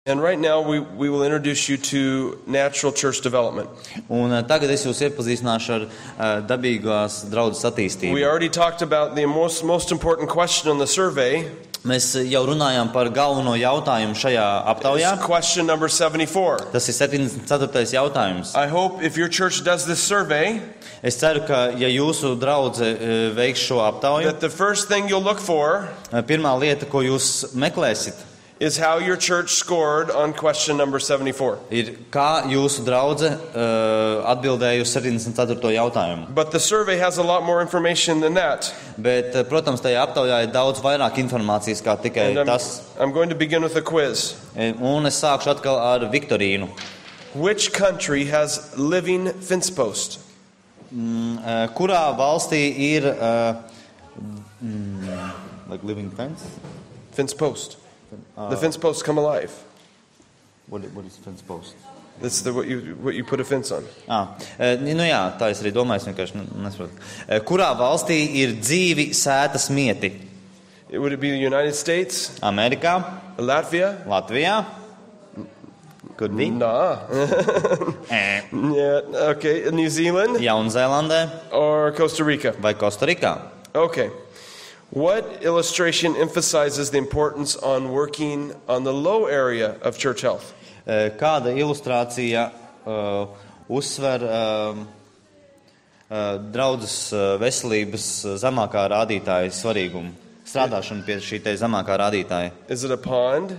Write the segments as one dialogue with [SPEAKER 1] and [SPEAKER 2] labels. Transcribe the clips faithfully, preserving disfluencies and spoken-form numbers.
[SPEAKER 1] And right now we, we will introduce you to natural church development.
[SPEAKER 2] Un uh, tagad es jūs iepazīstināšu ar uh, dabīgās draudzes attīstību.
[SPEAKER 1] We already talked about the most, most important question on the survey.
[SPEAKER 2] Mēs jau runājām par galveno jautājumu šajā aptaujā.
[SPEAKER 1] It's question number seventy-four.
[SPEAKER 2] Tas ir septiņdesmit ceturtais jautājums.
[SPEAKER 1] I hope if your church does this survey,
[SPEAKER 2] Es ceru, ka ja jūsu draudze uh, veiks šo aptauju,
[SPEAKER 1] that the first thing you'll look for
[SPEAKER 2] uh, pirmā lieta, ko jūs meklēsit,
[SPEAKER 1] is how your church scored on question number seventy-four.
[SPEAKER 2] ir kā jūsu draudze uh, atbildēja uz septiņdesmit ceturto jautājumu.
[SPEAKER 1] But the survey has a lot more information than that.
[SPEAKER 2] Bet, uh, protams, tajā aptaujā ir daudz vairāk informācijas kā tikai
[SPEAKER 1] And I'm,
[SPEAKER 2] tas.
[SPEAKER 1] I'm going to begin with a quiz.
[SPEAKER 2] Un es sākšu atkal ar viktorīnu.
[SPEAKER 1] Which country has living fence post?
[SPEAKER 2] Mm, uh, kurā valstī ir uh, mm, like living fence?
[SPEAKER 1] Fence post. The fence posts come alive.
[SPEAKER 2] What, what is fence post?
[SPEAKER 1] That's the, what you what you put a fence on.
[SPEAKER 2] Ah, uh, nu jā, tā es arī domāju, es vienkārši nesaprotu. Uh, kurā valstī ir dzīvi sētas mieti?
[SPEAKER 1] It, would it be the United States?
[SPEAKER 2] Amerikā,
[SPEAKER 1] Latvia?
[SPEAKER 2] Latvijā, could be.
[SPEAKER 1] Nah.
[SPEAKER 2] Eh,
[SPEAKER 1] Yeah, okay. New Zealand
[SPEAKER 2] Jaunzēlandē
[SPEAKER 1] or Costa Rica?
[SPEAKER 2] vai Kostarikā.
[SPEAKER 1] Okay. What illustration emphasizes the importance on working on the low area of church health?
[SPEAKER 2] Uh, kāda ilustrācija uh, uzsver uh, uh, draudzes uh, veselības zemākā rādītāja svarīgumu? Strādāšanu pie šī te zemākā rādītāja.
[SPEAKER 1] Is it a pond?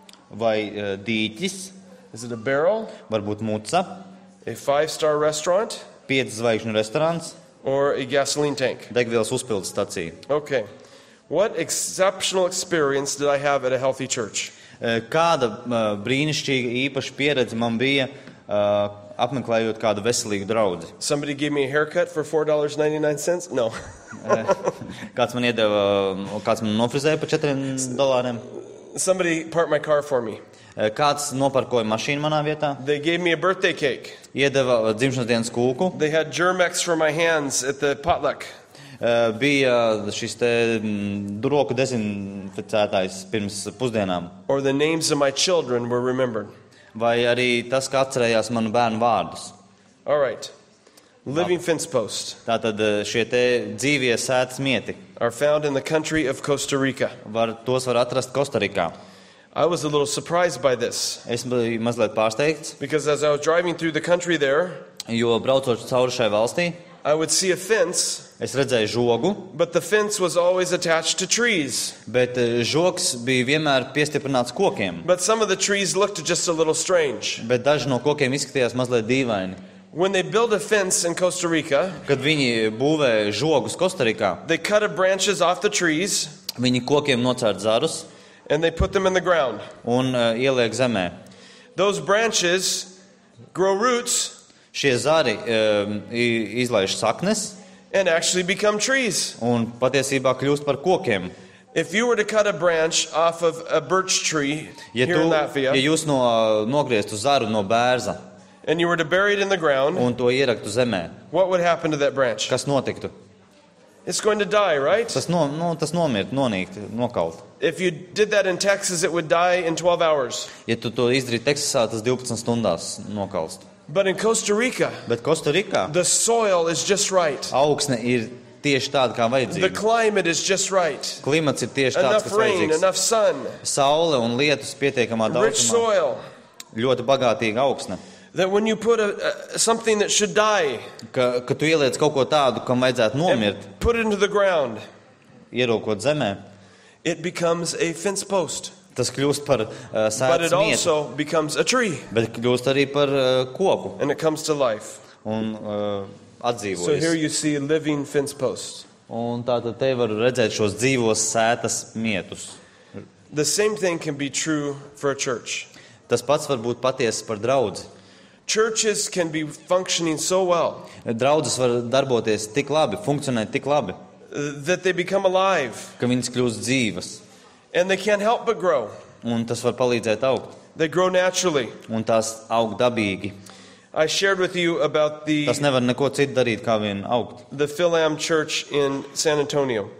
[SPEAKER 2] Vai uh, dīķis,
[SPEAKER 1] Is it a barrel?
[SPEAKER 2] varbūt muca,
[SPEAKER 1] A five-star restaurant?
[SPEAKER 2] piecas zvaigžņu restorāns,
[SPEAKER 1] Or a gasoline tank?
[SPEAKER 2] degvielas uzpildes stacija.
[SPEAKER 1] Okay. What exceptional experience did I have at a healthy church?
[SPEAKER 2] Uh, kāda uh, brīnišķīga īpaša pieredze man bija uh, apmeklējot kādu veselīgu draudzi?
[SPEAKER 1] Somebody gave me a haircut for four dollars and ninety-nine cents? No.
[SPEAKER 2] Uh, kāds man iedeva, uh, kāds man nofrizēja par četriem dolāriem?
[SPEAKER 1] Somebody parked my car for me.
[SPEAKER 2] Uh, kāds noparkoja mašīnu manā vietā?
[SPEAKER 1] They gave me a birthday cake.
[SPEAKER 2] Iedeva uh, dzimšanas dienas kūku.
[SPEAKER 1] They had Germex for my hands at the potluck.
[SPEAKER 2] Uh, bija šis te mm, roku dezinficētājs pirms pusdienām.
[SPEAKER 1] Or the names of my children were remembered.
[SPEAKER 2] Vai arī tas, kā atcerējās manu bērnu vārdus.
[SPEAKER 1] All right. Living fence posts
[SPEAKER 2] Tātad uh, šie te dzīvie sētas mieti.
[SPEAKER 1] are found in the country of Costa Rica.
[SPEAKER 2] Var, tos var atrast Kostarikā.
[SPEAKER 1] I was a little surprised by this
[SPEAKER 2] Es biju mazliet pārsteigts,
[SPEAKER 1] because as I was driving through the country there,
[SPEAKER 2] jo braucot cauri šai valstī,
[SPEAKER 1] I would see a fence,
[SPEAKER 2] es redzēju žogu,
[SPEAKER 1] but the fence was always attached to trees.
[SPEAKER 2] bet uh, žogs bija vienmēr piestiprināts kokiem.
[SPEAKER 1] But some of the trees looked just a little strange.
[SPEAKER 2] Bet daži no kokiem izskatījās mazliet dīvaini.
[SPEAKER 1] When they build a fence in Costa Rica,
[SPEAKER 2] Kad viņi būvē žogus Kostarikā,
[SPEAKER 1] they cut the branches off the trees
[SPEAKER 2] viņi kokiem nocērt zarus
[SPEAKER 1] and they put them in the ground.
[SPEAKER 2] un uh, ieliek zemē.
[SPEAKER 1] Those branches grow roots
[SPEAKER 2] Šie zari um, i- izlaiž saknes
[SPEAKER 1] and actually become trees.
[SPEAKER 2] un patiesībā kļūst par kokiem.
[SPEAKER 1] If you were to cut a branch off of a birch tree
[SPEAKER 2] Ja,
[SPEAKER 1] here
[SPEAKER 2] tu,
[SPEAKER 1] in
[SPEAKER 2] ja
[SPEAKER 1] Latvia
[SPEAKER 2] jūs no, nogrieztu zaru no bērza
[SPEAKER 1] and you were to bury it in the ground,
[SPEAKER 2] un to ieraktu zemē,
[SPEAKER 1] what would happen to that branch?
[SPEAKER 2] kas notiktu?
[SPEAKER 1] It's going to die, right?
[SPEAKER 2] Tas, no, nu, tas nomirt, nonīkt, nokaut.
[SPEAKER 1] If you did that in Texas, it would die in twelve hours.
[SPEAKER 2] Ja tu to izdarītu Teksasā, tas divpadsmit stundās nokalst.
[SPEAKER 1] But in Costa Rica,
[SPEAKER 2] Bet Kostarikā
[SPEAKER 1] the soil is just right.
[SPEAKER 2] augsne ir tieši tāda, kā
[SPEAKER 1] The
[SPEAKER 2] vajadzīga.
[SPEAKER 1] climate is just right.
[SPEAKER 2] Klimats ir tieši tāds,
[SPEAKER 1] Enough
[SPEAKER 2] kas
[SPEAKER 1] rain,
[SPEAKER 2] vajadzīgs.
[SPEAKER 1] enough sun,
[SPEAKER 2] Saule un lietus pietiekamā
[SPEAKER 1] rich
[SPEAKER 2] daudzumā.
[SPEAKER 1] soil.
[SPEAKER 2] Ļoti bagātīga augsne.
[SPEAKER 1] That when you put a, a, something that should die
[SPEAKER 2] Ka, ka tu ieliec kaut ko tādu, kam vajadzētu nomirt,
[SPEAKER 1] and put it into the ground,
[SPEAKER 2] ierokot zemē,
[SPEAKER 1] it becomes a fence post.
[SPEAKER 2] tas kļūst par uh,
[SPEAKER 1] But it
[SPEAKER 2] sētas mietu,
[SPEAKER 1] also becomes a tree
[SPEAKER 2] bet kļūst arī par uh, koku
[SPEAKER 1] and it comes to life.
[SPEAKER 2] un uh,
[SPEAKER 1] So here
[SPEAKER 2] atdzīvojas.
[SPEAKER 1] you see living fence posts.
[SPEAKER 2] Un tātad te var redzēt šos dzīvos sētas mietus.
[SPEAKER 1] The same thing can be true for a church.
[SPEAKER 2] Tas pats var būt patiesas par draudzi.
[SPEAKER 1] Churches can be functioning so well
[SPEAKER 2] Draudzes var darboties tik labi, funkcionēt tik labi,
[SPEAKER 1] uh, that they become alive
[SPEAKER 2] ka viņas kļūst dzīvas.
[SPEAKER 1] and they can't help but grow.
[SPEAKER 2] Un tas var palīdzēt augt.
[SPEAKER 1] They grow naturally.
[SPEAKER 2] Un tās aug dabīgi.
[SPEAKER 1] I shared with you about the
[SPEAKER 2] Tas nevar neko citu darīt, kā vien augt.
[SPEAKER 1] the Philam Church in San Antonio.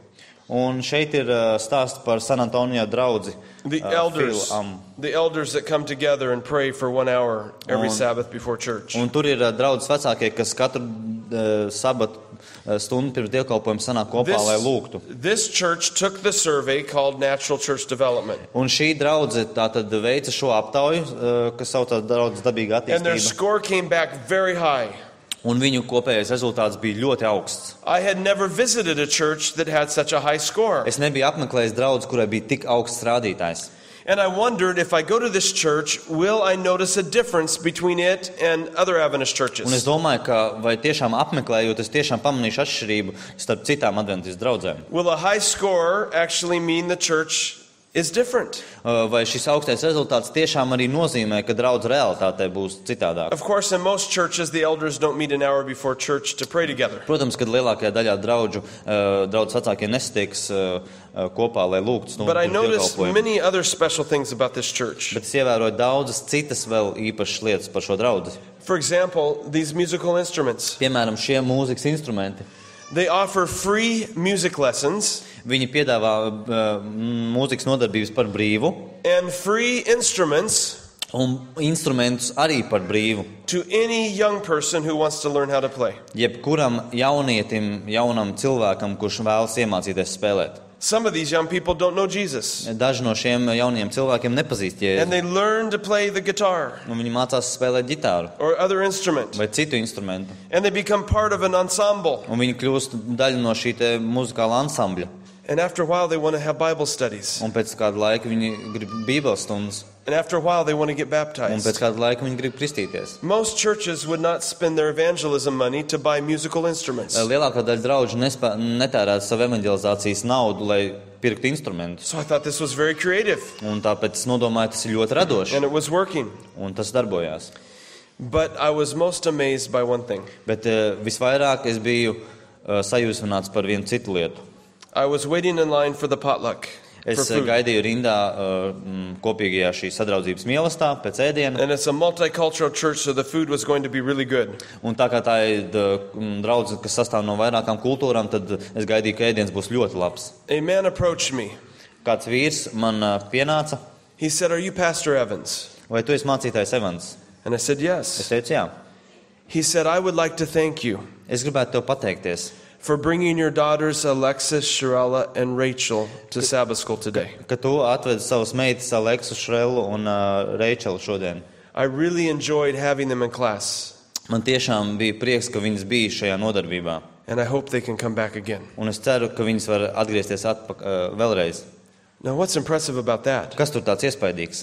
[SPEAKER 2] Un šeit ir uh, stāsts par San Antonio draudzi.
[SPEAKER 1] The
[SPEAKER 2] uh,
[SPEAKER 1] elders,
[SPEAKER 2] Phil, um,
[SPEAKER 1] the elders that come together and pray for one hour every
[SPEAKER 2] Un-
[SPEAKER 1] Sabbath before church.
[SPEAKER 2] Un tur ir uh, draudzes vecākie, kas katru uh, sabatu uh, stundu pirms dievkalpojuma sanāk kopā, lai lūgtu.
[SPEAKER 1] This church took the survey called Natural Church Development.
[SPEAKER 2] Un šī draudze tātad veica šo aptauju, uh, kas saucās draudzes dabīga
[SPEAKER 1] And their
[SPEAKER 2] attīstība.
[SPEAKER 1] score came back very high.
[SPEAKER 2] Un viņu kopējais rezultāts bija ļoti augsts.
[SPEAKER 1] I had never visited a church that had such a high score.
[SPEAKER 2] Es nebiju apmeklējis draudzi, kurai bija tik augsts rādītājs.
[SPEAKER 1] And I wondered if I go to this church, will I notice a difference between it and other Adventist
[SPEAKER 2] Un es
[SPEAKER 1] churches?
[SPEAKER 2] domāju, ka vai tiešām apmeklējot, es tiešām pamanīšu atšķirību starp citām adventistu draudzēm.
[SPEAKER 1] Will a high score actually mean the church is different?
[SPEAKER 2] Uh, Vai šis augstais rezultāts tiešām arī nozīmē, ka draudz realitātē būs citādāk?
[SPEAKER 1] Of course, in most churches, the elders don't meet an hour before church to pray together.
[SPEAKER 2] Protams, kad lielākajā daļā draudžu uh, draudz vecākie nesatieks uh, uh, kopā, lai lūgtu stundu
[SPEAKER 1] But I
[SPEAKER 2] pirms
[SPEAKER 1] noticed
[SPEAKER 2] dievkalpojuma.
[SPEAKER 1] many other special things about this church.
[SPEAKER 2] Bet es ievēroju daudzas citas vēl īpašas lietas par šo draudzi.
[SPEAKER 1] For example, these musical instruments.
[SPEAKER 2] Piemēram, šie mūzikas instrumenti.
[SPEAKER 1] They offer free music lessons
[SPEAKER 2] Viņi piedāvā uh, mūzikas nodarbības par brīvu
[SPEAKER 1] and free instruments
[SPEAKER 2] un instrumentus arī par brīvu.
[SPEAKER 1] to any young person who wants to learn how to play.
[SPEAKER 2] Jebkuram jaunietim, jaunam cilvēkam, kurš vēlas iemācīties spēlēt.
[SPEAKER 1] Some of these young people don't know Jesus,
[SPEAKER 2] Daži no šiem jauniem cilvēkiem nepazīst
[SPEAKER 1] and
[SPEAKER 2] Jēzu,
[SPEAKER 1] they learn to play the guitar
[SPEAKER 2] un viņi mācās spēlēt ģitāru
[SPEAKER 1] or other instrument,
[SPEAKER 2] vai citu instrumentu.
[SPEAKER 1] and they become part of an ensemble.
[SPEAKER 2] Un viņi kļūst daļa no šī te muzikāla ansambļa.
[SPEAKER 1] And after a while, they want to have Bible studies.
[SPEAKER 2] Un pēc kāda laika viņi grib bībeles stundas.
[SPEAKER 1] And after a while, they want to get
[SPEAKER 2] Un
[SPEAKER 1] baptized.
[SPEAKER 2] pēc kāda laika viņi grib kristīties.
[SPEAKER 1] Most churches would not spend their evangelism money to buy musical instruments.
[SPEAKER 2] Lielākā daļa draugu netērētu savu evanģelizācijas naudu, lai pirktu instrumentus.
[SPEAKER 1] So I thought this was very creative,
[SPEAKER 2] Un tāpēc es nodomāju, tas ir ļoti radoši.
[SPEAKER 1] and it was working.
[SPEAKER 2] Un tas darbojās.
[SPEAKER 1] But I was most amazed by one thing.
[SPEAKER 2] Bet uh, visvairāk es biju uh, sajūsmināts par vienu citu lietu.
[SPEAKER 1] I was waiting in line for the potluck for
[SPEAKER 2] Es uh,
[SPEAKER 1] food.
[SPEAKER 2] gaidīju rindā uh, mm, kopīgajā šī sadraudzības mielastā pēc ēdiena.
[SPEAKER 1] And it's a multicultural church, so the food was going to be really good.
[SPEAKER 2] Un tā kā tā ir da- mm, draudze, kas sastāv no vairākām kultūrām, tad es gaidīju, ka ēdiens būs ļoti labs.
[SPEAKER 1] A man approached me.
[SPEAKER 2] Kāds vīrs man uh, pienāca,
[SPEAKER 1] He said, "Are you Pastor Evans?"
[SPEAKER 2] vai tu esi mācītājs Evans?
[SPEAKER 1] And I said,
[SPEAKER 2] Es
[SPEAKER 1] "Yes."
[SPEAKER 2] teicu, jā.
[SPEAKER 1] He said, "I would like to thank you
[SPEAKER 2] Es gribētu tev pateikties,
[SPEAKER 1] for bringing your daughters Alexis, Shirella, and Rachel to Sabbath school today.
[SPEAKER 2] ka tu atvedi savus meitas Aleksu, Šrelu un uh, Reičelu šodien.
[SPEAKER 1] I really enjoyed having them in class,
[SPEAKER 2] Man tiešām bija prieks, ka viņas bija šajā nodarbībā.
[SPEAKER 1] and I hope they can come back again."
[SPEAKER 2] Un es ceru, ka viņas var atgriezties atpak, uh, vēlreiz.
[SPEAKER 1] Now, what's impressive about that?
[SPEAKER 2] Kas tur tāds iespaidīgs?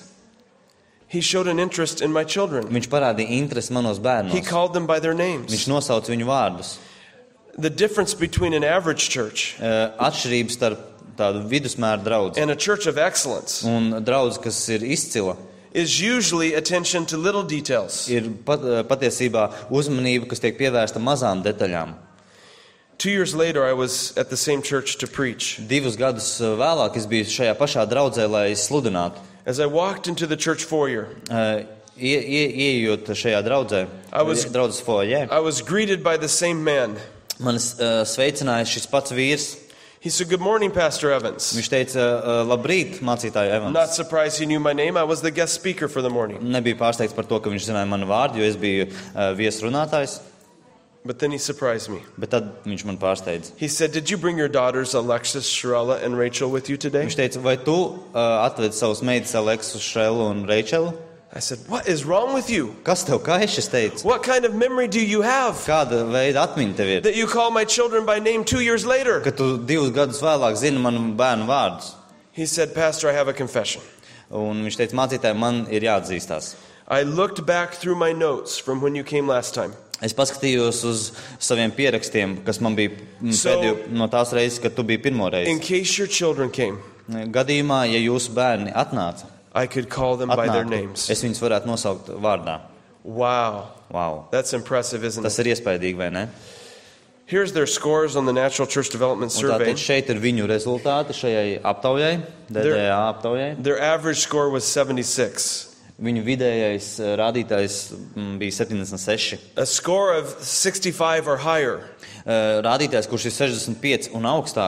[SPEAKER 1] He showed an interest in my children.
[SPEAKER 2] Viņš parādīja interesi manos
[SPEAKER 1] He
[SPEAKER 2] bērnos.
[SPEAKER 1] called them by their
[SPEAKER 2] Viņš
[SPEAKER 1] names.
[SPEAKER 2] nosauca viņu vārdus.
[SPEAKER 1] The difference between an average church
[SPEAKER 2] Uh, Atšķirības starp tādu vidusmēru draudzi
[SPEAKER 1] and a church of excellence
[SPEAKER 2] un draudzi, kas ir izcila,
[SPEAKER 1] is usually attention to little details.
[SPEAKER 2] ir pat, uh, patiesībā uzmanība, kas tiek pievērsta mazām detaļām.
[SPEAKER 1] Two years later, I was at the same church to preach.
[SPEAKER 2] Divus gadus uh, vēlāk es biju šajā pašā draudzē, lai sludinātu.
[SPEAKER 1] As I walked into the church foyer,
[SPEAKER 2] Uh, ie, ie, Ieejot šajā draudzē,
[SPEAKER 1] I was-
[SPEAKER 2] draudzes foajē,
[SPEAKER 1] I was greeted by the same man.
[SPEAKER 2] man uh, sveicināja šis pats vīrs.
[SPEAKER 1] He said, "Good morning, Pastor Evans."
[SPEAKER 2] Viņš teica, uh, labrīt, mācītāja Evans.
[SPEAKER 1] Not surprised he knew my name. I was the guest speaker for the morning.
[SPEAKER 2] Nebija pārsteigts par to, ka viņš zināja manu vārdu, jo es biju uh, viesrunātājs,
[SPEAKER 1] But then he surprised me.
[SPEAKER 2] bet tad viņš man pārsteidza.
[SPEAKER 1] He said, "Did you bring your daughters, Alexis, Shirella, and Rachel, with you today?"
[SPEAKER 2] Viņš teica, vai tu uh, atvedi savus meitas Aleksu, Šrelu un Reičelu?
[SPEAKER 1] I said, "What is wrong with you?
[SPEAKER 2] Kas tev kaiš, es teicu?
[SPEAKER 1] What kind of memory do you have
[SPEAKER 2] Kāda veida atmiņa tev ir?
[SPEAKER 1] that you call my children by name two years later?"
[SPEAKER 2] Ka tu divus gadus vēlāk zini manu bērnu vārdus.
[SPEAKER 1] He said, "Pastor, I have a confession.
[SPEAKER 2] Un viņš teica, mācītāji, man ir jāatzīstās.
[SPEAKER 1] I looked back through my notes from when you came last time.
[SPEAKER 2] Es paskatījos uz saviem pierakstiem, kas man bija mm,
[SPEAKER 1] So-
[SPEAKER 2] pēdējo no tās reizes, kad tu biji pirmo
[SPEAKER 1] In
[SPEAKER 2] reizi.
[SPEAKER 1] case your children came,
[SPEAKER 2] Gadījumā, ja jūsu bērni atnāca,
[SPEAKER 1] I could call them by their
[SPEAKER 2] atnāktu,
[SPEAKER 1] names."
[SPEAKER 2] es viņus varētu nosaukt vārdā.
[SPEAKER 1] Wow,
[SPEAKER 2] Wow.
[SPEAKER 1] that's impressive, isn't
[SPEAKER 2] Tas
[SPEAKER 1] it?
[SPEAKER 2] ir iespaidīgi, vai ne?
[SPEAKER 1] Here's their scores on the Natural Church Development
[SPEAKER 2] Un
[SPEAKER 1] Survey.
[SPEAKER 2] tātad šeit ir viņu rezultāti šajai aptaujai, D D A aptaujai.
[SPEAKER 1] Their average score was seventy-six.
[SPEAKER 2] Viņu vidējais eh, rādītājs mm, bija septiņdesmit seši.
[SPEAKER 1] A score of sixty-five or higher
[SPEAKER 2] Eh, Rādītājs, kurš ir sešdesmit pieci un augstāk,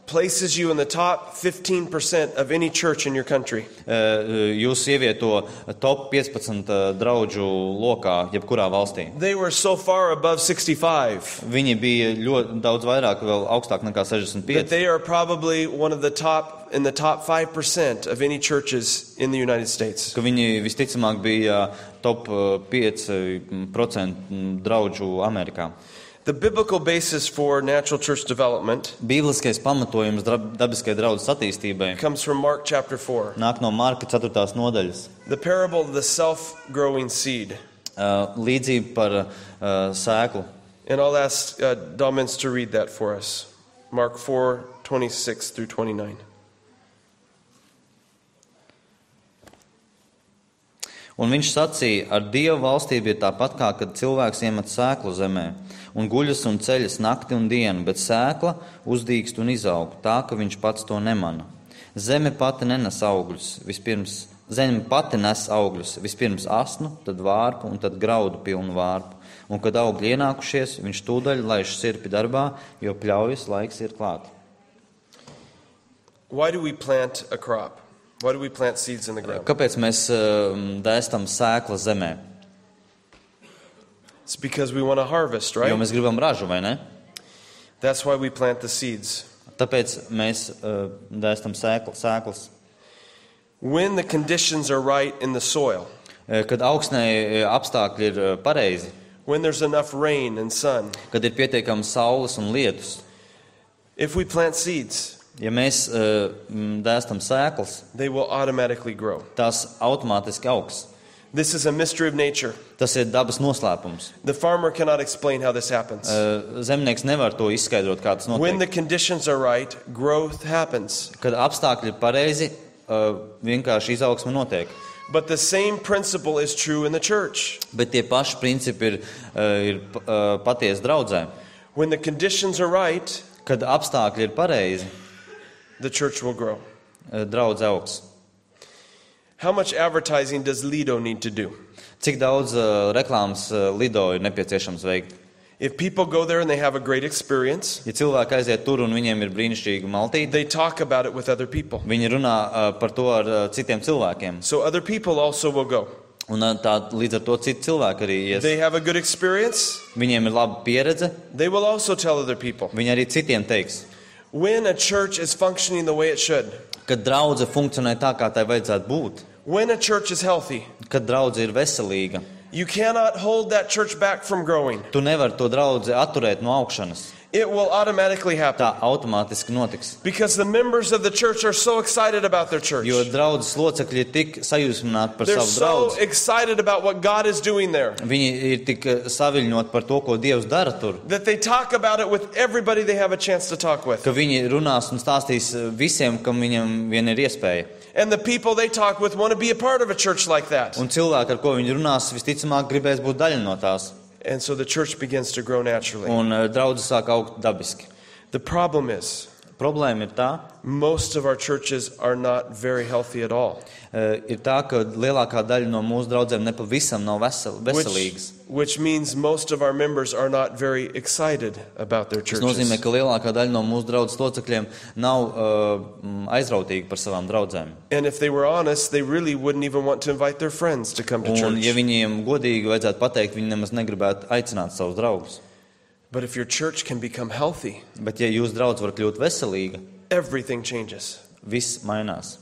[SPEAKER 1] places you in the top fifteen percent of any church in your country.
[SPEAKER 2] Jūs ievieto top piecpadsmit draudžu lokā, jebkurā valstī.
[SPEAKER 1] They were so far above sixty-five.
[SPEAKER 2] Viņi bija ļoti daudz vairāk, vēl augstāk nekā sešdesmit pieci.
[SPEAKER 1] That they are probably one of the top in the top five percent of any churches in the United States.
[SPEAKER 2] Ka viņi visticamāk bija top pieci procenti draudžu Amerikā.
[SPEAKER 1] The biblical basis for natural church development
[SPEAKER 2] Bībeliskais pamatojums dabiskai draudzes attīstībai
[SPEAKER 1] comes from Mark chapter four.
[SPEAKER 2] Nāk no Marka ceturtās nodaļas.
[SPEAKER 1] The parable of the self-growing seed.
[SPEAKER 2] Uh, līdzība par uh, sēklu.
[SPEAKER 1] And I'll ask uh, Domins to read that for us. Mark four, twenty-six through twenty-nine.
[SPEAKER 2] Un viņš sacīja, ar Dievu valstību ir tāpat kā, kad cilvēks iemet sēklu zemē, un guļas un ceļas nakti un dienu, bet sēkla uzdīkst un izaug, tā, ka viņš pats to nemana. Zeme pati nenes augļus, vispirms, zeme pati nes augļus, vispirms asnu, tad vārpu un tad graudu pilnu vārpu. Un, kad augļi ienākušies, viņš tūdaļ laiž sirpi darbā, jo pļaujas laiks ir klāt.
[SPEAKER 1] Why do we plant a crop? Why do we plant seeds in the ground?
[SPEAKER 2] Kāpēc mēs uh, dēstam sēklas zemē?
[SPEAKER 1] It's because we want to harvest, right?
[SPEAKER 2] Jo mēs gribam ražu, vai ne?
[SPEAKER 1] That's why we plant the seeds.
[SPEAKER 2] Tāpēc mēs uh, dēstam sēkla, sēklas.
[SPEAKER 1] When the conditions are right in the soil.
[SPEAKER 2] Kad augsnē apstākļi ir pareizi.
[SPEAKER 1] When there's enough rain and sun.
[SPEAKER 2] Kad ir pietiekami saules un lietus.
[SPEAKER 1] If we plant seeds,
[SPEAKER 2] ja mēs uh, dēstam sēklas,
[SPEAKER 1] they will automatically grow.
[SPEAKER 2] Tās automātiski augs.
[SPEAKER 1] This is a mystery of nature.
[SPEAKER 2] Tas ir dabas noslēpums.
[SPEAKER 1] The farmer cannot explain how this happens.
[SPEAKER 2] Uh, zemnieks nevar to izskaidrot, kā tas notiek.
[SPEAKER 1] When the conditions are right, growth happens.
[SPEAKER 2] Kad apstākļi ir pareizi, uh, vienkārši izaugsme notiek.
[SPEAKER 1] But the same principle is true in the church.
[SPEAKER 2] Bet tie paši principi ir, uh, ir uh, patiesi draudzē.
[SPEAKER 1] When the conditions are right,
[SPEAKER 2] kad apstākļi ir pareizi,
[SPEAKER 1] the church will grow.
[SPEAKER 2] Uh, draudze augs.
[SPEAKER 1] How much advertising does Lido need to do?
[SPEAKER 2] Cik daudz uh, reklāmas uh, Lido ir nepieciešams veikt?
[SPEAKER 1] If people go there and they have a great experience,
[SPEAKER 2] ja cilvēki aiziet tur un viņiem ir brīnišķīga maltīte,
[SPEAKER 1] they talk about it with other people.
[SPEAKER 2] Viņi runā uh, par to ar uh, citiem cilvēkiem.
[SPEAKER 1] So other people also will go.
[SPEAKER 2] Un uh, tā, līdz ar to citi cilvēki arī ies.
[SPEAKER 1] They have a good experience.
[SPEAKER 2] Viņiem ir laba pieredze.
[SPEAKER 1] They will also tell other people.
[SPEAKER 2] Viņi arī citiem teiks.
[SPEAKER 1] When a church is functioning the way it should.
[SPEAKER 2] Kad draudze funkcionē tā, kā tai vajadzētu būt.
[SPEAKER 1] When a church is healthy.
[SPEAKER 2] Kad draudze ir veselīga.
[SPEAKER 1] You cannot hold that church back from growing.
[SPEAKER 2] Tu nevari to draudzi atturēt no augšanas.
[SPEAKER 1] It will automatically happen.
[SPEAKER 2] Tā automātiski notiks.
[SPEAKER 1] Because the members of the church are so excited about their church.
[SPEAKER 2] Jo draudzes locekļi ir tik sajūsmināti par
[SPEAKER 1] They're
[SPEAKER 2] savu
[SPEAKER 1] so
[SPEAKER 2] draudzi.
[SPEAKER 1] excited about what God is doing there.
[SPEAKER 2] Viņi ir tik saviļņoti par to, ko Dievs dara tur.
[SPEAKER 1] That they talk about it with everybody they have a chance to talk with.
[SPEAKER 2] Ka viņi runās un stāstīs visiem, kam viņam vien ir iespēja.
[SPEAKER 1] And the people they talk with want to be a part of a church like that.
[SPEAKER 2] Un cilvēki, ar ko viņi runās, visticamāk gribēs būt daļa no tās.
[SPEAKER 1] And so the church begins to grow naturally.
[SPEAKER 2] Un draudze sāk augt dabiski.
[SPEAKER 1] The problem is,
[SPEAKER 2] problēma ir tā,
[SPEAKER 1] most of our churches are not very healthy at all.
[SPEAKER 2] Uh, ir tā, ka lielākā daļa no mūsu draudzēm nepavisam nav vesel, veselīgas.
[SPEAKER 1] Which, which means most of our members are not very excited about their churches.
[SPEAKER 2] Tas nozīmē, ka lielākā daļa no mūsu draudzes locekļiem nav uh, aizrautīgi par savām draudzēm.
[SPEAKER 1] And if they were honest, they really wouldn't even want to invite their friends to come to church.
[SPEAKER 2] Un ja viņiem godīgi vajadzētu pateikt, viņi nemaz negribētu aicināt savus draugus.
[SPEAKER 1] But if your church can become healthy,
[SPEAKER 2] bet ja jūsu draudze var kļūt veselīga,
[SPEAKER 1] everything changes.
[SPEAKER 2] Viss mainās.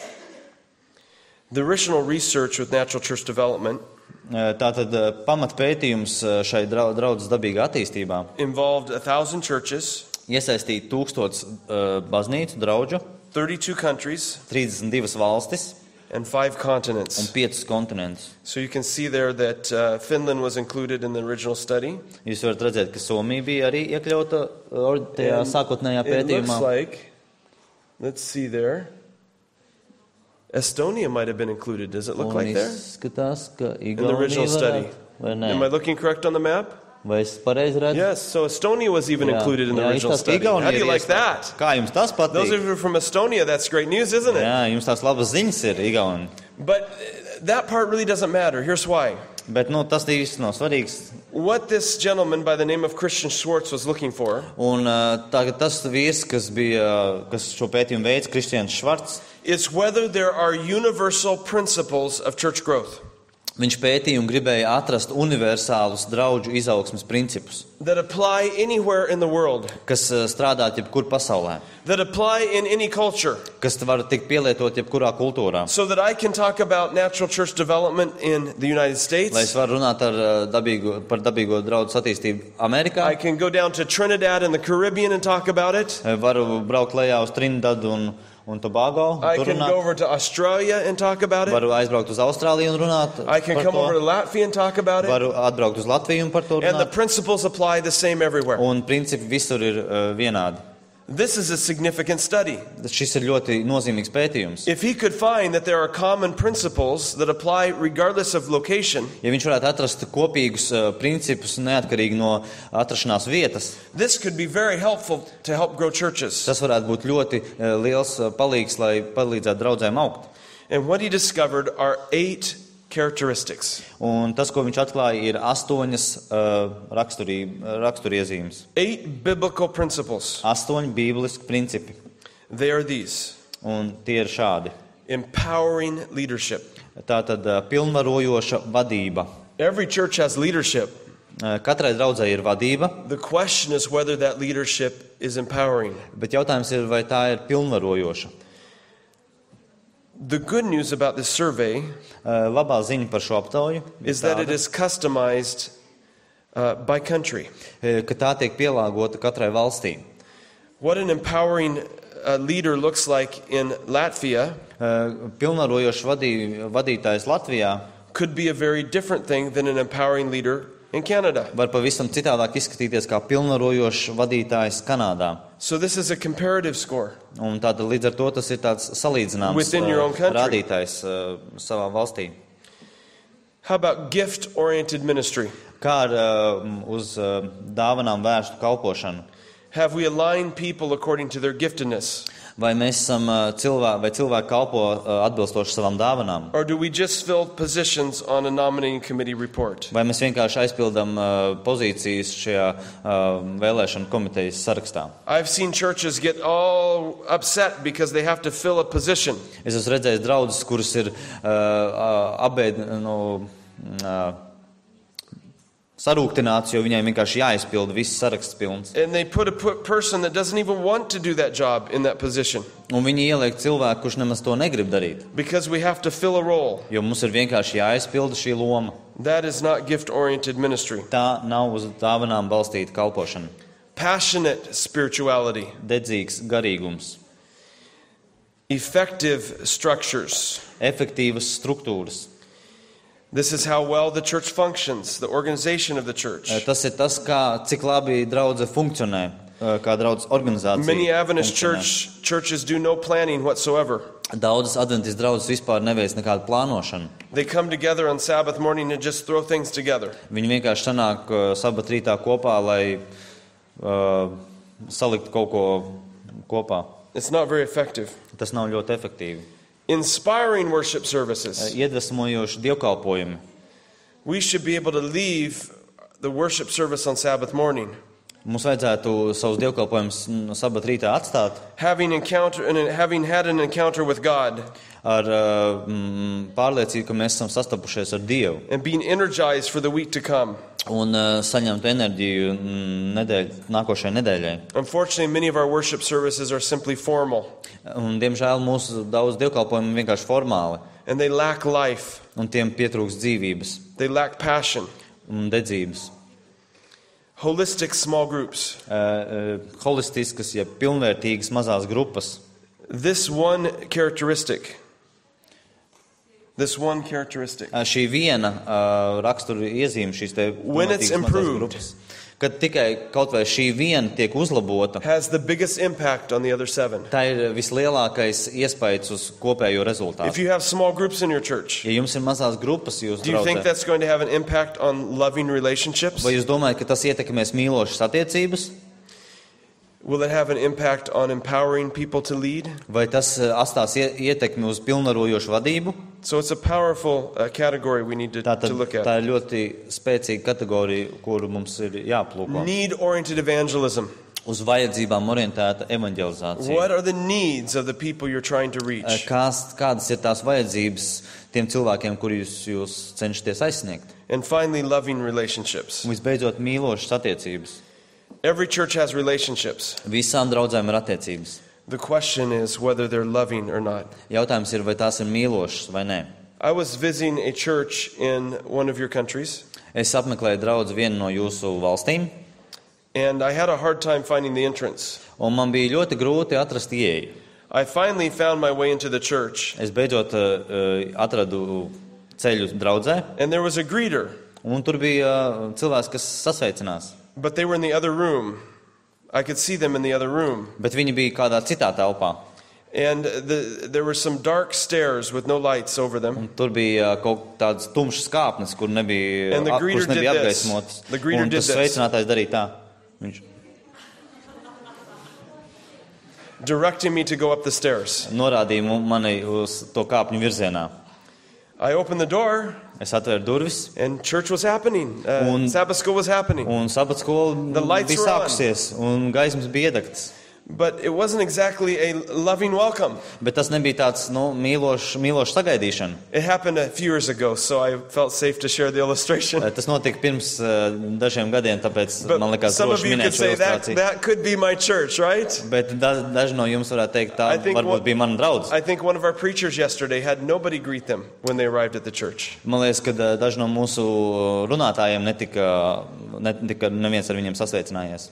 [SPEAKER 1] The original research with natural church development
[SPEAKER 2] Tātad pamatpētījums šai draudzes dabīgā attīstībā
[SPEAKER 1] involved a thousand churches,
[SPEAKER 2] iesaistīja tūkstots uh, baznīcu, draudžu,
[SPEAKER 1] thirty-two countries,
[SPEAKER 2] trīsdesmit divas valstis
[SPEAKER 1] and five continents.
[SPEAKER 2] Un piecus kontinentus.
[SPEAKER 1] So you can see there that uh, Finland was included in the original study.
[SPEAKER 2] Jūs varat redzēt, ka Somija bija arī iekļauta tajā sākotnējā pētījumā.
[SPEAKER 1] It looks like, let's see there, Estonia might have been included. Does it look
[SPEAKER 2] Un
[SPEAKER 1] like there?
[SPEAKER 2] Izskatās, ka
[SPEAKER 1] in the original study. Am I looking correct on the map?
[SPEAKER 2] Vai es pareizi redzu?
[SPEAKER 1] Yes, so Estonia was even
[SPEAKER 2] jā,
[SPEAKER 1] included in the
[SPEAKER 2] jā,
[SPEAKER 1] original study. How do you like that?
[SPEAKER 2] Kā jums tas patīk?
[SPEAKER 1] Those of you from Estonia, that's great news, isn't it?
[SPEAKER 2] Jā, jums tās labas ziņas ir, Igauni.
[SPEAKER 1] But that part really doesn't matter. Here's why.
[SPEAKER 2] Bet nu, tas īsti nav svarīgs.
[SPEAKER 1] What this gentleman by the name of Christian Schwartz was looking for
[SPEAKER 2] Un uh, tagad tas vīrs, kas bija, kas šo pētījumu veids, Kristians Švarts,
[SPEAKER 1] is whether there are universal principles of church growth
[SPEAKER 2] viņš pētīja un gribēja atrast universālus draudžu izaugsmes principus,
[SPEAKER 1] that apply anywhere in the world,
[SPEAKER 2] kas uh, strādā jebkur pasaulē,
[SPEAKER 1] that apply in any culture,
[SPEAKER 2] kas var tikt pielietot jebkurā kultūrā.
[SPEAKER 1] so that I can talk about natural church development in the United States.
[SPEAKER 2] Lai es varu runāt ar, uh, dabīgo, par dabīgo draudzu attīstību Amerikā,
[SPEAKER 1] I can go down to Trinidad in the Caribbean and talk about it.
[SPEAKER 2] uh, varu braukt lejā uz Trinidadu un, un Tobago,
[SPEAKER 1] I
[SPEAKER 2] tur
[SPEAKER 1] can
[SPEAKER 2] runāt.
[SPEAKER 1] go over to Australia and talk about it.
[SPEAKER 2] Varu aizbraukt uz Austrāliju un runāt
[SPEAKER 1] I can
[SPEAKER 2] par
[SPEAKER 1] come over to
[SPEAKER 2] to.
[SPEAKER 1] Latvia and talk about it.
[SPEAKER 2] Varu atbraukt uz Latviju un par to
[SPEAKER 1] And the
[SPEAKER 2] runāt.
[SPEAKER 1] principles apply the same everywhere.
[SPEAKER 2] Un principi visur ir uh, vienādi.
[SPEAKER 1] This is a significant study.
[SPEAKER 2] Šis ir ļoti nozīmīgs pētījums.
[SPEAKER 1] If he could find that there are common principles that apply regardless of location,
[SPEAKER 2] Ja viņš varētu atrast kopīgus uh, principus neatkarīgi no atrašanās vietas,
[SPEAKER 1] this could be very helpful to help grow churches.
[SPEAKER 2] tas varētu būt ļoti uh, liels uh, palīgs, lai palīdzētu draudzēm augt.
[SPEAKER 1] And what he discovered are eight characteristics.
[SPEAKER 2] Un tas, ko viņš atklāja, ir astoņas uh, raksturī- raksturiezīmes.
[SPEAKER 1] Eight biblical principles.
[SPEAKER 2] Astoņi bībeliski principi.
[SPEAKER 1] They are these.
[SPEAKER 2] Un tie ir šādi.
[SPEAKER 1] Empowering leadership.
[SPEAKER 2] Tātad uh, pilnvarojoša vadība.
[SPEAKER 1] Every church has leadership.
[SPEAKER 2] Uh, Katrai draudzei ir vadība,
[SPEAKER 1] The question is whether that leadership is empowering.
[SPEAKER 2] bet jautājums ir, vai tā ir pilnvarojoša.
[SPEAKER 1] The good news about this survey
[SPEAKER 2] Uh, Labā ziņa par šo aptauju ir
[SPEAKER 1] is that it
[SPEAKER 2] tāda,
[SPEAKER 1] is customized uh, by country.
[SPEAKER 2] uh, ka tā tiek pielāgota katrai valstī.
[SPEAKER 1] What an empowering uh, leader looks like in Latvia
[SPEAKER 2] Uh, Pilnvarojošs vadī, vadītājs Latvijā
[SPEAKER 1] could be a very different thing than an empowering leader in Canada.
[SPEAKER 2] var pavisam citādāk izskatīties kā pilnvarojošs vadītājs Kanādā.
[SPEAKER 1] So this is a comparative score.
[SPEAKER 2] Un tātad līdz ar to tas ir tāds salīdzināms
[SPEAKER 1] Within your own
[SPEAKER 2] uh,
[SPEAKER 1] country.
[SPEAKER 2] rādītājs uh, savā valstī.
[SPEAKER 1] How about gift-oriented ministry?
[SPEAKER 2] Kā ar uh, uz uh, dāvanām vērstu kalpošanu?
[SPEAKER 1] Have we aligned people according to their giftedness?
[SPEAKER 2] Vai mēs esam uh, cilvēki, vai cilvēki kalpo uh, atbilstoši savām dāvanām?
[SPEAKER 1] Or do we just fill positions on a nominating committee report?
[SPEAKER 2] Vai mēs vienkārši aizpildām uh, pozīcijas šajā uh, vēlēšanu komitejas sarakstā?
[SPEAKER 1] I've seen churches get all upset because they have to fill a position.
[SPEAKER 2] Es esmu redzējis draudzes, kuras ir uh, uh, abēd, nu, uh, sarūktināts, jo viņai vienkārši jāizpilda viss saraksts pilns.
[SPEAKER 1] And they put a put person that doesn't even want to do that job in that position
[SPEAKER 2] Un viņi ieliek cilvēku, kurš nemaz to negrib darīt,
[SPEAKER 1] because we have to fill a role.
[SPEAKER 2] jo mums ir vienkārši jāizpilda šī loma.
[SPEAKER 1] That is not gift-oriented ministry.
[SPEAKER 2] Tā nav uz dāvanām balstīta kalpošana.
[SPEAKER 1] Passionate spirituality.
[SPEAKER 2] Dedzīgs garīgums,
[SPEAKER 1] Effective structures.
[SPEAKER 2] efektīvas struktūras.
[SPEAKER 1] This is how well the church functions, the organization of the church.
[SPEAKER 2] Tas ir tas, kā, cik labi draudze funkcionē, kā draudzes organizācija.
[SPEAKER 1] Many Adventist
[SPEAKER 2] funkcionē.
[SPEAKER 1] church churches do no planning whatsoever.
[SPEAKER 2] Daudzas adventistu draudzes vispār neveic nekādu plānošanu.
[SPEAKER 1] They come together on Sabbath morning and just throw things together.
[SPEAKER 2] Viņi vienkārši sanāk uh, sabat rītā kopā, lai uh, saliktu kaut ko kopā.
[SPEAKER 1] It's not very effective.
[SPEAKER 2] Tas nav ļoti efektīvi.
[SPEAKER 1] Inspiring worship
[SPEAKER 2] Uh,
[SPEAKER 1] services.
[SPEAKER 2] Iedvesmojoši dievkalpojumi.
[SPEAKER 1] We should be able to leave the worship service on Sabbath morning
[SPEAKER 2] Mums vajadzētu savus dievkalpojumus mm, sabat rītā atstāt
[SPEAKER 1] having encounter and having had an encounter with God
[SPEAKER 2] ar uh, mm, pārliecību, ka mēs esam sastapušies ar Dievu
[SPEAKER 1] and being energized for the week to come.
[SPEAKER 2] un uh, saņemt enerģiju mm, nedēļ, nākošajai nedēļai.
[SPEAKER 1] Unfortunately, many of our worship services are simply formal
[SPEAKER 2] Un, diemžēl mūsu daudz dievkalpojumu ir vienkārši formāli,
[SPEAKER 1] and they lack life.
[SPEAKER 2] un tiem pietrūkst dzīvības
[SPEAKER 1] They lack passion.
[SPEAKER 2] un dedzības.
[SPEAKER 1] Holistic small groups.
[SPEAKER 2] Uh, uh, holistiskas, ja pilnvērtīgas mazās grupas.
[SPEAKER 1] This one characteristic. This one characteristic.
[SPEAKER 2] Uh, šī viena uh, rakstura iezīme, šīs te
[SPEAKER 1] When it's
[SPEAKER 2] pilnvērtīgas mazās
[SPEAKER 1] improved.
[SPEAKER 2] grupas, kad tikai kaut vai šī viena tiek uzlabota,
[SPEAKER 1] Has the biggest impact on the other seven.
[SPEAKER 2] tā ir vislielākais iespējas uz kopējo rezultātu.
[SPEAKER 1] If you have small groups in your church,
[SPEAKER 2] Ja jums ir mazās grupas jūsu
[SPEAKER 1] do you think
[SPEAKER 2] draudzē,
[SPEAKER 1] that's going to have an impact on loving relationships?
[SPEAKER 2] vai jūs domājat, ka tas ietekmēs mīlošas attiecības?
[SPEAKER 1] Will it have an impact on empowering people to lead?
[SPEAKER 2] Vai tas uh, atstās ie- ietekmi uz pilnvarojošu vadību?
[SPEAKER 1] So it's a powerful uh, category we need to,
[SPEAKER 2] Tā,
[SPEAKER 1] to look
[SPEAKER 2] tad,
[SPEAKER 1] at.
[SPEAKER 2] tā ir ļoti spēcīga kategorija, kuru mums ir jāplūko.
[SPEAKER 1] Need-oriented evangelism.
[SPEAKER 2] Uz vajadzībām orientēta evanģelizācija.
[SPEAKER 1] What are the needs of the people you're trying to
[SPEAKER 2] Uh,
[SPEAKER 1] reach?
[SPEAKER 2] Kās, kādas ir tās vajadzības tiem cilvēkiem, kurus jūs cenšaties aizsniegt?
[SPEAKER 1] And finally, loving relationships.
[SPEAKER 2] Un visbeidzot, mīlošas attiecības.
[SPEAKER 1] Every church has relationships.
[SPEAKER 2] Visām draudzēm ir attiecības.
[SPEAKER 1] The question is whether they're loving or not.
[SPEAKER 2] Jautājums ir, vai tās ir mīlošas vai nē.
[SPEAKER 1] I was visiting a church in one of your countries,
[SPEAKER 2] Es apmeklēju draudzi vienu no jūsu valstīm,
[SPEAKER 1] and I had a hard time finding the entrance.
[SPEAKER 2] un man bija ļoti grūti atrast ieeju.
[SPEAKER 1] I finally found my way into the church,
[SPEAKER 2] Es beidzot uh, atradu ceļu draudzē,
[SPEAKER 1] and there was a greeter,
[SPEAKER 2] un tur bija uh, cilvēks, kas sasveicinās.
[SPEAKER 1] but they were in the other room. I could see them in the other room.
[SPEAKER 2] Bet viņi bija kādā citā telpā.
[SPEAKER 1] And the, there were some dark stairs with no lights over them.
[SPEAKER 2] Un tur bija uh, kaut tādas tumšas kāpnes, kur nebija,
[SPEAKER 1] And the
[SPEAKER 2] ap-
[SPEAKER 1] greeter
[SPEAKER 2] kuras nebija
[SPEAKER 1] did this.
[SPEAKER 2] apgaismotas.
[SPEAKER 1] The greeter
[SPEAKER 2] Un
[SPEAKER 1] did
[SPEAKER 2] tas
[SPEAKER 1] this.
[SPEAKER 2] sveicinātājs darīja tā. Viņš
[SPEAKER 1] Directing me to go up the stairs.
[SPEAKER 2] norādīja mu- mani uz to kāpņu virzienā.
[SPEAKER 1] I opened the door,
[SPEAKER 2] Es atvēru durvis,
[SPEAKER 1] and church was happening. Uh,
[SPEAKER 2] Un-
[SPEAKER 1] Sabbath school was happening.
[SPEAKER 2] un sabat skola
[SPEAKER 1] The lights
[SPEAKER 2] bija
[SPEAKER 1] were on.
[SPEAKER 2] sākusies, un gaismas bija iedegtas.
[SPEAKER 1] But it wasn't exactly a loving welcome.
[SPEAKER 2] Bet tas nebija tāds nu, mīlošs, mīlošs sagaidīšana.
[SPEAKER 1] It happened a few years ago, so I felt safe to share the illustration.
[SPEAKER 2] Tas notika pirms uh, dažiem gadiem, tāpēc
[SPEAKER 1] But
[SPEAKER 2] man likās
[SPEAKER 1] some of
[SPEAKER 2] droši
[SPEAKER 1] you
[SPEAKER 2] minēt
[SPEAKER 1] could
[SPEAKER 2] šo
[SPEAKER 1] say that,
[SPEAKER 2] ilustrāciju.
[SPEAKER 1] that could be my church, right?
[SPEAKER 2] Bet da, daži no jums varētu teikt, tā
[SPEAKER 1] I think
[SPEAKER 2] varbūt
[SPEAKER 1] what-
[SPEAKER 2] bija mana draudze.
[SPEAKER 1] I think one of our preachers yesterday had nobody greet them when they arrived at the church.
[SPEAKER 2] Man liekas, ka uh, daži no mūsu runātājiem netika, netika neviens ar viņiem sasveicinājies.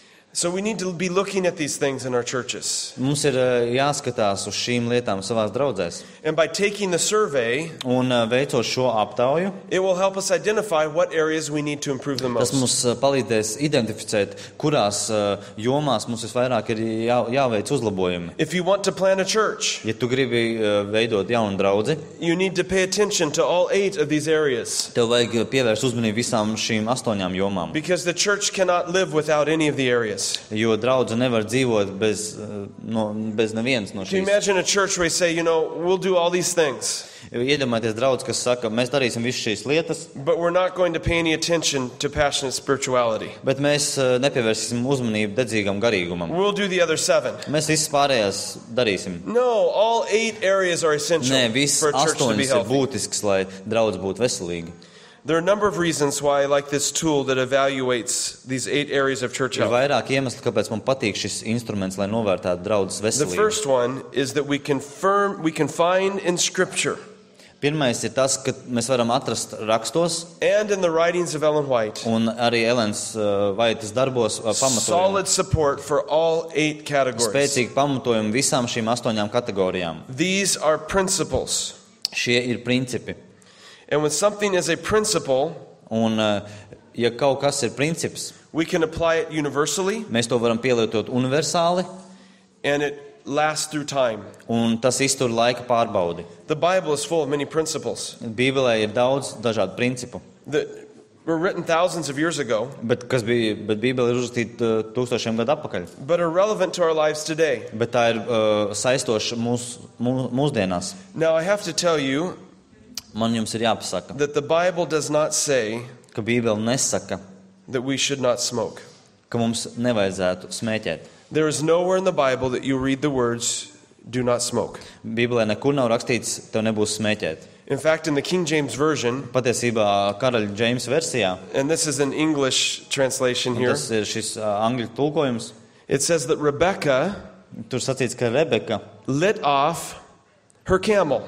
[SPEAKER 1] So we need to be looking at these things in our churches.
[SPEAKER 2] Mums ir uh, jāskatās uz šīm lietām savās draudzēs.
[SPEAKER 1] And by taking the survey,
[SPEAKER 2] Un uh, veicot šo aptauju,
[SPEAKER 1] it will help us identify what areas we need to improve the
[SPEAKER 2] tas
[SPEAKER 1] most.
[SPEAKER 2] mums uh, palīdzēs identificēt, kurās uh, jomās mums visvairāk ir jā, jāveic uzlabojumi.
[SPEAKER 1] If you want to plant a church,
[SPEAKER 2] Ja tu gribi uh, veidot jaunu draudzi,
[SPEAKER 1] you need to pay attention to all eight of these areas.
[SPEAKER 2] tev vajag pievērst uzmanību visām šīm astoņām jomām.
[SPEAKER 1] Because the church cannot live without any of the areas.
[SPEAKER 2] Jo draudze nevar dzīvot bez, uh, no, bez nevienas no
[SPEAKER 1] Can you
[SPEAKER 2] šīs.
[SPEAKER 1] imagine a church where we say, you know, we'll do all these things,
[SPEAKER 2] Iedomājieties draudzi, kas saka, mēs darīsim visas šīs lietas,
[SPEAKER 1] but we're not going to pay any attention to passionate spirituality.
[SPEAKER 2] bet mēs uh, nepievērsīsim uzmanību dedzīgam garīgumam.
[SPEAKER 1] We'll do the other seven.
[SPEAKER 2] Mēs visas pārējās darīsim.
[SPEAKER 1] No, all eight areas are essential
[SPEAKER 2] Nē, viss
[SPEAKER 1] for a church to be
[SPEAKER 2] astoņas ir
[SPEAKER 1] healthy.
[SPEAKER 2] būtisks, lai draudze būtu veselīga.
[SPEAKER 1] There are a number of reasons why I like this tool that evaluates these eight areas of church
[SPEAKER 2] Ir
[SPEAKER 1] health.
[SPEAKER 2] vairāk iemeslu, kāpēc man patīk šis instruments, lai novērtētu draudzes
[SPEAKER 1] The
[SPEAKER 2] veselību.
[SPEAKER 1] first one is that we confirm, we can find in Scripture
[SPEAKER 2] Pirmais ir tas, ka mēs varam atrast rakstos
[SPEAKER 1] and in the writings of Ellen White
[SPEAKER 2] un arī Elens uh, Vaitas darbos uh, pamatojumu.
[SPEAKER 1] solid support for all eight categories.
[SPEAKER 2] Spēcīgi pamatojumu visām šīm astoņām kategorijām.
[SPEAKER 1] These are principles.
[SPEAKER 2] Šie ir principi.
[SPEAKER 1] And when something is a principle,
[SPEAKER 2] Un, uh, ja kaut kas ir princips,
[SPEAKER 1] we can apply it universally
[SPEAKER 2] mēs to varam pielietot universāli,
[SPEAKER 1] and it lasts through time.
[SPEAKER 2] un tas iztur laika pārbaudi.
[SPEAKER 1] The Bible is full of many principles
[SPEAKER 2] Bībelē ir daudz dažādu principu,
[SPEAKER 1] that were written thousands of years ago,
[SPEAKER 2] bet, kas bija, bet Bībele ir uzrakstīta uh, tūkstošiem gadu atpakaļ.
[SPEAKER 1] but are relevant to our lives today.
[SPEAKER 2] Bet tā ir uh, saistoša mūs, mūs, mūsdienās.
[SPEAKER 1] Now, I have to tell you
[SPEAKER 2] Man jums ir jāpasaka,
[SPEAKER 1] that the Bible does not say
[SPEAKER 2] ka Bībele nesaka,
[SPEAKER 1] that we should not smoke.
[SPEAKER 2] ka mums nevajadzētu smēķēt.
[SPEAKER 1] There is nowhere in the Bible that you read the words, do not smoke.
[SPEAKER 2] Bībelē nekur nav rakstīts, tev nebūs smēķēt.
[SPEAKER 1] In fact, in the King James Version,
[SPEAKER 2] Patiesībā karaļa Džeimsa versijā,
[SPEAKER 1] and this is an English translation
[SPEAKER 2] un
[SPEAKER 1] here,
[SPEAKER 2] tas ir šis uh, angļu tulkojums,
[SPEAKER 1] it says that Rebecca
[SPEAKER 2] tur sacīts, ka Rebeka
[SPEAKER 1] lit off her camel.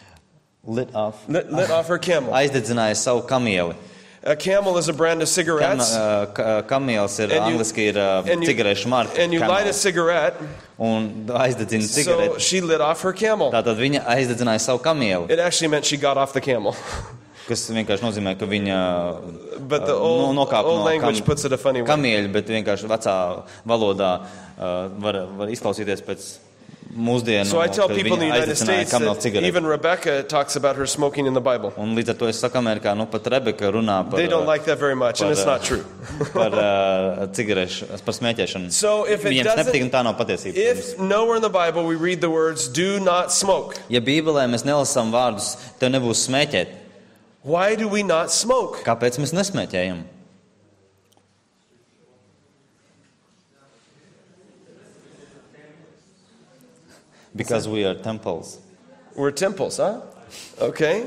[SPEAKER 2] lit off,
[SPEAKER 1] Lit, lit off her camel.
[SPEAKER 2] aizdedzināja savu kamieli.
[SPEAKER 1] A camel is a brand of
[SPEAKER 2] Kam,
[SPEAKER 1] cigarettes.
[SPEAKER 2] uh, ka- kamielis ir,
[SPEAKER 1] And you-
[SPEAKER 2] angliski ir uh,
[SPEAKER 1] and you-
[SPEAKER 2] cigarešu marka,
[SPEAKER 1] And you light a
[SPEAKER 2] Camel.
[SPEAKER 1] cigarette,
[SPEAKER 2] Un aizdedzina
[SPEAKER 1] so
[SPEAKER 2] cigareti.
[SPEAKER 1] she lit off her camel.
[SPEAKER 2] Tātad viņa aizdedzināja savu kamieli,
[SPEAKER 1] It actually meant she got off the camel.
[SPEAKER 2] kas vienkārši nozīmē, ka viņa
[SPEAKER 1] But the
[SPEAKER 2] uh,
[SPEAKER 1] old,
[SPEAKER 2] no, nokāpa
[SPEAKER 1] old
[SPEAKER 2] no
[SPEAKER 1] language
[SPEAKER 2] kam,
[SPEAKER 1] puts it a funny way.
[SPEAKER 2] kamieļa, bet vienkārši vecā valodā uh, var, var izklausīties pēc mūsdienu,
[SPEAKER 1] So I tell
[SPEAKER 2] kad
[SPEAKER 1] people in the
[SPEAKER 2] viņi
[SPEAKER 1] United
[SPEAKER 2] aizaicināja
[SPEAKER 1] States
[SPEAKER 2] kamel
[SPEAKER 1] that
[SPEAKER 2] cigareti.
[SPEAKER 1] even Rebecca talks about her smoking in the Bible.
[SPEAKER 2] Un līdz ar to es saku Amerikā, nu pat Rebeka runā par,
[SPEAKER 1] They don't like that very much, and
[SPEAKER 2] par,
[SPEAKER 1] it's not true.
[SPEAKER 2] par uh, cigarešu, par smēķēšanu.
[SPEAKER 1] So if it
[SPEAKER 2] Viņiem
[SPEAKER 1] doesn't-
[SPEAKER 2] nepatīk, un tā nav patiesība.
[SPEAKER 1] If nowhere in the Bible we read the words, do not smoke,
[SPEAKER 2] Ja Bībelē mēs nelasām vārdus, tev nebūs smēķēt.
[SPEAKER 1] why do we not smoke?
[SPEAKER 2] Kāpēc mēs nesmēķējam? Because we are temples.
[SPEAKER 1] We're temples, huh? Okay.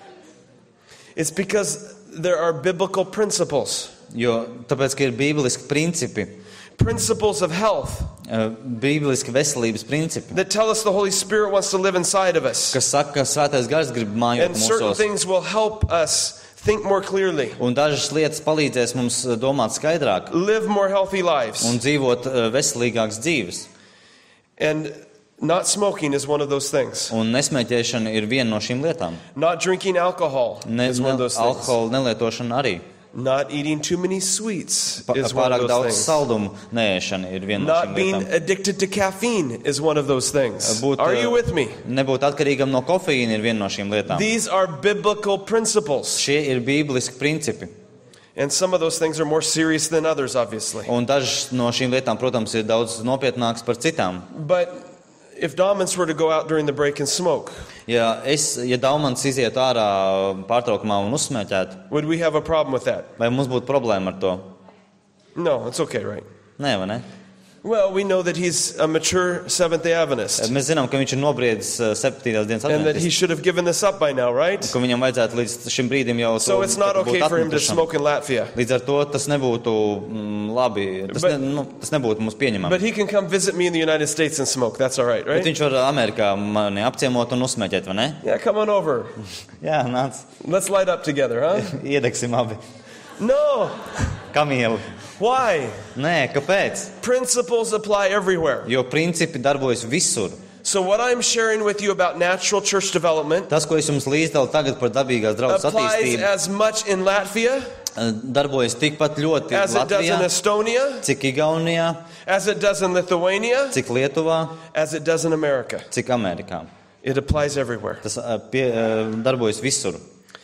[SPEAKER 1] It's because there are biblical principles,
[SPEAKER 2] Jo tāpēc, ka ir bībeliski principi,
[SPEAKER 1] principles of health,
[SPEAKER 2] uh, bībeliski veselības principi,
[SPEAKER 1] that tell us the Holy Spirit wants to live inside of us.
[SPEAKER 2] kas saka, ka Svētais Gars grib mājot
[SPEAKER 1] And certain
[SPEAKER 2] mūsos.
[SPEAKER 1] things will help us think more clearly,
[SPEAKER 2] Un dažas lietas palīdzēs mums uh, domāt skaidrāk
[SPEAKER 1] live more healthy lives.
[SPEAKER 2] un dzīvot uh, veselīgākas dzīves.
[SPEAKER 1] And not smoking is one of those things.
[SPEAKER 2] Un nesmēķēšana ir viena no šīm lietām.
[SPEAKER 1] Not drinking alcohol
[SPEAKER 2] Ne,
[SPEAKER 1] is
[SPEAKER 2] ne,
[SPEAKER 1] one of those things.
[SPEAKER 2] alkohola nelietošana arī.
[SPEAKER 1] Not eating too many sweets
[SPEAKER 2] Pa,
[SPEAKER 1] is one of
[SPEAKER 2] pārāk
[SPEAKER 1] those
[SPEAKER 2] daudz
[SPEAKER 1] things.
[SPEAKER 2] saldumu neēšana ir viena no
[SPEAKER 1] Not
[SPEAKER 2] šīm
[SPEAKER 1] being
[SPEAKER 2] lietām.
[SPEAKER 1] addicted to caffeine is one of those things.
[SPEAKER 2] Būt,
[SPEAKER 1] Are
[SPEAKER 2] uh,
[SPEAKER 1] you with me?
[SPEAKER 2] Nebūt atkarīgam no kofeīna ir viena no šīm lietām.
[SPEAKER 1] These are biblical principles.
[SPEAKER 2] Šie ir bībeliski principi.
[SPEAKER 1] And some of those things are more serious than others, obviously.
[SPEAKER 2] Un dažas no šīm lietām, protams, ir daudz nopietnākas par citām.
[SPEAKER 1] But if Domins were to go out during the break and smoke,
[SPEAKER 2] Ja, es, ja Daumans izietu ārā pārtraukumā un uzsmēķētu,
[SPEAKER 1] would we have a problem with that?
[SPEAKER 2] vai mums būtu problēma ar to?
[SPEAKER 1] No, it's okay, right?
[SPEAKER 2] Nē, vai ne?
[SPEAKER 1] Well, we know that he's a mature Seventh-day Adventist
[SPEAKER 2] Mēs zinām, ka viņš ir nobriedis uh, septītās dienas
[SPEAKER 1] and that he
[SPEAKER 2] adventists,
[SPEAKER 1] should have given this up by now, right?
[SPEAKER 2] ka viņam vajadzētu līdz šim brīdim jau
[SPEAKER 1] So
[SPEAKER 2] to
[SPEAKER 1] it's not
[SPEAKER 2] būt
[SPEAKER 1] okay for him to
[SPEAKER 2] atmetušam.
[SPEAKER 1] smoke in Latvia.
[SPEAKER 2] Līdz ar to tas nebūtu mm, labi, tas,
[SPEAKER 1] But-
[SPEAKER 2] ne, nu, tas nebūtu mums pieņemami.
[SPEAKER 1] But he can come visit me in the United States and smoke. That's all right,
[SPEAKER 2] Bet
[SPEAKER 1] right?
[SPEAKER 2] viņš var Amerikā mani apciemot un uzsmēķēt, vai ne?
[SPEAKER 1] Yeah, come on over.
[SPEAKER 2] Jā, nāc,
[SPEAKER 1] Let's light up together, huh?
[SPEAKER 2] iedegsim abi
[SPEAKER 1] No.
[SPEAKER 2] kamieli.
[SPEAKER 1] Why?
[SPEAKER 2] Nē, kāpēc?
[SPEAKER 1] Principles apply everywhere.
[SPEAKER 2] Jo principi darbojas visur.
[SPEAKER 1] So what I'm sharing with you about natural church development
[SPEAKER 2] Tas, ko es jums līdzdalu tagad par dabīgās draudzes
[SPEAKER 1] applies
[SPEAKER 2] attīstību,
[SPEAKER 1] as much in Latvia
[SPEAKER 2] darbojas tikpat ļoti
[SPEAKER 1] as it does in
[SPEAKER 2] Latvijā,
[SPEAKER 1] Estonia,
[SPEAKER 2] cik Igaunijā,
[SPEAKER 1] as it does in Lithuania,
[SPEAKER 2] cik Lietuvā,
[SPEAKER 1] as it does in America.
[SPEAKER 2] cik Amerikā.
[SPEAKER 1] It applies everywhere.
[SPEAKER 2] Tas ā, pie, ā, darbojas visur.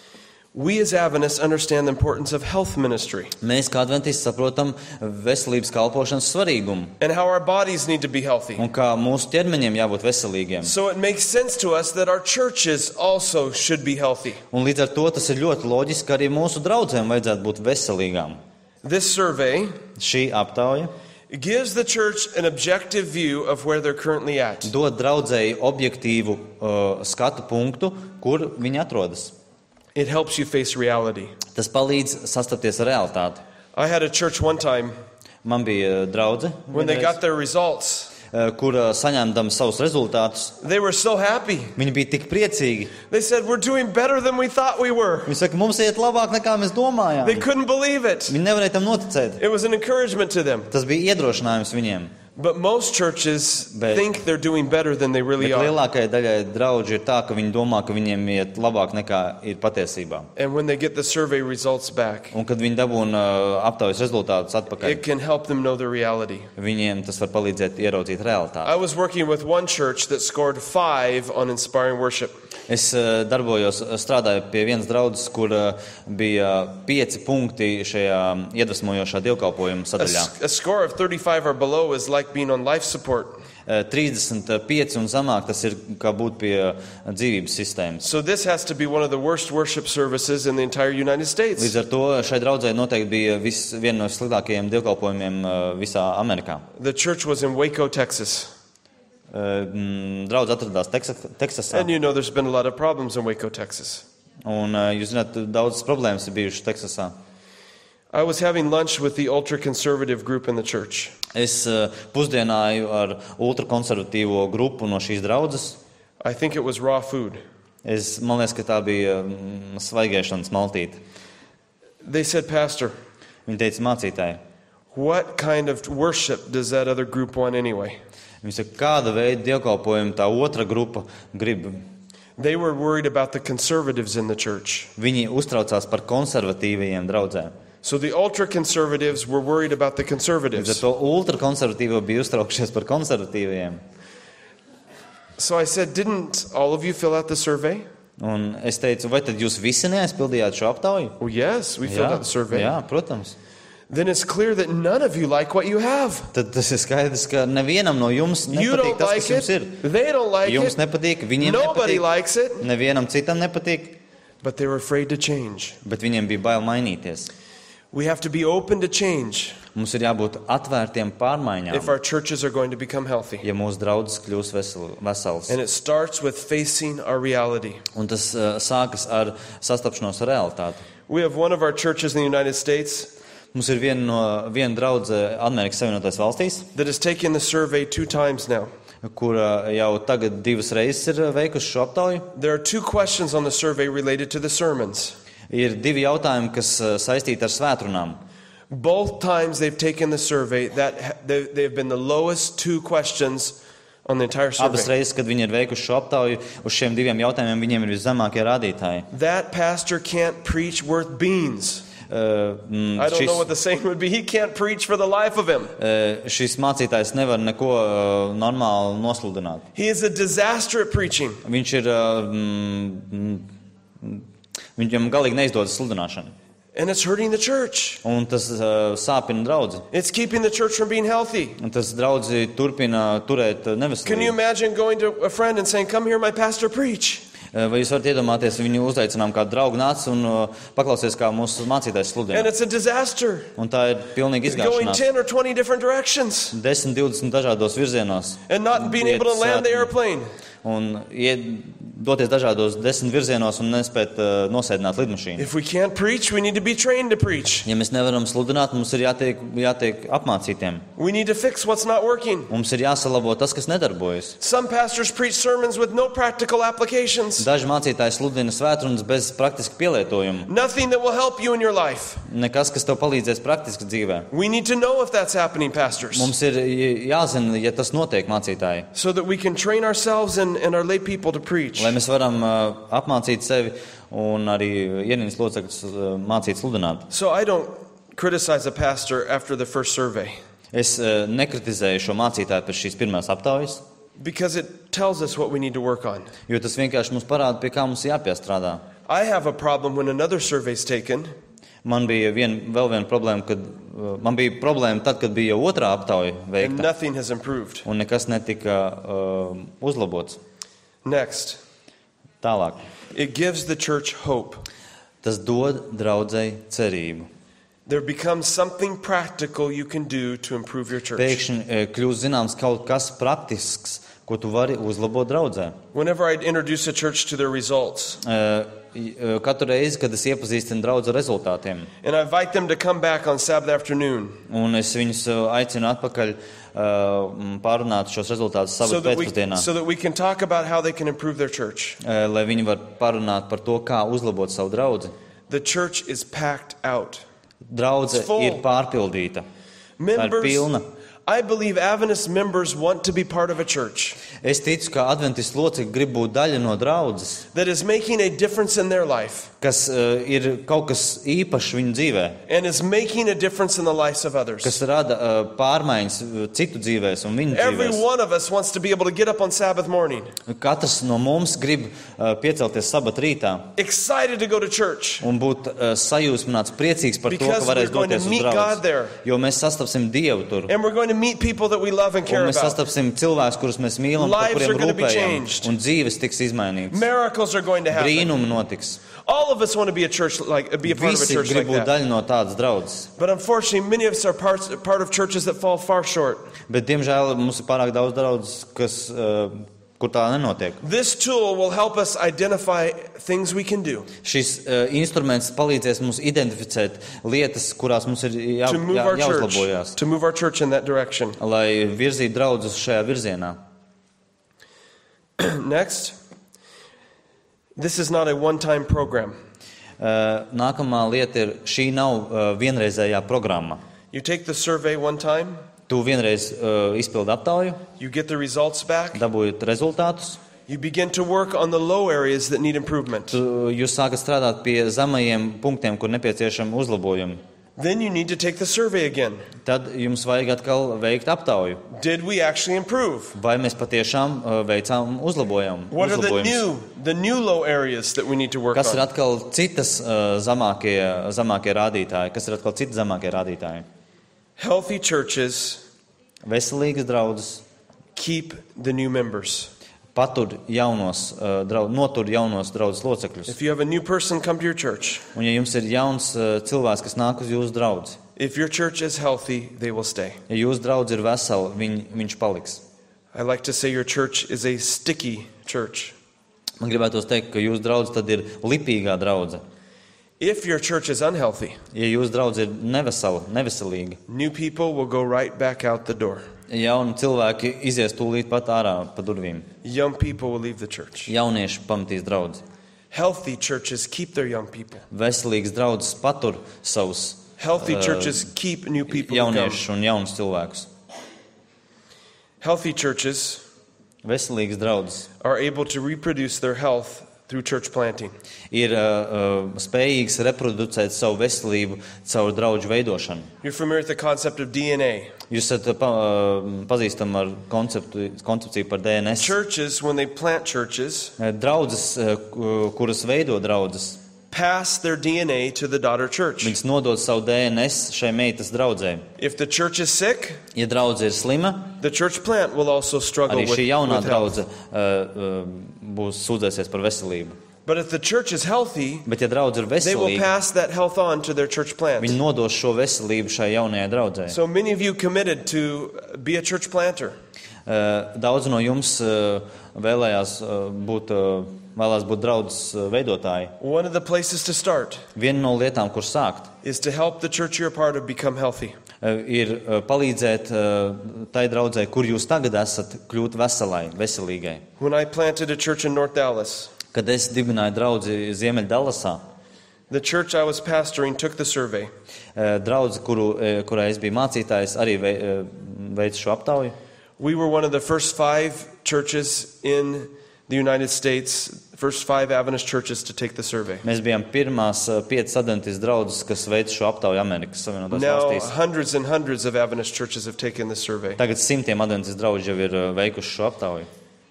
[SPEAKER 1] We as Adventists understand the importance of health ministry
[SPEAKER 2] Mēs kā adventisti saprotam veselības kalpošanas svarīgumu
[SPEAKER 1] and how our bodies need to be healthy.
[SPEAKER 2] un kā mūsu ķermeņiem jābūt veselīgiem.
[SPEAKER 1] So it makes sense to us that our churches also should be healthy.
[SPEAKER 2] Un līdz ar to tas ir ļoti loģiski, ka arī mūsu draudzēm vajadzētu būt veselīgām.
[SPEAKER 1] This survey
[SPEAKER 2] Šī aptauja
[SPEAKER 1] gives the church an objective view of where they're currently at.
[SPEAKER 2] dod draudzēji objektīvu uh, skatu punktu, kur viņi atrodas.
[SPEAKER 1] It helps you face reality.
[SPEAKER 2] Tas palīdz sastapties ar realitāti.
[SPEAKER 1] I had a church one time
[SPEAKER 2] Man bija draudze,
[SPEAKER 1] when they
[SPEAKER 2] vienreiz,
[SPEAKER 1] got their results.
[SPEAKER 2] uh, kur uh, saņemdam savus rezultātus.
[SPEAKER 1] They were so happy.
[SPEAKER 2] Viņi bija tik priecīgi.
[SPEAKER 1] They said, "We're doing better than we thought we were."
[SPEAKER 2] Viņi saka, mums iet labāk nekā mēs domājām.
[SPEAKER 1] They couldn't believe it.
[SPEAKER 2] Viņi nevarēja tam noticēt.
[SPEAKER 1] It was an encouragement to them.
[SPEAKER 2] Tas bija iedrošinājums viņiem.
[SPEAKER 1] But most churches
[SPEAKER 2] Bet-
[SPEAKER 1] think they're doing better than they really
[SPEAKER 2] Bet
[SPEAKER 1] are.
[SPEAKER 2] lielākajai daļai draugi ir tā, ka viņi domā, ka viņiem iet labāk nekā ir patiesībā.
[SPEAKER 1] And when they get the survey results back,
[SPEAKER 2] Un kad viņi dabūna uh, aptaujas rezultātus atpakaļ,
[SPEAKER 1] it can help them know the reality.
[SPEAKER 2] viņiem tas var palīdzēt ieraudzīt realitāti.
[SPEAKER 1] I was working with one church that scored five on inspiring worship.
[SPEAKER 2] Es uh, darbojos, uh, strādāju pie vienas draudzes, kur uh, bija pieci punkti šajā iedvesmojošā dievkalpojuma
[SPEAKER 1] A,
[SPEAKER 2] sadaļā.
[SPEAKER 1] s- a score of thirty-five or below is like being on life support.
[SPEAKER 2] Uh, trīsdesmit pieci un zemāk tas ir kā būt pie uh, dzīvības sistēmas.
[SPEAKER 1] So this has to be one of the worst worship services in the entire United States.
[SPEAKER 2] Līdz ar to šai draudzē noteikti bija vis, viena no sliktākajiem dievkalpojumiem uh, visā Amerikā.
[SPEAKER 1] The church was in Waco, Texas.
[SPEAKER 2] Uh, mm, Draudz atradās Teksa, Teksasā.
[SPEAKER 1] And you know there's been a lot of problems in Waco, Texas.
[SPEAKER 2] Un uh, jūs zināt, daudzas problēmas ir bijušas Teksasā.
[SPEAKER 1] I was having lunch with the ultra-conservative group in the church.
[SPEAKER 2] Es uh, pusdienāju ar ultrakonservatīvo grupu no šīs draudzes.
[SPEAKER 1] I think it was raw food.
[SPEAKER 2] Es, man liekas, ka tā bija mm, svaigēšanas maltīte.
[SPEAKER 1] They said, "Pastor,
[SPEAKER 2] Viņa teica mācītāji,
[SPEAKER 1] what kind of worship does that other group want anyway?"
[SPEAKER 2] viņa saka, kāda veida dievkalpojumu tā otra grupa grib.
[SPEAKER 1] They were worried about the conservatives in the church.
[SPEAKER 2] Viņi uztraucās par konservatīvajiem draudzēm.
[SPEAKER 1] So the ultra-conservatives were worried about the
[SPEAKER 2] Līdz ar
[SPEAKER 1] conservatives.
[SPEAKER 2] to ultrakonservatīvo bija uztraukšies par konservatīvajiem.
[SPEAKER 1] So I said, didn't all of you fill out the survey?
[SPEAKER 2] Un es teicu, vai tad jūs visi neaizpildījāt šo aptauju?
[SPEAKER 1] Well, yes, we filled
[SPEAKER 2] Jā,
[SPEAKER 1] out the survey.
[SPEAKER 2] jā, protams.
[SPEAKER 1] Then it's clear that none of you like what you have.
[SPEAKER 2] Tad tas ir skaidrs, ka nevienam no jums
[SPEAKER 1] You
[SPEAKER 2] nepatīk
[SPEAKER 1] don't
[SPEAKER 2] tas,
[SPEAKER 1] like
[SPEAKER 2] kas jums
[SPEAKER 1] it.
[SPEAKER 2] ir.
[SPEAKER 1] They don't like
[SPEAKER 2] Jums
[SPEAKER 1] it.
[SPEAKER 2] nepatīk, viņiem
[SPEAKER 1] Nobody
[SPEAKER 2] nepatīk,
[SPEAKER 1] likes it.
[SPEAKER 2] nevienam citam nepatīk,
[SPEAKER 1] But they were afraid to change.
[SPEAKER 2] bet viņiem bija bail mainīties.
[SPEAKER 1] We have to be open to change
[SPEAKER 2] Mums ir jābūt atvērtiem pārmaiņām,
[SPEAKER 1] if our churches are going to become healthy.
[SPEAKER 2] ja mūsu draudzes kļūs vesel- vesels.
[SPEAKER 1] And it starts with facing our reality.
[SPEAKER 2] Un tas uh, sākas ar sastapšanos ar realitāti.
[SPEAKER 1] We have one of our churches in the United States
[SPEAKER 2] Mums ir viena no viena draudze Amerikas Savienotās valstīs,
[SPEAKER 1] that has taken the survey two times now.
[SPEAKER 2] kur uh, jau tagad divas reizes ir uh, veikuši šo aptauju.
[SPEAKER 1] There are two questions on the survey related to the sermons.
[SPEAKER 2] Ir divi jautājumi, kas uh, saistīti ar svētrunām.
[SPEAKER 1] Both times they've taken the survey, that ha- they- they've been the lowest two questions on the entire
[SPEAKER 2] Abas
[SPEAKER 1] survey.
[SPEAKER 2] reizes, kad viņi ir veikuši šo aptauju, uz šiem diviem jautājumiem viņiem ir viszemākie rādītāji.
[SPEAKER 1] That pastor can't preach worth beans.
[SPEAKER 2] Uh, mm,
[SPEAKER 1] I don't
[SPEAKER 2] šis,
[SPEAKER 1] know what the saying would be. He can't preach for the life of him.
[SPEAKER 2] uh, šis mācītājs nevar neko uh, normāli nosludināt.
[SPEAKER 1] He is a disaster at preaching.
[SPEAKER 2] Viņš ir, uh, mm, mm, viņam galīgi neizdodas sludināšana.
[SPEAKER 1] And it's hurting the church.
[SPEAKER 2] Un tas uh, sāpina draudzi.
[SPEAKER 1] It's keeping the church from being healthy.
[SPEAKER 2] Un tas draudzi turpina turēt uh,
[SPEAKER 1] Can you
[SPEAKER 2] neveselību.
[SPEAKER 1] imagine going to a friend and saying, come here, my pastor, preach?
[SPEAKER 2] Uh, Vai jūs varat iedomāties, viņu uzaicinām kā draugu nāc un uh, paklausies, kā mūsu mācītājs
[SPEAKER 1] And
[SPEAKER 2] sludina.
[SPEAKER 1] it's a disaster.
[SPEAKER 2] Un tā ir pilnīgi
[SPEAKER 1] It's going
[SPEAKER 2] izgāšanās.
[SPEAKER 1] ten or twenty different directions
[SPEAKER 2] desmit, divdesmit dažādos virzienos.
[SPEAKER 1] and not being able to land the airplane.
[SPEAKER 2] Un iet, doties dažādos desmit virzienos un nespēt uh, nosēdināt lidmašīnu.
[SPEAKER 1] If we can't preach, we need to be trained to preach.
[SPEAKER 2] Ja mēs nevaram sludināt, mums ir jātiek, jātiek apmācītiem.
[SPEAKER 1] We need to fix what's not working.
[SPEAKER 2] Mums ir jāsalabo tas, kas nedarbojas.
[SPEAKER 1] Some pastors preach sermons with no practical applications.
[SPEAKER 2] Daži mācītāji sludina svētrunas bez praktiska pielietojuma.
[SPEAKER 1] Nothing that will help you in your life.
[SPEAKER 2] Nekas, kas tev palīdzēs praktiski dzīvē.
[SPEAKER 1] We need to know if that's happening, pastors,
[SPEAKER 2] Mums ir j- jāzina, ja tas notiek, mācītāji.
[SPEAKER 1] so that we can train ourselves and, and our lay people to preach.
[SPEAKER 2] Lai mēs varam uh, apmācīt sevi un arī ierīnas locekļus uh, mācīt sludināt.
[SPEAKER 1] So I don't criticize a pastor after the first survey
[SPEAKER 2] Es uh, nekritizēju šo mācītāju pēc šīs pirmās aptaujas,
[SPEAKER 1] because it tells us what we need to work on.
[SPEAKER 2] jo tas vienkārši mums parāda, pie kā mums jāpiestrādā.
[SPEAKER 1] I have a problem when another survey's taken
[SPEAKER 2] Man bija vien, vēl viena problēma, kad uh, man bija problēma tad, kad bija jau otrā aptauja
[SPEAKER 1] and
[SPEAKER 2] veikta,
[SPEAKER 1] nothing has improved.
[SPEAKER 2] un nekas netika uh, uzlabots.
[SPEAKER 1] Next,
[SPEAKER 2] Tālāk.
[SPEAKER 1] it gives the church hope.
[SPEAKER 2] Tas dod draudzei cerību.
[SPEAKER 1] There becomes something practical you can do to improve your church.
[SPEAKER 2] Pēkšņi uh, kļūst zināms kaut kas praktisks, ko tu vari uzlabot draudzē.
[SPEAKER 1] Whenever I introduce a church to their results,
[SPEAKER 2] Uh, i- uh, Katru reizi, kad es iepazīstinu draudzu rezultātiem,
[SPEAKER 1] and I invite them to come back on Sabbath afternoon
[SPEAKER 2] un es viņus uh, aicinu atpakaļ uh, pārunāt šos rezultātus
[SPEAKER 1] so
[SPEAKER 2] savas
[SPEAKER 1] that, we,
[SPEAKER 2] pēcpusdienā,
[SPEAKER 1] so that we can talk about how they can improve their church.
[SPEAKER 2] uh, lai viņi var parunāt par to, kā uzlabot savu draudzi.
[SPEAKER 1] The church is packed out.
[SPEAKER 2] Draudze
[SPEAKER 1] It's full.
[SPEAKER 2] ir pārpildīta. Tā ir
[SPEAKER 1] Members,
[SPEAKER 2] pilna.
[SPEAKER 1] I believe Adventist members want to be part of a church
[SPEAKER 2] Es ticu, ka adventistu locekļi grib būt daļa no draudzes,
[SPEAKER 1] that is making a difference in their life
[SPEAKER 2] kas uh, ir kaut kas īpašs viņu dzīvē,
[SPEAKER 1] and is making a difference in the lives of others.
[SPEAKER 2] kas rada uh, pārmaiņas uh, citu dzīvēs un viņu
[SPEAKER 1] Every
[SPEAKER 2] dzīvēs.
[SPEAKER 1] one of us wants to be able to get up on Sabbath morning,
[SPEAKER 2] Katrs no mums grib uh, piecelties sabat rītā
[SPEAKER 1] excited to go to church
[SPEAKER 2] un būt uh, sajūsmināts, priecīgs par to,
[SPEAKER 1] Because
[SPEAKER 2] ka varēs
[SPEAKER 1] we're going to
[SPEAKER 2] doties uz
[SPEAKER 1] meet God there.
[SPEAKER 2] draudzi. Jo mēs sastapsim Dievu tur.
[SPEAKER 1] and we're going to meet people that we love and care
[SPEAKER 2] Un mēs
[SPEAKER 1] about.
[SPEAKER 2] sastapsim cilvēkus, kurus mēs mīlam, par
[SPEAKER 1] Lives are
[SPEAKER 2] kuriem
[SPEAKER 1] gonna be
[SPEAKER 2] rūpējam.
[SPEAKER 1] changed.
[SPEAKER 2] Un dzīves tiks izmainītas.
[SPEAKER 1] Miracles are going to happen.
[SPEAKER 2] Brīnumi notiks.
[SPEAKER 1] All of us want to be a church like be a part of a
[SPEAKER 2] Visi
[SPEAKER 1] church
[SPEAKER 2] grib
[SPEAKER 1] like
[SPEAKER 2] būt
[SPEAKER 1] that.
[SPEAKER 2] daļa no tādas draudzes.
[SPEAKER 1] But unfortunately, many of us are parts, part of churches that fall far short.
[SPEAKER 2] Bet, diemžēl, mums ir pārāk daudz draudzes, kas, uh, kur tā nenotiek.
[SPEAKER 1] This tool will help us identify things we can do
[SPEAKER 2] Šis uh, instruments palīdzēs mums identificēt lietas, kurās mums ir jā,
[SPEAKER 1] to move
[SPEAKER 2] jā,
[SPEAKER 1] our church,
[SPEAKER 2] jāuzlabojās,
[SPEAKER 1] to move our church in that direction.
[SPEAKER 2] lai virzītu draudzus šajā virzienā.
[SPEAKER 1] Next, this is not a one-time program.
[SPEAKER 2] Uh, nākamā lieta ir, šī nav uh, vienreizējā programma.
[SPEAKER 1] You take the survey one time,
[SPEAKER 2] Tu vienreiz uh, izpildi aptauju,
[SPEAKER 1] you get the results back,
[SPEAKER 2] dabūjat rezultātus,
[SPEAKER 1] you begin to work on the low areas that need improvement.
[SPEAKER 2] tu, jūs sākat strādāt pie zemajiem punktiem, kur nepieciešami uzlabojumi.
[SPEAKER 1] then you need to take the survey again.
[SPEAKER 2] Tad jums vajag atkal veikt aptauju.
[SPEAKER 1] Did we actually improve?
[SPEAKER 2] Vai mēs patiešām uh, veicām uzlabojam,
[SPEAKER 1] What are the
[SPEAKER 2] uzlabojumus?
[SPEAKER 1] new, the new low areas that we need to work
[SPEAKER 2] Kas ir
[SPEAKER 1] on?
[SPEAKER 2] atkal citas uh, zamākie, zamākie rādītāji? Kas ir atkal citi zamākie rādītāji?
[SPEAKER 1] Healthy churches
[SPEAKER 2] Veselīgas draudzes
[SPEAKER 1] keep the new members.
[SPEAKER 2] patur jaunos, uh, draudz, notur jaunos draudzes locekļus.
[SPEAKER 1] If you have a new person come to your church,
[SPEAKER 2] Un ja jums ir jauns uh, cilvēks, kas nāk uz jūsu draudzi,
[SPEAKER 1] if your church is healthy, they will stay.
[SPEAKER 2] ja jūsu draudze ir vesela, viņ, viņš paliks.
[SPEAKER 1] I like to say your church is a sticky church.
[SPEAKER 2] Man gribētos teikt, ka jūsu draudze tad ir lipīgā draudze.
[SPEAKER 1] If your church is unhealthy,
[SPEAKER 2] Ja jūsu draudze ir nevesela, neveselīga,
[SPEAKER 1] new people will go right back out the door.
[SPEAKER 2] jauni cilvēki izies tūlīt pat ārā pa durvīm.
[SPEAKER 1] Young people will leave the church.
[SPEAKER 2] Jaunieši pamatīs draudzi.
[SPEAKER 1] Healthy churches keep their young people.
[SPEAKER 2] Veselīgas draudzes patur savus
[SPEAKER 1] Healthy
[SPEAKER 2] Uh,
[SPEAKER 1] churches keep new people who come.
[SPEAKER 2] jauniešus un jaunus cilvēkus.
[SPEAKER 1] Healthy churches
[SPEAKER 2] Veselīgas draudzes
[SPEAKER 1] are able to reproduce their health through church planting.
[SPEAKER 2] ir uh, uh, spējīgas reproducēt savu veselību caur draudžu veidošanu.
[SPEAKER 1] You're familiar with the concept of D N A.
[SPEAKER 2] Jūs esat uh, pa, uh, pazīstami ar konceptu, koncepciju par D N S.
[SPEAKER 1] Churches, when they plant churches,
[SPEAKER 2] Uh, Draudzes, uh, ku- kuras veido draudzes,
[SPEAKER 1] pass their D N A to the daughter church.
[SPEAKER 2] viņas nodod savu D N S šai meitas draudzē.
[SPEAKER 1] If the church is sick,
[SPEAKER 2] Ja draudze ir slima,
[SPEAKER 1] the church plant will also struggle
[SPEAKER 2] arī
[SPEAKER 1] with,
[SPEAKER 2] šī jaunā
[SPEAKER 1] with health.
[SPEAKER 2] draudze uh, uh, būs sūdzēsies par veselību.
[SPEAKER 1] But if the church is healthy,
[SPEAKER 2] Bet ja draudze ir
[SPEAKER 1] they will
[SPEAKER 2] veselīga,
[SPEAKER 1] pass that health on to their church plant.
[SPEAKER 2] viņi nodos šo veselību šai jaunajai draudzē.
[SPEAKER 1] So many of you committed to be a church planter.
[SPEAKER 2] Uh, Daudz no jums uh, vēlējās uh, būt, uh, vēlās būt draudzes uh, veidotāji.
[SPEAKER 1] One of the places to start
[SPEAKER 2] Viena no lietām, kur sākt,
[SPEAKER 1] is to help the church you're a part of become healthy.
[SPEAKER 2] uh, ir uh, palīdzēt uh, tai draudzē, kur jūs tagad esat, kļūt veselai, veselīgai.
[SPEAKER 1] When I planted a church in North Dallas,
[SPEAKER 2] Kad es dibināju draudzi Ziemeļdallasā,
[SPEAKER 1] the church I was pastoring took the survey.
[SPEAKER 2] uh, draudze, kuru, uh, kurai es biju mācītājs, arī vei, uh, veica šo aptauju.
[SPEAKER 1] We were one of the first five churches in the United States, first five Adventist churches to take the survey.
[SPEAKER 2] Mēs bijām pirmās uh, piecas adventistas draudzes, kas veica šo aptauju Amerikas Savienotās
[SPEAKER 1] Now,
[SPEAKER 2] valstīs.
[SPEAKER 1] hundreds and hundreds of Adventist churches have taken this survey.
[SPEAKER 2] Tagad simtiem adventistas draugi jau ir uh, veikuši šo aptauju.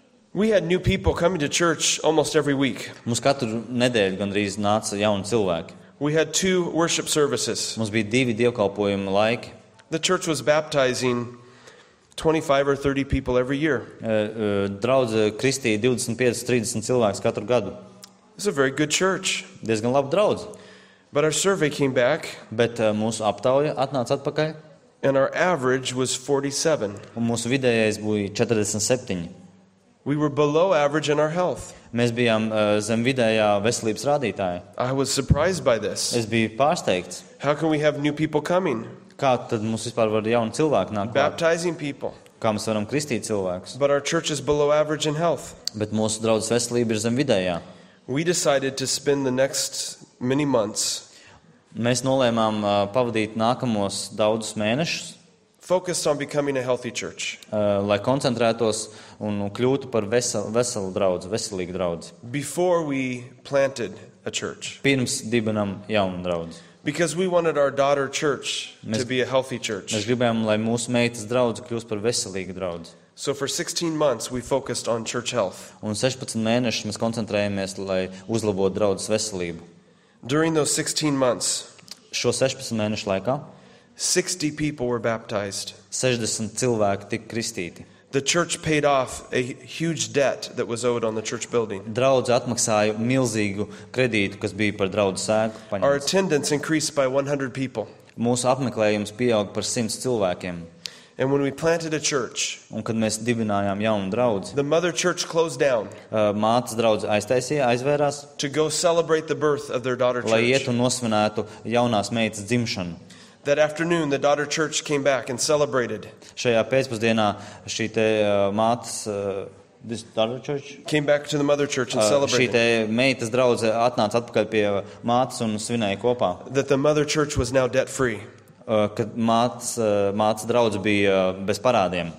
[SPEAKER 1] We had new people coming to church almost every week.
[SPEAKER 2] Mums katru nedēļu gandrīz nāca jauni cilvēki.
[SPEAKER 1] We had two worship services.
[SPEAKER 2] Mums bija divi dievkalpojuma laiki.
[SPEAKER 1] The church was baptizing twenty-five or thirty people every year.
[SPEAKER 2] Uh, uh, Draudze kristīja divdesmit pieci, trīsdesmit cilvēkus katru gadu.
[SPEAKER 1] It's a very good church.
[SPEAKER 2] Diezgan laba draudze.
[SPEAKER 1] But our survey came back,
[SPEAKER 2] Bet uh, mūsu aptauja atnāca atpakaļ,
[SPEAKER 1] and our average was forty-seven.
[SPEAKER 2] un mūsu vidējais bija četrdesmit septiņi.
[SPEAKER 1] We were below average in our health.
[SPEAKER 2] Mēs bijām uh, zem vidējā veselības rādītāja.
[SPEAKER 1] I was surprised by this.
[SPEAKER 2] Es biju pārsteigts.
[SPEAKER 1] How can we have new people coming,
[SPEAKER 2] Kā tad mums vispār var jauni cilvēki nākt klāt?
[SPEAKER 1] baptizing people,
[SPEAKER 2] Kā mēs varam kristīt cilvēkus?
[SPEAKER 1] but our church is below average in health?
[SPEAKER 2] Bet mūsu draudzes veselība ir zem vidējā.
[SPEAKER 1] We decided to spend the next many months
[SPEAKER 2] Mēs nolēmām uh, pavadīt nākamos daudzus mēnešus,
[SPEAKER 1] focused on becoming a healthy church.
[SPEAKER 2] uh, lai koncentrētos un kļūtu par veselu, veselu draudzi, veselīgu draudzi.
[SPEAKER 1] Before we planted a church,
[SPEAKER 2] Pirms dibinam jaunu draudzi.
[SPEAKER 1] because we wanted our daughter church to
[SPEAKER 2] Mēs-
[SPEAKER 1] be a healthy church.
[SPEAKER 2] Mēs gribējām, lai mūsu meitas draudzi kļūst par veselīgu draudzi.
[SPEAKER 1] So for sixteen months, we focused on church health.
[SPEAKER 2] Un sešpadsmit mēnešus mēs koncentrējamies, lai uzlabotu draudzes veselību.
[SPEAKER 1] During those sixteen months,
[SPEAKER 2] Šo sešpadsmit mēnešu laikā
[SPEAKER 1] sixty people were baptized.
[SPEAKER 2] sešdesmit cilvēki tika kristīti.
[SPEAKER 1] The church paid off a huge debt that was owed on the church building.
[SPEAKER 2] Draudze atmaksāja milzīgu kredītu, kas bija par draudzes sēku
[SPEAKER 1] Our
[SPEAKER 2] paņemts.
[SPEAKER 1] attendance increased by one hundred people.
[SPEAKER 2] Mūsu apmeklējums pieauga par simts cilvēkiem.
[SPEAKER 1] And when we planted a church,
[SPEAKER 2] Un kad mēs dibinājām jaunu draudzi,
[SPEAKER 1] the mother church closed down
[SPEAKER 2] uh, mātes draudze aiztaisīja, aizvērās,
[SPEAKER 1] to go celebrate the birth of their daughter
[SPEAKER 2] lai
[SPEAKER 1] church.
[SPEAKER 2] ietu un nosvinētu jaunās meitas dzimšanu.
[SPEAKER 1] That afternoon, the daughter church came back and celebrated.
[SPEAKER 2] Šajā pēcpusdienā šī te uh, mātes, uh, this daughter church?
[SPEAKER 1] Came back to the mother church and
[SPEAKER 2] Uh, šī
[SPEAKER 1] celebrated.
[SPEAKER 2] te meitas draudze atnāca atpakaļ pie mātes un svinēja kopā,
[SPEAKER 1] That the mother church was now debt free.
[SPEAKER 2] uh, kad mātes, uh, mātes draudze bija uh, bez parādiem.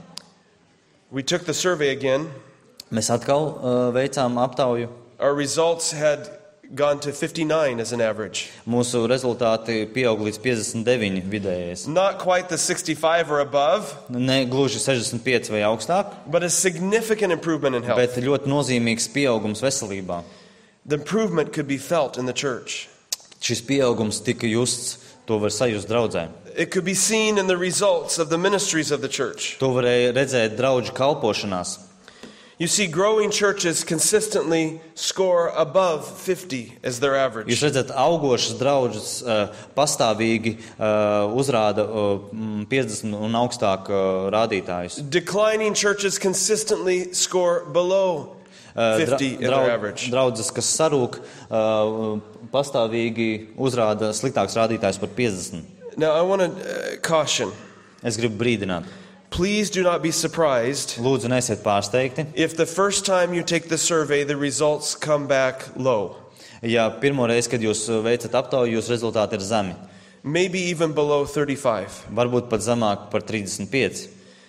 [SPEAKER 1] We took the survey again.
[SPEAKER 2] Mēs atkal uh, veicām aptauju.
[SPEAKER 1] Our results had gone to fifty-nine as an average.
[SPEAKER 2] Mūsu rezultāti pieaug līdz piecdesmit deviņi vidējais.
[SPEAKER 1] Not quite the sixty-five or above,
[SPEAKER 2] Ne gluži sešdesmit pieci vai augstāk,
[SPEAKER 1] but a significant improvement in health.
[SPEAKER 2] bet ļoti nozīmīgs pieaugums veselībā.
[SPEAKER 1] The improvement could be felt in the church.
[SPEAKER 2] Šis pieaugums tika justs, to var sajust draudzē.
[SPEAKER 1] It could be seen in the results of the ministries of the church.
[SPEAKER 2] To varēja redzēt draudžu kalpošanās.
[SPEAKER 1] You see, growing churches consistently score above fifty as their
[SPEAKER 2] Jūs
[SPEAKER 1] average.
[SPEAKER 2] redzat, augošas draudžas uh, pastāvīgi uh, uzrāda uh, piecdesmit un augstāk uh, rādītājus.
[SPEAKER 1] Declining churches consistently score below
[SPEAKER 2] Uh, dra-
[SPEAKER 1] fifty in their average.
[SPEAKER 2] Draudzes, kas sarūk, uh, pastāvīgi uzrāda sliktāks rādītājs par piecdesmit.
[SPEAKER 1] Now, I want to uh, caution.
[SPEAKER 2] Es gribu brīdināt.
[SPEAKER 1] Please do not be surprised
[SPEAKER 2] Lūdzu, neesiet pārsteigti,
[SPEAKER 1] if the first time you take the survey, the results come back low.
[SPEAKER 2] ja pirmo reizi, kad jūs veicat aptauju, jūs rezultāti ir zemi.
[SPEAKER 1] Maybe even below thirty-five.
[SPEAKER 2] Varbūt pat zemāk par trīsdesmit pieci.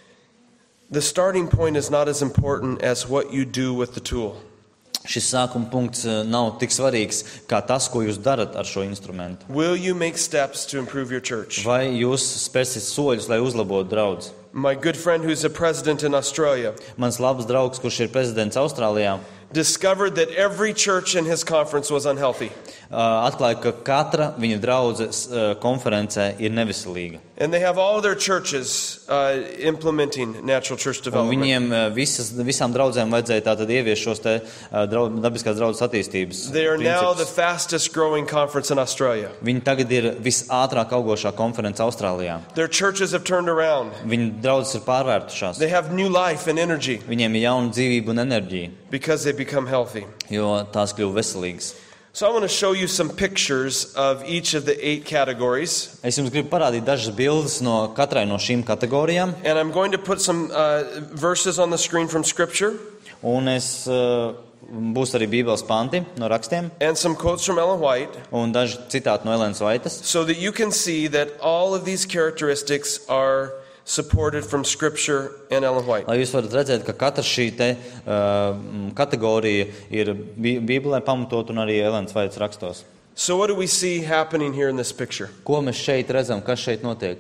[SPEAKER 1] The starting point is not as important as what you do with the tool.
[SPEAKER 2] Šis sākuma punkts uh, nav tik svarīgs kā tas, ko jūs darat ar šo instrumentu.
[SPEAKER 1] Will you make steps to improve your church?
[SPEAKER 2] Vai jūs spērsiet soļus, lai uzlabotu draudzi?
[SPEAKER 1] My good friend who's a president in Australia
[SPEAKER 2] Mans labs draugs, kurš ir prezidents Austrālijā,
[SPEAKER 1] discovered that every church in his conference was unhealthy.
[SPEAKER 2] uh, atklāja, ka katra viņa draudzes uh, konferencē ir neveselīga.
[SPEAKER 1] And they have all their churches uh, implementing natural church
[SPEAKER 2] Un
[SPEAKER 1] development.
[SPEAKER 2] viņiem uh, visas, visām draudzēm vajadzēja tātad ieviest šos te uh, draud, dabiskās draudzes attīstības
[SPEAKER 1] They are now the
[SPEAKER 2] principus.
[SPEAKER 1] fastest growing conference in Australia.
[SPEAKER 2] Viņi tagad ir visātrāk augošā konference Austrālijā.
[SPEAKER 1] Their churches have turned around.
[SPEAKER 2] Viņu draudzes ir pārvērtušās.
[SPEAKER 1] They have new life and energy
[SPEAKER 2] Viņiem ir jauna dzīvība un enerģija,
[SPEAKER 1] because they become healthy.
[SPEAKER 2] jo tās kļuva veselīgas.
[SPEAKER 1] So I want to show you some pictures of each of the eight categories.
[SPEAKER 2] Es jums gribu parādīt dažas bildes no katrai no šīm kategorijām,
[SPEAKER 1] And I'm going to put some uh, verses on the screen from Scripture
[SPEAKER 2] un es uh, būs arī Bībeles panti no rakstiem
[SPEAKER 1] and some quotes from Ellen White
[SPEAKER 2] un daži citāti no Elenas Vaitas,
[SPEAKER 1] so that you can see that all of these characteristics are supported from Scripture and Ellen White.
[SPEAKER 2] lai jūs varat redzēt, ka katra šī te uh, kategorija ir Bí- Bībelē pamatot un arī Elenas Vaitas rakstos.
[SPEAKER 1] So what do we see happening here in this picture?
[SPEAKER 2] Ko mēs šeit redzam, kas šeit notiek?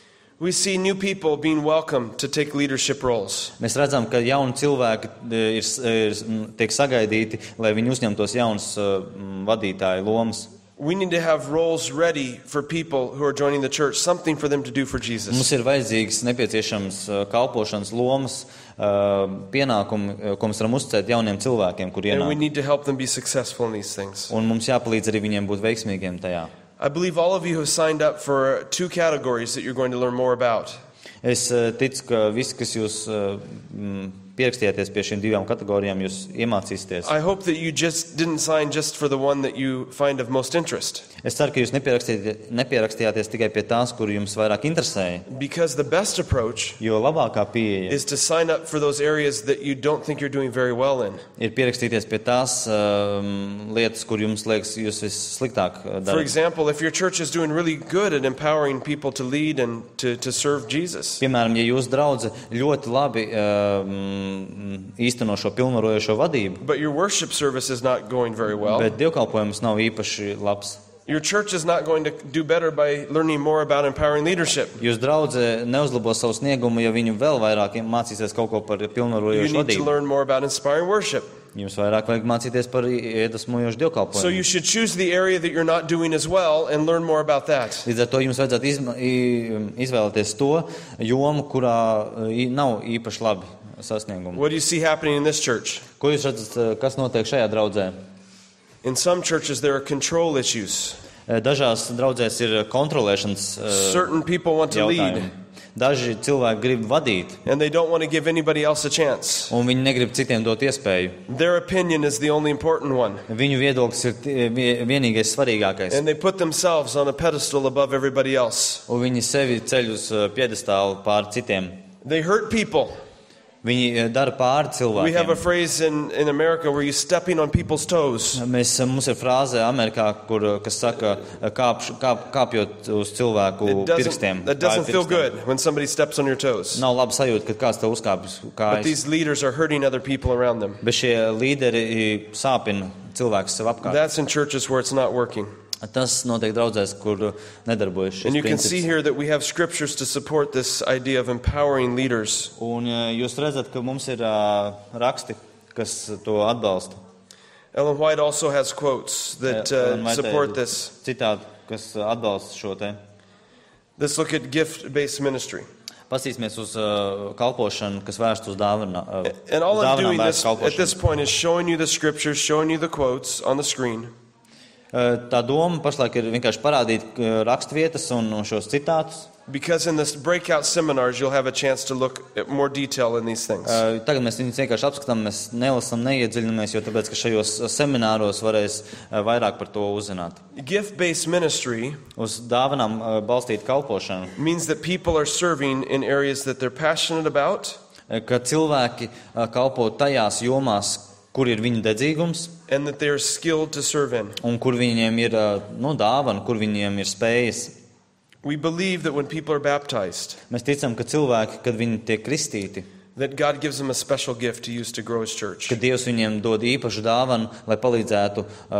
[SPEAKER 1] We see new people being welcomed to take leadership roles.
[SPEAKER 2] Mēs redzam, ka jauni cilvēki ir, ir, tiek sagaidīti, lai viņi uzņemtos jaunas uh, vadītāju lomas.
[SPEAKER 1] We need to have roles ready for people who are joining the church, something for them to do for
[SPEAKER 2] Mums
[SPEAKER 1] Jesus.
[SPEAKER 2] ir vajadzīgs nepieciešams uh, kalpošanas lomas, uh, pienākumi, uh, ko mēs varam uzticēt jauniem cilvēkiem, kur
[SPEAKER 1] And we
[SPEAKER 2] ienāk.
[SPEAKER 1] need to help them be successful in these things.
[SPEAKER 2] Un mums jāpalīdz arī viņiem būt veiksmīgiem tajā.
[SPEAKER 1] I believe all of you have signed up for two categories that you're going to learn more about.
[SPEAKER 2] Es uh, ticu, ka visi, kas jūs uh, mm, pierakstījāties pie šīm divām kategorijām, jūs iemācīsieties.
[SPEAKER 1] I hope that you just didn't sign just for the one that you find of most interest.
[SPEAKER 2] Es ceru, ka jūs nepierakstījāties, nepierakstījāties tikai pie tās, kur jums vairāk interesēja,
[SPEAKER 1] Because the best approach
[SPEAKER 2] jo labākā pieeja
[SPEAKER 1] is to sign up for those areas that you don't think you're doing very well in.
[SPEAKER 2] ir pierakstīties pie tās um, lietas, kur jums liekas, jūs vissliktāk uh,
[SPEAKER 1] For
[SPEAKER 2] darat.
[SPEAKER 1] example, if your church is doing really good at empowering people to lead and to, to serve Jesus,
[SPEAKER 2] Piemēram, ja jūs draudze ļoti labi um, īsteno šo pilnvarojošo vadību,
[SPEAKER 1] but your worship service is not going very well,
[SPEAKER 2] bet dievkalpojums nav īpaši labs,
[SPEAKER 1] your church is not going to do better by learning more about empowering leadership.
[SPEAKER 2] jūs draudze neuzlabos savu sniegumu, ja viņu vēl vairāk mācīsies kaut ko par
[SPEAKER 1] You
[SPEAKER 2] pilnvarojošu
[SPEAKER 1] need to
[SPEAKER 2] vadību.
[SPEAKER 1] learn more about inspiring worship.
[SPEAKER 2] Jums vairāk vajag mācīties par iedvesmojošu
[SPEAKER 1] So
[SPEAKER 2] dievkalpojumu.
[SPEAKER 1] you should choose the area that you're not doing as well and learn more about that.
[SPEAKER 2] Līdz ar to jums vajadzētu izma, i- izvēlēties to jomu, kurā i- nav īpaši labi sasniegumi.
[SPEAKER 1] What do you see happening in this church?
[SPEAKER 2] Ko jūs redzat, kas notiek šajā draudzē?
[SPEAKER 1] In some churches, there are control issues.
[SPEAKER 2] Dažās draudzēs ir kontrolēšanas uh,
[SPEAKER 1] Certain people want to lead,
[SPEAKER 2] jautājumi. Daži cilvēki grib vadīt,
[SPEAKER 1] and they don't want to give anybody else a chance.
[SPEAKER 2] un viņi negrib citiem dot iespēju.
[SPEAKER 1] Their opinion is the only important one,
[SPEAKER 2] Viņu viedoklis ir ti- vie- vienīgais svarīgākais,
[SPEAKER 1] and they put themselves on a pedestal above everybody else.
[SPEAKER 2] un viņi sevi ceļ uz uh, piedestālu pār citiem.
[SPEAKER 1] They hurt people.
[SPEAKER 2] Viņi uh, dara pāri
[SPEAKER 1] We have a
[SPEAKER 2] cilvēkiem.
[SPEAKER 1] phrase in, in America where you're stepping on people's toes.
[SPEAKER 2] Mēs, uh, mums ir frāze Amerikā, kur, uh, kas saka, uh, kāpš, kāp, kāpjot uz cilvēku
[SPEAKER 1] It
[SPEAKER 2] pirkstiem.
[SPEAKER 1] doesn't, that
[SPEAKER 2] kāju
[SPEAKER 1] doesn't feel
[SPEAKER 2] pirkstiem.
[SPEAKER 1] good when somebody steps on your toes.
[SPEAKER 2] Nav labi sajūta, kad kāds tev uzkāpjas
[SPEAKER 1] But
[SPEAKER 2] kājas.
[SPEAKER 1] these leaders are hurting other people around them.
[SPEAKER 2] Bet šie līderi i, sāpina cilvēkus sev apkārt.
[SPEAKER 1] That's in churches where it's not working.
[SPEAKER 2] Tas notiek draudzēs, kur nedarbojas šis
[SPEAKER 1] And you can see
[SPEAKER 2] princips.
[SPEAKER 1] here that we have scriptures to support this idea of empowering leaders.
[SPEAKER 2] Un uh, jūs redzat, ka mums ir uh, raksti, kas to atbalsta.
[SPEAKER 1] Ellen White also has quotes that
[SPEAKER 2] Ellen
[SPEAKER 1] uh,
[SPEAKER 2] White
[SPEAKER 1] support
[SPEAKER 2] ir
[SPEAKER 1] this.
[SPEAKER 2] Citāti, kas atbalsta šo te.
[SPEAKER 1] Let's look at gift-based ministry.
[SPEAKER 2] Pasīsimies uz uh, kalpošanu, kas vērst uz dāvanā, uh,
[SPEAKER 1] And all I'm
[SPEAKER 2] dāvanām
[SPEAKER 1] doing
[SPEAKER 2] vērst
[SPEAKER 1] this, at this
[SPEAKER 2] kalpošanu.
[SPEAKER 1] point is showing you the scriptures, showing you the quotes on the screen.
[SPEAKER 2] Uh, tā doma pašlaik ir vienkārši parādīt uh, rakstvietas un, un šos citātus.
[SPEAKER 1] Because in this breakout seminars, you'll have a chance to look at more detail in these things.
[SPEAKER 2] Uh, tagad mēs viņus vienkārši apskatām, mēs nelasam, neiedziļinamies, jo tāpēc, ka šajos semināros varēs uh, vairāk par to uzzināt.
[SPEAKER 1] Gift-based ministry
[SPEAKER 2] Uz dāvanām uh, balstīt kalpošanu,
[SPEAKER 1] means that people are serving in areas that they're passionate about
[SPEAKER 2] uh, ka cilvēki uh, kalpo tajās jomās, kur ir viņu dedzīgums
[SPEAKER 1] and that they are skilled to serve in.
[SPEAKER 2] un kur viņiem ir uh, nu, dāvana, kur viņiem ir spējas.
[SPEAKER 1] We believe that when people are baptized,
[SPEAKER 2] Mēs ticam, ka cilvēki, kad viņi tiek kristīti,
[SPEAKER 1] that God gives them a special gift to use to grow His church.
[SPEAKER 2] ka Dievs viņiem dod īpašu dāvanu, lai palīdzētu uh,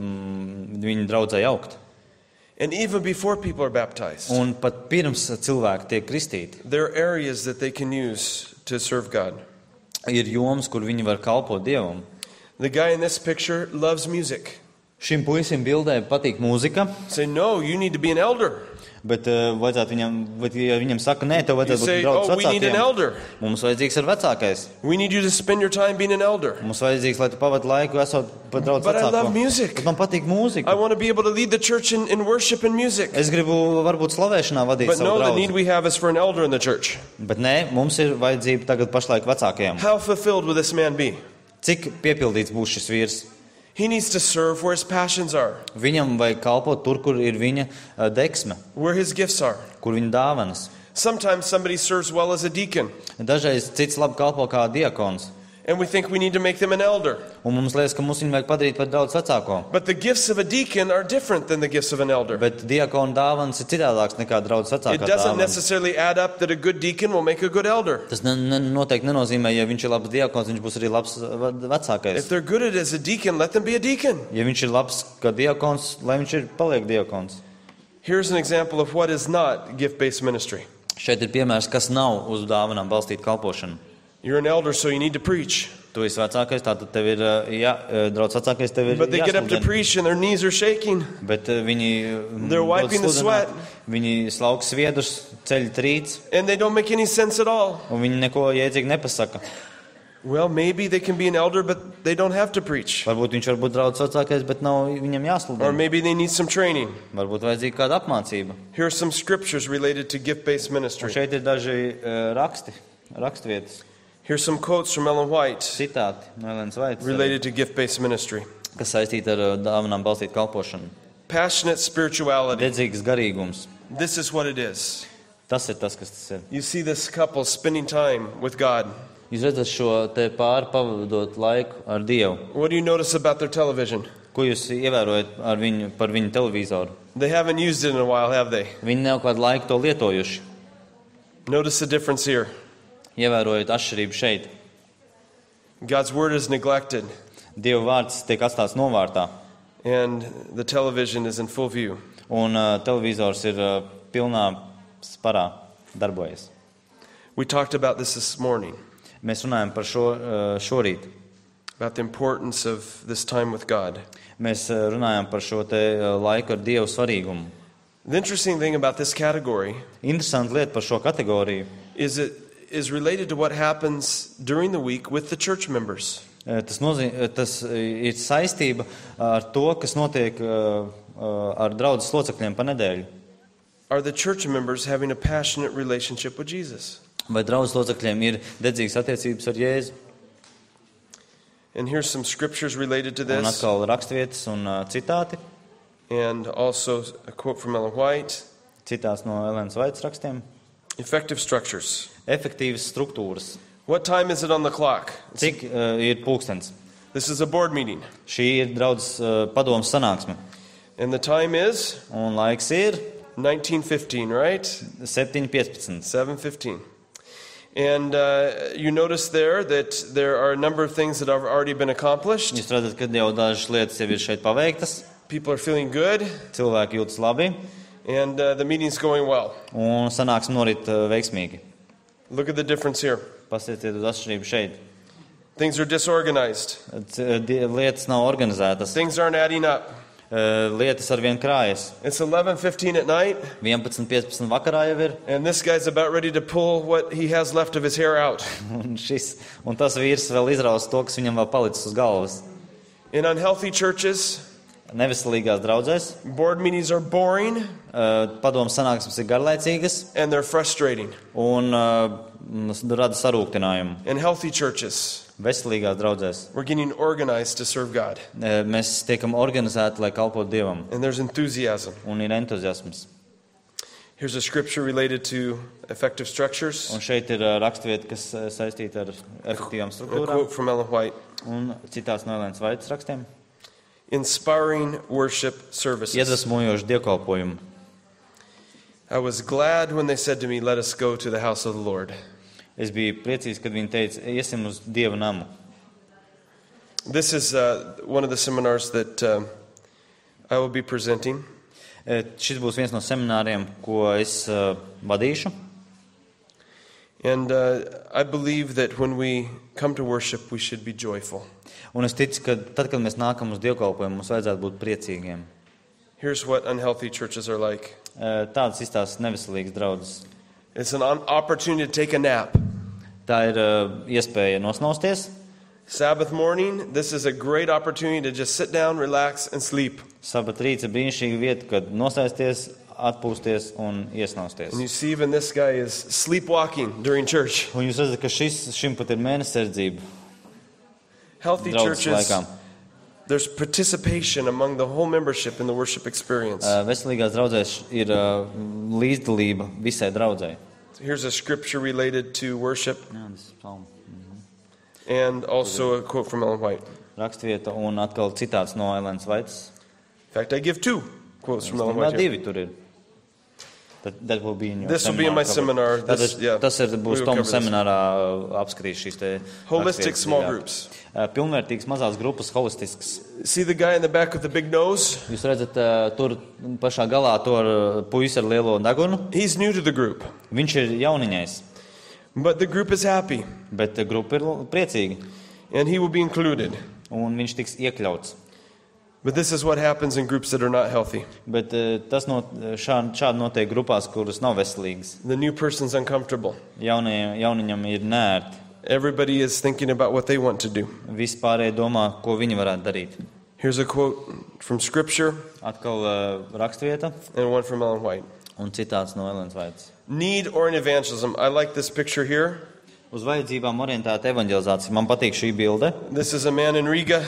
[SPEAKER 2] mm, viņu draudzē augt.
[SPEAKER 1] And even before people are baptized,
[SPEAKER 2] Un pat pirms cilvēki tiek kristīti,
[SPEAKER 1] there are areas that they can use to serve God.
[SPEAKER 2] ir jomas, kur viņi var kalpot Dievam.
[SPEAKER 1] The guy in this picture loves music.
[SPEAKER 2] Šim puisim bildē patīk mūzika,
[SPEAKER 1] Say, no, you need to be an elder.
[SPEAKER 2] bet uh, vajadzētu viņam, bet, ja viņam saka, nē, tev
[SPEAKER 1] You
[SPEAKER 2] vajadzētu būt
[SPEAKER 1] say,
[SPEAKER 2] draudzes
[SPEAKER 1] oh, we need an
[SPEAKER 2] vecākiem.
[SPEAKER 1] elder.
[SPEAKER 2] Mums vajadzīgs ir vecākais.
[SPEAKER 1] We need you to spend your time being an elder.
[SPEAKER 2] Mums vajadzīgs, lai tu pavadi laiku esot pat draudzes
[SPEAKER 1] But I love
[SPEAKER 2] vecāko.
[SPEAKER 1] music.
[SPEAKER 2] Bet man patīk
[SPEAKER 1] I
[SPEAKER 2] mūzika.
[SPEAKER 1] want to be able to lead the church in, in worship and music.
[SPEAKER 2] Es gribu varbūt slavēšanā vadīt
[SPEAKER 1] But
[SPEAKER 2] savu
[SPEAKER 1] no, the need
[SPEAKER 2] draudzi.
[SPEAKER 1] we have is for an elder in the church.
[SPEAKER 2] Bet nē, mums ir vajadzība tagad pašlaik vecākajiem.
[SPEAKER 1] How fulfilled will this man be?
[SPEAKER 2] Cik piepildīts būs šis vīrs?
[SPEAKER 1] He needs to serve where his passions are,
[SPEAKER 2] Viņam vajag kalpot tur, kur ir viņa uh, deksme,
[SPEAKER 1] where his gifts are.
[SPEAKER 2] kur viņa dāvanas.
[SPEAKER 1] Sometimes somebody serves well as a deacon,
[SPEAKER 2] Dažreiz cits labi kalpo kā diakons.
[SPEAKER 1] and we think we need to make them an elder.
[SPEAKER 2] Un mums liekas, ka mums viņu vajag padarīt par daudz vecāko.
[SPEAKER 1] But the gifts of a deacon are different than the gifts of an elder.
[SPEAKER 2] Bet diakona dāvanas ir citādāks nekā daudz
[SPEAKER 1] It
[SPEAKER 2] vecākā
[SPEAKER 1] doesn't
[SPEAKER 2] dāvana.
[SPEAKER 1] necessarily add up that a good deacon will make a good elder.
[SPEAKER 2] Tas ne, ne, noteikti nenozīmē, ja viņš ir labs diakons, viņš būs arī labs uh, vecākais.
[SPEAKER 1] If they're good at it as a deacon, let them be a deacon.
[SPEAKER 2] Ja viņš ir labs kā diakons, lai viņš ir paliek diakons.
[SPEAKER 1] Here's an example of what is not gift-based ministry.
[SPEAKER 2] Šeit ir piemērs, kas nav uz dāvanām balstīt kalpošanu.
[SPEAKER 1] You're an elder, so you need to preach.
[SPEAKER 2] Tu esi vecākais, tātad tev ir, uh, jā, uh, draudz vecākais, tev ir
[SPEAKER 1] But they get up to
[SPEAKER 2] jāsludina.
[SPEAKER 1] preach and their knees are shaking.
[SPEAKER 2] Bet uh, viņi, mm,
[SPEAKER 1] They're
[SPEAKER 2] dod
[SPEAKER 1] wiping the
[SPEAKER 2] sludināt.
[SPEAKER 1] sweat.
[SPEAKER 2] Viņi slauks sviedrus, ceļ trīc,
[SPEAKER 1] And they don't make any sense at all.
[SPEAKER 2] un viņi neko jēdzīgi nepasaka.
[SPEAKER 1] Well, maybe they can be an elder, but they don't have to preach.
[SPEAKER 2] Varbūt viņš var būt draudz vecākais, bet nav viņam
[SPEAKER 1] Or
[SPEAKER 2] jāsludina.
[SPEAKER 1] maybe they need some training.
[SPEAKER 2] Varbūt vajadzīga kāda apmācība.
[SPEAKER 1] Here are some scriptures related to gift-based
[SPEAKER 2] Un
[SPEAKER 1] ministry.
[SPEAKER 2] šeit ir daži uh, raksti, rakstvietas,
[SPEAKER 1] Here's some quotes from Ellen White
[SPEAKER 2] citāti no Elēnas Vaits,
[SPEAKER 1] related to gift-based ministry.
[SPEAKER 2] kas saistīti ar uh, dāvanām balstīt kalpošanu.
[SPEAKER 1] Passionate spirituality.
[SPEAKER 2] Dedzīgs garīgums.
[SPEAKER 1] This is what it is.
[SPEAKER 2] Tas ir tas, kas tas ir.
[SPEAKER 1] You see this couple spending time with God.
[SPEAKER 2] Jūs redzat šo te pāri pavadot laiku ar Dievu.
[SPEAKER 1] What do you notice about their television?
[SPEAKER 2] Ko jūs ievērojat ar viņu, par viņu televizoru?
[SPEAKER 1] They haven't used it in a while, have they?
[SPEAKER 2] Viņi nav kādu laiku to lietojuši.
[SPEAKER 1] Notice the difference here.
[SPEAKER 2] Ievērojot atšķirību šeit.
[SPEAKER 1] God's word is neglected,
[SPEAKER 2] Dieva vārds tiek atstāts novārtā,
[SPEAKER 1] and the television is in full view.
[SPEAKER 2] un uh, televizors ir uh, pilnā sparā darbojas.
[SPEAKER 1] We talked about this this morning,
[SPEAKER 2] Mēs runājam par šo uh, šorīt.
[SPEAKER 1] about the importance of this time with God.
[SPEAKER 2] Mēs uh, runājam par šo te uh, laiku ar Dievu svarīgumu.
[SPEAKER 1] The interesting thing about this category
[SPEAKER 2] Interesanti lieta par šo kategoriju.
[SPEAKER 1] is it is related to what happens during the week with the church members.
[SPEAKER 2] Uh, Tas, nozīm, tas uh, ir saistība ar to, kas notiek uh, uh, ar draudzes locekļiem pa nedēļu.
[SPEAKER 1] Are the church members having a passionate relationship with Jesus?
[SPEAKER 2] Vai draudzes locekļiem ir dedzīgas attiecības ar Jēzu?
[SPEAKER 1] And here's some scriptures related to
[SPEAKER 2] Un
[SPEAKER 1] this,
[SPEAKER 2] atkal rakstvietas un uh, citāti.
[SPEAKER 1] and also a quote from Ellen White.
[SPEAKER 2] Citāts no Elēnas Vaits rakstiem.
[SPEAKER 1] Effective structures.
[SPEAKER 2] Efektīvas struktūras.
[SPEAKER 1] What time is it on the clock?
[SPEAKER 2] Cik uh, ir pulkstens?
[SPEAKER 1] This is a board meeting.
[SPEAKER 2] Šī ir draudzes uh, padomas sanāksme.
[SPEAKER 1] And the time is
[SPEAKER 2] Un laiks ir
[SPEAKER 1] nineteen fifteen, right?
[SPEAKER 2] septiņi piecpadsmit.
[SPEAKER 1] seven fifteen. And uh, you notice there that there are a number of things that have already been accomplished.
[SPEAKER 2] Jūs redzat, ka jau dažas lietas jau ir šeit paveiktas.
[SPEAKER 1] People are feeling good.
[SPEAKER 2] Cilvēki jūtas labi.
[SPEAKER 1] And uh, the meeting's going well.
[SPEAKER 2] Un sanāksme norit uh, veiksmīgi.
[SPEAKER 1] Look at the difference here.
[SPEAKER 2] Paskatieties uz atšķirību šeit.
[SPEAKER 1] Things are disorganized.
[SPEAKER 2] C- di- Lietas nav organizētas.
[SPEAKER 1] Things aren't adding up.
[SPEAKER 2] Uh, Lietas arvien krājas.
[SPEAKER 1] It's eleven fifteen at night,
[SPEAKER 2] vienpadsmit piecpadsmit vakarā jau ir.
[SPEAKER 1] and this guy's about ready to pull what he has left of his hair out.
[SPEAKER 2] Un, šis, un tas vīrs vēl izraus to, kas viņam vēl palicis uz galvas.
[SPEAKER 1] In unhealthy churches,
[SPEAKER 2] Neveselīgās draudzēs.
[SPEAKER 1] board meetings are boring
[SPEAKER 2] Uh, Padomu sanāksmes ir garlaicīgas
[SPEAKER 1] and they're frustrating.
[SPEAKER 2] un uh, rada sarūktinājumu.
[SPEAKER 1] In healthy churches,
[SPEAKER 2] Veselīgās draudzēs.
[SPEAKER 1] we're getting organized to serve God,
[SPEAKER 2] Uh, Mēs tiekam organizēti, lai kalpotu Dievam.
[SPEAKER 1] and there's enthusiasm.
[SPEAKER 2] Un ir entuziasms.
[SPEAKER 1] Here's a scripture related to effective structures.
[SPEAKER 2] Un šeit ir uh, rakstvieta, kas uh, saistīta ar efektīvām
[SPEAKER 1] A
[SPEAKER 2] struktūrām.
[SPEAKER 1] quote from Ellen White.
[SPEAKER 2] Un citāts no Elēnas Vaitas rakstiem.
[SPEAKER 1] Inspiring worship services.
[SPEAKER 2] Iedvesmojoši dievkalpojumu.
[SPEAKER 1] I was glad when they said to me, "Let us go to the house of the Lord."
[SPEAKER 2] Es biju priecīgs, kad viņi teica, iesim uz Dieva namu.
[SPEAKER 1] This is uh, one of the seminars that um, I will be presenting.
[SPEAKER 2] E, Šis būs viens no semināriem, ko es uh, vadīšu.
[SPEAKER 1] And uh, I believe that when we come to worship, we should be joyful.
[SPEAKER 2] Un es ticu, ka tad, kad mēs nākam uz dievkalpojumu, mums vajadzētu būt priecīgiem.
[SPEAKER 1] Here's what unhealthy churches are like.
[SPEAKER 2] E, Tādas izstāsta neveselīgas draudzes.
[SPEAKER 1] It's an on- opportunity to take a nap.
[SPEAKER 2] Tā ir uh, iespēja nosnausties.
[SPEAKER 1] Sabbath morning, this is a great opportunity to just sit down, relax, and sleep.
[SPEAKER 2] Sabat rīts ir brīnišķīga vieta, kad nosēsties, atpūsties un iesnausties.
[SPEAKER 1] And you see even this guy is sleepwalking during church.
[SPEAKER 2] Un jūs redzat, ka šis, šim pat ir mēnesardzība
[SPEAKER 1] Healthy
[SPEAKER 2] draudzes
[SPEAKER 1] churches,
[SPEAKER 2] laikā.
[SPEAKER 1] there's participation among the whole membership in the worship experience.
[SPEAKER 2] Uh, Veselīgās draudzēs ir uh, līdzdalība visai draudzei.
[SPEAKER 1] Here's a scripture related to worship
[SPEAKER 2] Jā, tas ir psalms.
[SPEAKER 1] and also a quote from Ellen White.
[SPEAKER 2] Rakstvieta un atkal citāts no Elēnas Vaitas.
[SPEAKER 1] In fact, I give two quotes from Ellen
[SPEAKER 2] Vēl
[SPEAKER 1] White here.
[SPEAKER 2] divi tur ir. That, that will be in your
[SPEAKER 1] This will be in my
[SPEAKER 2] seminar.
[SPEAKER 1] seminar. This-
[SPEAKER 2] Tātad
[SPEAKER 1] yeah,
[SPEAKER 2] tas ir,
[SPEAKER 1] we
[SPEAKER 2] būs
[SPEAKER 1] will
[SPEAKER 2] Toma
[SPEAKER 1] cover this.
[SPEAKER 2] seminārā uh, apskatīt šīs te
[SPEAKER 1] Holistic
[SPEAKER 2] rakstvietas
[SPEAKER 1] small
[SPEAKER 2] dziļāk.
[SPEAKER 1] groups.
[SPEAKER 2] Uh, Pilnvērtīgas mazās grupas, holistiskas.
[SPEAKER 1] See the guy in the back with the big nose?
[SPEAKER 2] Jūs redzat, uh, tur pašā galā tur uh, puisi ar lielo degunu.
[SPEAKER 1] He's new to the group,
[SPEAKER 2] Viņš ir jauniņais,
[SPEAKER 1] but the group is happy,
[SPEAKER 2] bet uh, grupa ir priecīga.
[SPEAKER 1] and he will be included.
[SPEAKER 2] Un viņš tiks iekļauts.
[SPEAKER 1] But this is what happens in groups that are not healthy.
[SPEAKER 2] Bet uh, tas no, šādi, šādi notiek grupās, kuras nav veselīgas.
[SPEAKER 1] The new person's uncomfortable.
[SPEAKER 2] Jaunie, jauniņam ir nērti.
[SPEAKER 1] Everybody is thinking about what they want to do.
[SPEAKER 2] Visi pārējie domā, ko viņi varētu darīt.
[SPEAKER 1] Here's a quote from Scripture
[SPEAKER 2] Atkal uh, rakstvieta
[SPEAKER 1] and one from Ellen White.
[SPEAKER 2] un citāts no Elēnas Vaitas.
[SPEAKER 1] Need or in evangelism. I like this picture here.
[SPEAKER 2] Uz vajadzībām orientēta evanģelizācija. Man patīk šī bilde.
[SPEAKER 1] This is a man in Riga.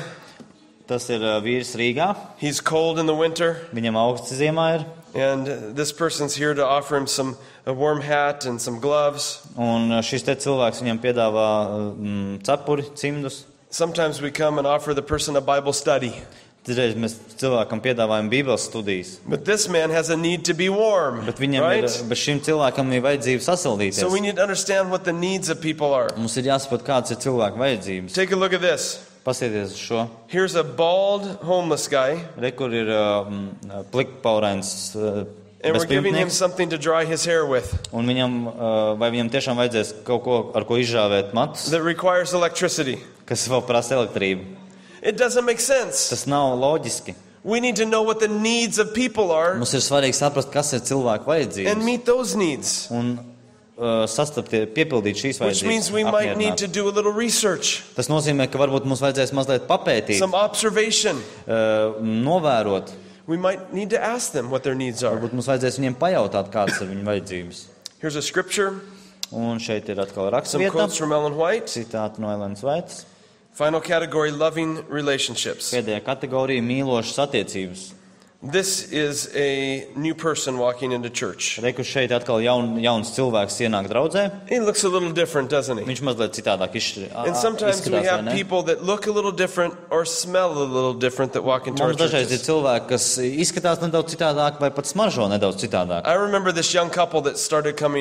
[SPEAKER 2] Tas ir uh, vīrs Rīgā.
[SPEAKER 1] He's cold in the winter,
[SPEAKER 2] Viņam augsts ziemā ir.
[SPEAKER 1] and this person's here to offer him some a warm hat and some gloves.
[SPEAKER 2] Un uh, šis te cilvēks viņam piedāvā mm, cepuri, cimdus.
[SPEAKER 1] Sometimes we come and offer the person a Bible study.
[SPEAKER 2] Citreiz mēs cilvēkam piedāvājam bībeles studijas.
[SPEAKER 1] But this man has a need to be warm,
[SPEAKER 2] Bet, viņam
[SPEAKER 1] right?
[SPEAKER 2] ir, bet šim cilvēkam ir vajadzība sasildīties.
[SPEAKER 1] So we need to understand what the needs of people are.
[SPEAKER 2] Mums ir jāsaprot, kāds ir cilvēka vajadzības.
[SPEAKER 1] Take a look at this.
[SPEAKER 2] Pasieties uz šo.
[SPEAKER 1] Here's a bald homeless guy,
[SPEAKER 2] Re, kur ir uh, mm, plikpaurains uh,
[SPEAKER 1] and we're giving him
[SPEAKER 2] bezpajumtnieks.
[SPEAKER 1] something to dry his hair with
[SPEAKER 2] Un viņam, uh, vai viņam tiešām vajadzēs kaut ko, ar ko izžāvēt matus,
[SPEAKER 1] that requires electricity.
[SPEAKER 2] kas vēl prasa elektrību.
[SPEAKER 1] It doesn't make sense.
[SPEAKER 2] Tas nav loģiski.
[SPEAKER 1] We need to know what the needs of people are
[SPEAKER 2] Mums ir svarīgi saprast, kas ir cilvēka
[SPEAKER 1] and
[SPEAKER 2] vajadzības.
[SPEAKER 1] meet those needs,
[SPEAKER 2] Un uh, sastapti, piepildīt šīs
[SPEAKER 1] which means we might need to
[SPEAKER 2] vajadzības.
[SPEAKER 1] do a little research,
[SPEAKER 2] Tas nozīmē, ka varbūt mums vajadzēs mazliet papētīt,
[SPEAKER 1] some observation.
[SPEAKER 2] uh, novērot.
[SPEAKER 1] We might need to ask them what their needs are.
[SPEAKER 2] Varbūt mums vajadzēs viņiem pajautāt, kādas ir viņu vajadzības.
[SPEAKER 1] Here's a scripture,
[SPEAKER 2] Un šeit ir atkal
[SPEAKER 1] some
[SPEAKER 2] rakstvieta,
[SPEAKER 1] quotes from Ellen White.
[SPEAKER 2] citāti no Elēnas Vaitas.
[SPEAKER 1] Final category, loving relationships.
[SPEAKER 2] Pēdējā kategorija - mīlošas attiecības.
[SPEAKER 1] This is a new person walking into church.
[SPEAKER 2] Reikus šeit atkal jaun, jauns cilvēks ienāk draudzē.
[SPEAKER 1] He looks a little different, doesn't he?
[SPEAKER 2] Viņš mazliet citādāk izšķir, a-
[SPEAKER 1] And
[SPEAKER 2] a-
[SPEAKER 1] sometimes we
[SPEAKER 2] izskatās, vai
[SPEAKER 1] have
[SPEAKER 2] ne?
[SPEAKER 1] people that look a little different or smell a little different that walk into our
[SPEAKER 2] Mums dažreiz ir
[SPEAKER 1] churches.
[SPEAKER 2] cilvēki, kas izskatās nedaudz citādāk vai pat smaržo nedaudz citādāk.
[SPEAKER 1] I remember this young couple that started coming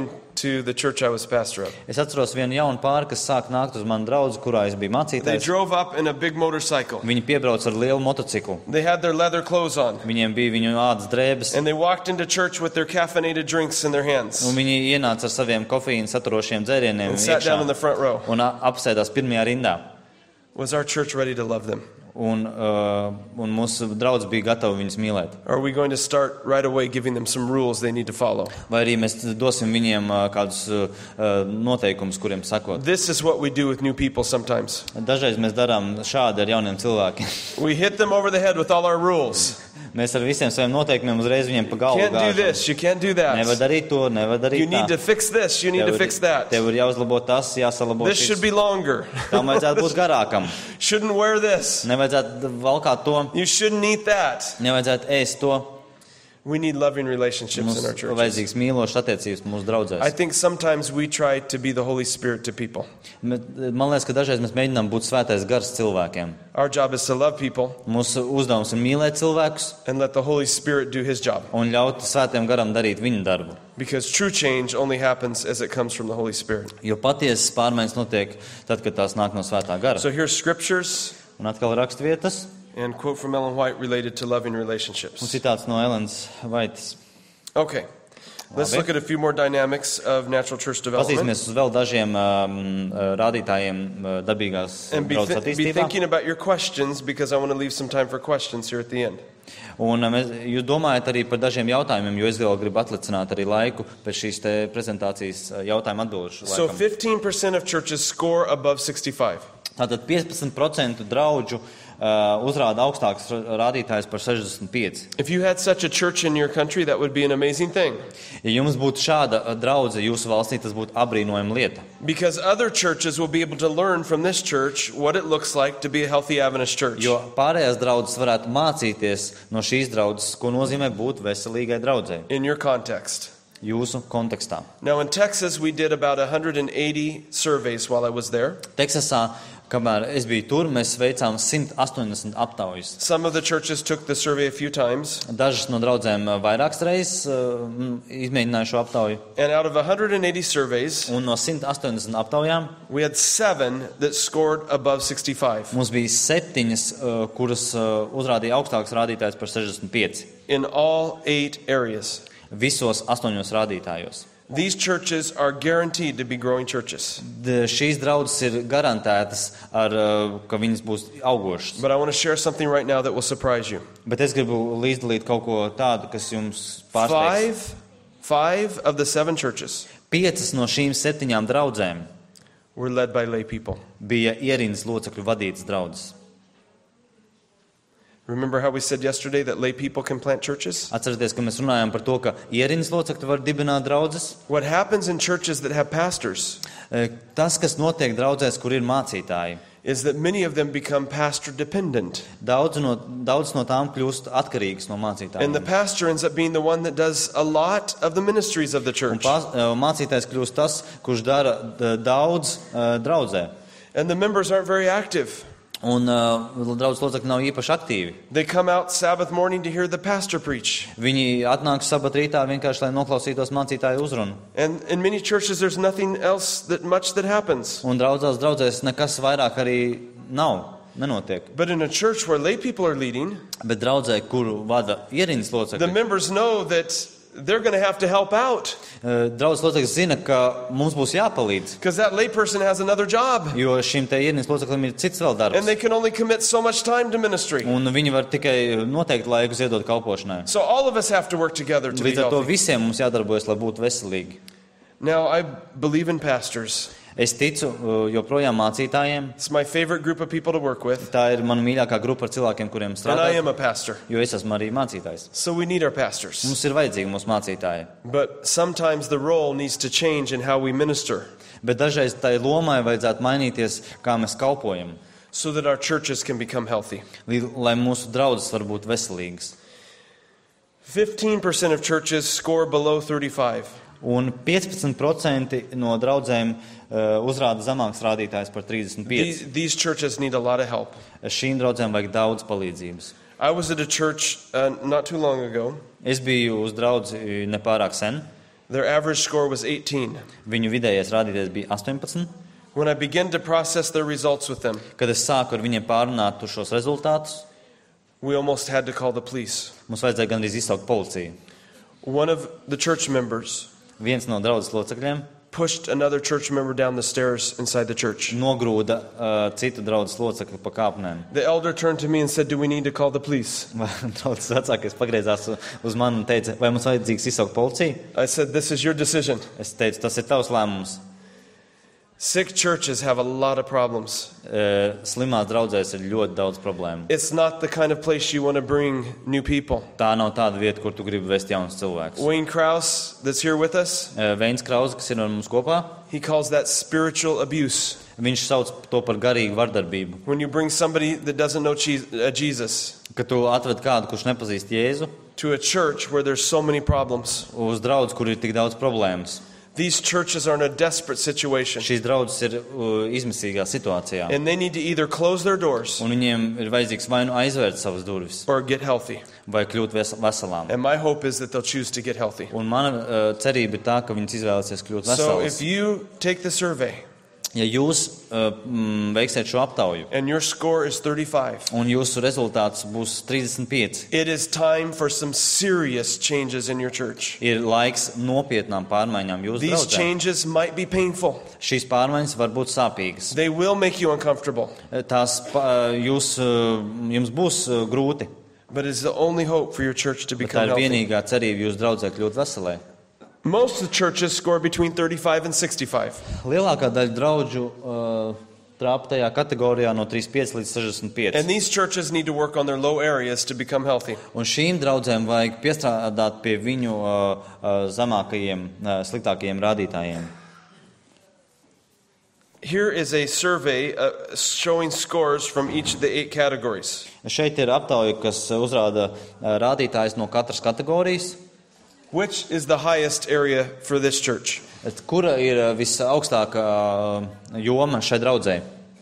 [SPEAKER 1] to the church I was pastor of.
[SPEAKER 2] Es atceros vienu jaunu pāri, kas sāk nākt uz manu draudzi, kurā es biju
[SPEAKER 1] They
[SPEAKER 2] mācītājs.
[SPEAKER 1] drove up in a big motorcycle.
[SPEAKER 2] Viņi piebrauca ar lielu motociklu.
[SPEAKER 1] They had their leather clothes on.
[SPEAKER 2] Viņiem bija viņu ādas drēbes,
[SPEAKER 1] And they walked into church with their caffeinated drinks in their hands
[SPEAKER 2] un viņi ienāca ar saviem kofīnu saturošiem dzērieniem
[SPEAKER 1] and sat down in the
[SPEAKER 2] iekšā
[SPEAKER 1] front row.
[SPEAKER 2] un a- apsēdās pirmajā rindā.
[SPEAKER 1] Was our church ready to love them?
[SPEAKER 2] Un, uh, un mūsu draudz bija gatavi viņus mīlēt.
[SPEAKER 1] Are we going to start right away giving them some rules they need to follow?
[SPEAKER 2] Vai arī mēs dosim viņiem uh, kādus uh, noteikumus, kuriem sakot.
[SPEAKER 1] This is what we do with new people sometimes.
[SPEAKER 2] Dažreiz mēs darām šādi ar jauniem cilvēkiem.
[SPEAKER 1] We hit them over the head with all our rules.
[SPEAKER 2] Mēs ar visiem saviem noteikumiem uzreiz viņiem pa galvu
[SPEAKER 1] Can't do
[SPEAKER 2] gāžam.
[SPEAKER 1] this, you can't do
[SPEAKER 2] Nevar
[SPEAKER 1] that.
[SPEAKER 2] darīt to, nevar darīt
[SPEAKER 1] You need
[SPEAKER 2] tā.
[SPEAKER 1] to fix this, you need to
[SPEAKER 2] Tev
[SPEAKER 1] fix
[SPEAKER 2] ir,
[SPEAKER 1] that.
[SPEAKER 2] tev ir jāuzlabo tas, jāsalabo
[SPEAKER 1] This should
[SPEAKER 2] šis.
[SPEAKER 1] be longer.
[SPEAKER 2] Tam vajadzētu būt garākam.
[SPEAKER 1] Shouldn't wear this.
[SPEAKER 2] Nevajadzētu valkāt to,
[SPEAKER 1] You shouldn't eat that.
[SPEAKER 2] nevajadzētu ēst to.
[SPEAKER 1] We need loving relationships
[SPEAKER 2] Mums
[SPEAKER 1] in our
[SPEAKER 2] ir
[SPEAKER 1] churches.
[SPEAKER 2] vajadzīgs mīlošs attiecības mūsu
[SPEAKER 1] I
[SPEAKER 2] draudzēs.
[SPEAKER 1] think sometimes we try to be the Holy Spirit to people.
[SPEAKER 2] Bet Man liekas, ka dažreiz mēs mēģinām būt svētais gars cilvēkiem.
[SPEAKER 1] Our job is to love people
[SPEAKER 2] Mūsu uzdevums ir mīlēt cilvēkus
[SPEAKER 1] and let the Holy Spirit do His job.
[SPEAKER 2] un ļaut svētajam garam darīt viņa darbu.
[SPEAKER 1] Because true change only happens as it comes from the Holy Spirit.
[SPEAKER 2] Jo patiesas pārmaiņas notiek tad, kad tās nāk no svētā gara.
[SPEAKER 1] So here's scriptures
[SPEAKER 2] Un atkal rakstvietas
[SPEAKER 1] and quote from Ellen White related to loving
[SPEAKER 2] un
[SPEAKER 1] relationships.
[SPEAKER 2] citāts no Elenas Vaitas.
[SPEAKER 1] Okay, let's
[SPEAKER 2] Labi.
[SPEAKER 1] look at a few more dynamics of natural church development.
[SPEAKER 2] Pazīsimies uz vēl dažiem um, rādītājiem uh, dabīgās
[SPEAKER 1] And be,
[SPEAKER 2] draudzes
[SPEAKER 1] thi- be
[SPEAKER 2] attīstībā.
[SPEAKER 1] thinking about your questions because I want to leave some time for questions here at the end.
[SPEAKER 2] Un uh, mēs, jūs domājat arī par dažiem jautājumiem, jo es vēl gribu atlicināt arī laiku pēc šīs te prezentācijas uh, jautājumu atbilžu
[SPEAKER 1] So
[SPEAKER 2] laikam.
[SPEAKER 1] fifteen percent of churches score above sixty-five.
[SPEAKER 2] Tātad piecpadsmit procenti draudžu uh, uzrāda augstāks rādītājs par sešdesmit pieci.
[SPEAKER 1] If you had such a church in your country, that would be an amazing thing.
[SPEAKER 2] Ja jums būtu šāda draudze jūsu valstī, tas būtu apbrīnojama lieta.
[SPEAKER 1] Because other churches will be able to learn from this church what it looks like to be a healthy Adventist church.
[SPEAKER 2] Jo pārējās draudzes varētu mācīties no šīs draudzes, ko nozīmē būt veselīgai draudzei
[SPEAKER 1] In your context.
[SPEAKER 2] jūsu kontekstā.
[SPEAKER 1] Now in Texas, we did about one hundred eighty surveys while I was there.
[SPEAKER 2] Teksasā, kamēr es biju tur, mēs veicām simt astoņdesmit aptaujas.
[SPEAKER 1] Some of the churches took the survey a few times.
[SPEAKER 2] Dažas no draudzēm vairākas reizes uh, izmēģināja šo aptauju.
[SPEAKER 1] And out of one hundred eighty surveys,
[SPEAKER 2] Un no simt astoņdesmit aptaujām
[SPEAKER 1] we had seven that scored above sixty-five
[SPEAKER 2] mums bija septiņas, uh, kuras uh, uzrādīja augstāks rādītājs par sešdesmit pieci.
[SPEAKER 1] in all eight areas.
[SPEAKER 2] Visos astoņos rādītājos.
[SPEAKER 1] These churches are guaranteed to be growing churches.
[SPEAKER 2] D šīs draudzes ir garantētas, ar, uh, ka viņas būs augošas.
[SPEAKER 1] But I want to share something right now that will surprise you.
[SPEAKER 2] Bet es gribu līdzdalīt kaut ko tādu, kas jums pārsteigs.
[SPEAKER 1] Five, five of the seven churches
[SPEAKER 2] Piecas no šīm septiņām draudzēm
[SPEAKER 1] were led by lay people.
[SPEAKER 2] bija ierindas locekļu vadītas draudzes.
[SPEAKER 1] Remember how we said yesterday that lay people can plant churches?
[SPEAKER 2] Atcerieties, ka mēs runājām par to, ka ierindas locekļi var dibināt draudzes.
[SPEAKER 1] What happens in churches that have pastors
[SPEAKER 2] E, Tas, kas notiek draudzēs, kur ir mācītāji,
[SPEAKER 1] is that many of them become pastor dependent.
[SPEAKER 2] daudz no, daudz no tām kļūst atkarīgas no
[SPEAKER 1] And the
[SPEAKER 2] mācītājiem.
[SPEAKER 1] pastor ends up being the one that does a lot of the ministries of the
[SPEAKER 2] Un
[SPEAKER 1] church.
[SPEAKER 2] pās, e, mācītājs kļūst tas, kurš dara d- daudz uh, draudzē.
[SPEAKER 1] And the members aren't very active.
[SPEAKER 2] Un uh, draudzes locekļi nav īpaši aktīvi.
[SPEAKER 1] They come out Sabbath morning to hear the pastor preach.
[SPEAKER 2] Viņi atnāk sabat rītā vienkārši, lai noklausītos mācītāju uzrunu.
[SPEAKER 1] And in many churches, there's nothing else that much that happens.
[SPEAKER 2] Un draudzās draudzēs nekas vairāk arī nav, nenotiek.
[SPEAKER 1] But in a church where lay people are leading,
[SPEAKER 2] Bet draudzē, kuru vada ierindas
[SPEAKER 1] the
[SPEAKER 2] locekļi,
[SPEAKER 1] members know that they're going to have to help out
[SPEAKER 2] uh, draudzes locekļi zina, ka mums būs jāpalīdz.
[SPEAKER 1] because that lay person has another job.
[SPEAKER 2] Jo šim te ierindas loceklim ir cits vēl
[SPEAKER 1] And
[SPEAKER 2] darbs.
[SPEAKER 1] they can only commit so much time to ministry.
[SPEAKER 2] Un viņi var tikai noteikti laiku ziedot kalpošanai.
[SPEAKER 1] So all of us have to work together to be
[SPEAKER 2] Līdz ar to
[SPEAKER 1] healthy.
[SPEAKER 2] visiem mums jādarbojas, lai būtu veselīgi.
[SPEAKER 1] Now, I believe in pastors.
[SPEAKER 2] Es ticu uh, joprojām mācītājiem.
[SPEAKER 1] It's my favorite group of people to work with.
[SPEAKER 2] Tā ir mana mīļākā grupa ar cilvēkiem, kuriem
[SPEAKER 1] And I am
[SPEAKER 2] strādāt,
[SPEAKER 1] a pastor.
[SPEAKER 2] jo es esmu arī mācītājs.
[SPEAKER 1] So we need our pastors.
[SPEAKER 2] Mums ir vajadzīgi mūsu mācītāji.
[SPEAKER 1] But sometimes the role needs to change in how we minister
[SPEAKER 2] Bet dažreiz tai lomai vajadzētu mainīties, kā mēs kalpojam,
[SPEAKER 1] so that our churches can become healthy.
[SPEAKER 2] li- lai mūsu draudzes var būt veselīgas.
[SPEAKER 1] fifteen percent of churches score below thirty-five.
[SPEAKER 2] Un piecpadsmit procenti no draudzēm uh, uzrāda zemāks rādītājs par trīsdesmit pieci.
[SPEAKER 1] These, these churches need a lot of help.
[SPEAKER 2] Šīm draudzēm vajag daudz palīdzības.
[SPEAKER 1] I was at a church uh, not too long ago
[SPEAKER 2] Es biju uz draudzi nepārāk sen.
[SPEAKER 1] Their average score was eighteen.
[SPEAKER 2] Viņu vidējais rādītājs bija astoņpadsmit.
[SPEAKER 1] When I began to process their results with them,
[SPEAKER 2] Kad es sāku ar viņiem pārunāt šos rezultātus,
[SPEAKER 1] we almost had to call the police.
[SPEAKER 2] mums vajadzēja gandrīz izsaukt policiju.
[SPEAKER 1] One of the church members
[SPEAKER 2] Viens no draudzes locekļiem
[SPEAKER 1] pushed another church member down the stairs inside the church.
[SPEAKER 2] nogrūda uh, citu draudzes locekli pa kāpnēm.
[SPEAKER 1] The elder turned to me and said, "Do we need to call the police?"
[SPEAKER 2] Draudzes vecākais pagriezās uz mani un teica, vai mums vajadzīgs izsaukt policiju?
[SPEAKER 1] I said, "This is your decision."
[SPEAKER 2] Es teicu, tas ir tavs lēmums.
[SPEAKER 1] Sick churches have a lot of problems.
[SPEAKER 2] Uh, slimās draudzēs ir ļoti daudz problēmu.
[SPEAKER 1] It's not the kind of place you want to bring new people.
[SPEAKER 2] Tā nav tāda vieta, kur tu gribi vest jaunus cilvēkus.
[SPEAKER 1] Wayne Krause, that's here with us,
[SPEAKER 2] Uh, Veins Krause, kas ir ar mums kopā,
[SPEAKER 1] he calls that spiritual abuse.
[SPEAKER 2] viņš sauc to par garīgu vardarbību.
[SPEAKER 1] When you bring somebody that doesn't know Je- uh, Jesus
[SPEAKER 2] Kad tu atved kādu, kurš nepazīst Jēzu,
[SPEAKER 1] to a church where there's so many problems.
[SPEAKER 2] uz draudzi, kur ir tik daudz problēmas.
[SPEAKER 1] These churches are in a desperate situation,
[SPEAKER 2] Šīs draudzes ir uh, izmisīgā situācijā.
[SPEAKER 1] and they need to either close their doors
[SPEAKER 2] Un viņiem ir vajadzīgs vai nu aizvērt savas durvis,
[SPEAKER 1] or get healthy.
[SPEAKER 2] vai kļūt ves veselām.
[SPEAKER 1] And my hope is that they'll choose to get healthy.
[SPEAKER 2] Un mana uh, cerība ir tā, ka viņas izvēlēsies kļūt
[SPEAKER 1] So
[SPEAKER 2] veselas.
[SPEAKER 1] if you take the survey
[SPEAKER 2] Ja jūs uh, mm, veiksiet šo aptauju,
[SPEAKER 1] and your score is thirty-five,
[SPEAKER 2] un jūsu rezultāts būs trīsdesmit pieci,
[SPEAKER 1] it is time for some serious changes in your church.
[SPEAKER 2] ir laiks nopietnām pārmaiņām jūsu
[SPEAKER 1] These
[SPEAKER 2] draudzē.
[SPEAKER 1] changes might be painful.
[SPEAKER 2] Šīs pārmaiņas var būt sāpīgas.
[SPEAKER 1] They will make you uncomfortable,
[SPEAKER 2] Tās pa- jūs, uh, jums būs uh, grūti,
[SPEAKER 1] but it's the only hope for your church to
[SPEAKER 2] bet tā
[SPEAKER 1] become
[SPEAKER 2] ir
[SPEAKER 1] healthy.
[SPEAKER 2] vienīgā cerība jūsu draudzē kļūt veselē.
[SPEAKER 1] Most of the churches score between thirty-five and sixty-five.
[SPEAKER 2] Lielākā daļa draudžu uh, trāpa tajā kategorijā no trīsdesmit pieci līdz sešdesmit pieci.
[SPEAKER 1] And these churches need to work on their low areas to become healthy.
[SPEAKER 2] Un šīm draudzēm vajag piestrādāt pie viņu uh, uh, zemākajiem, uh, sliktākajiem rādītājiem.
[SPEAKER 1] Here is a survey uh, showing scores from each of the eight categories.
[SPEAKER 2] Šeit ir aptauja, kas uzrāda uh, rādītājus no katras kategorijas.
[SPEAKER 1] Which is the highest area for this church?
[SPEAKER 2] Et Kura ir uh, visaugstākā uh, joma šai draudzē?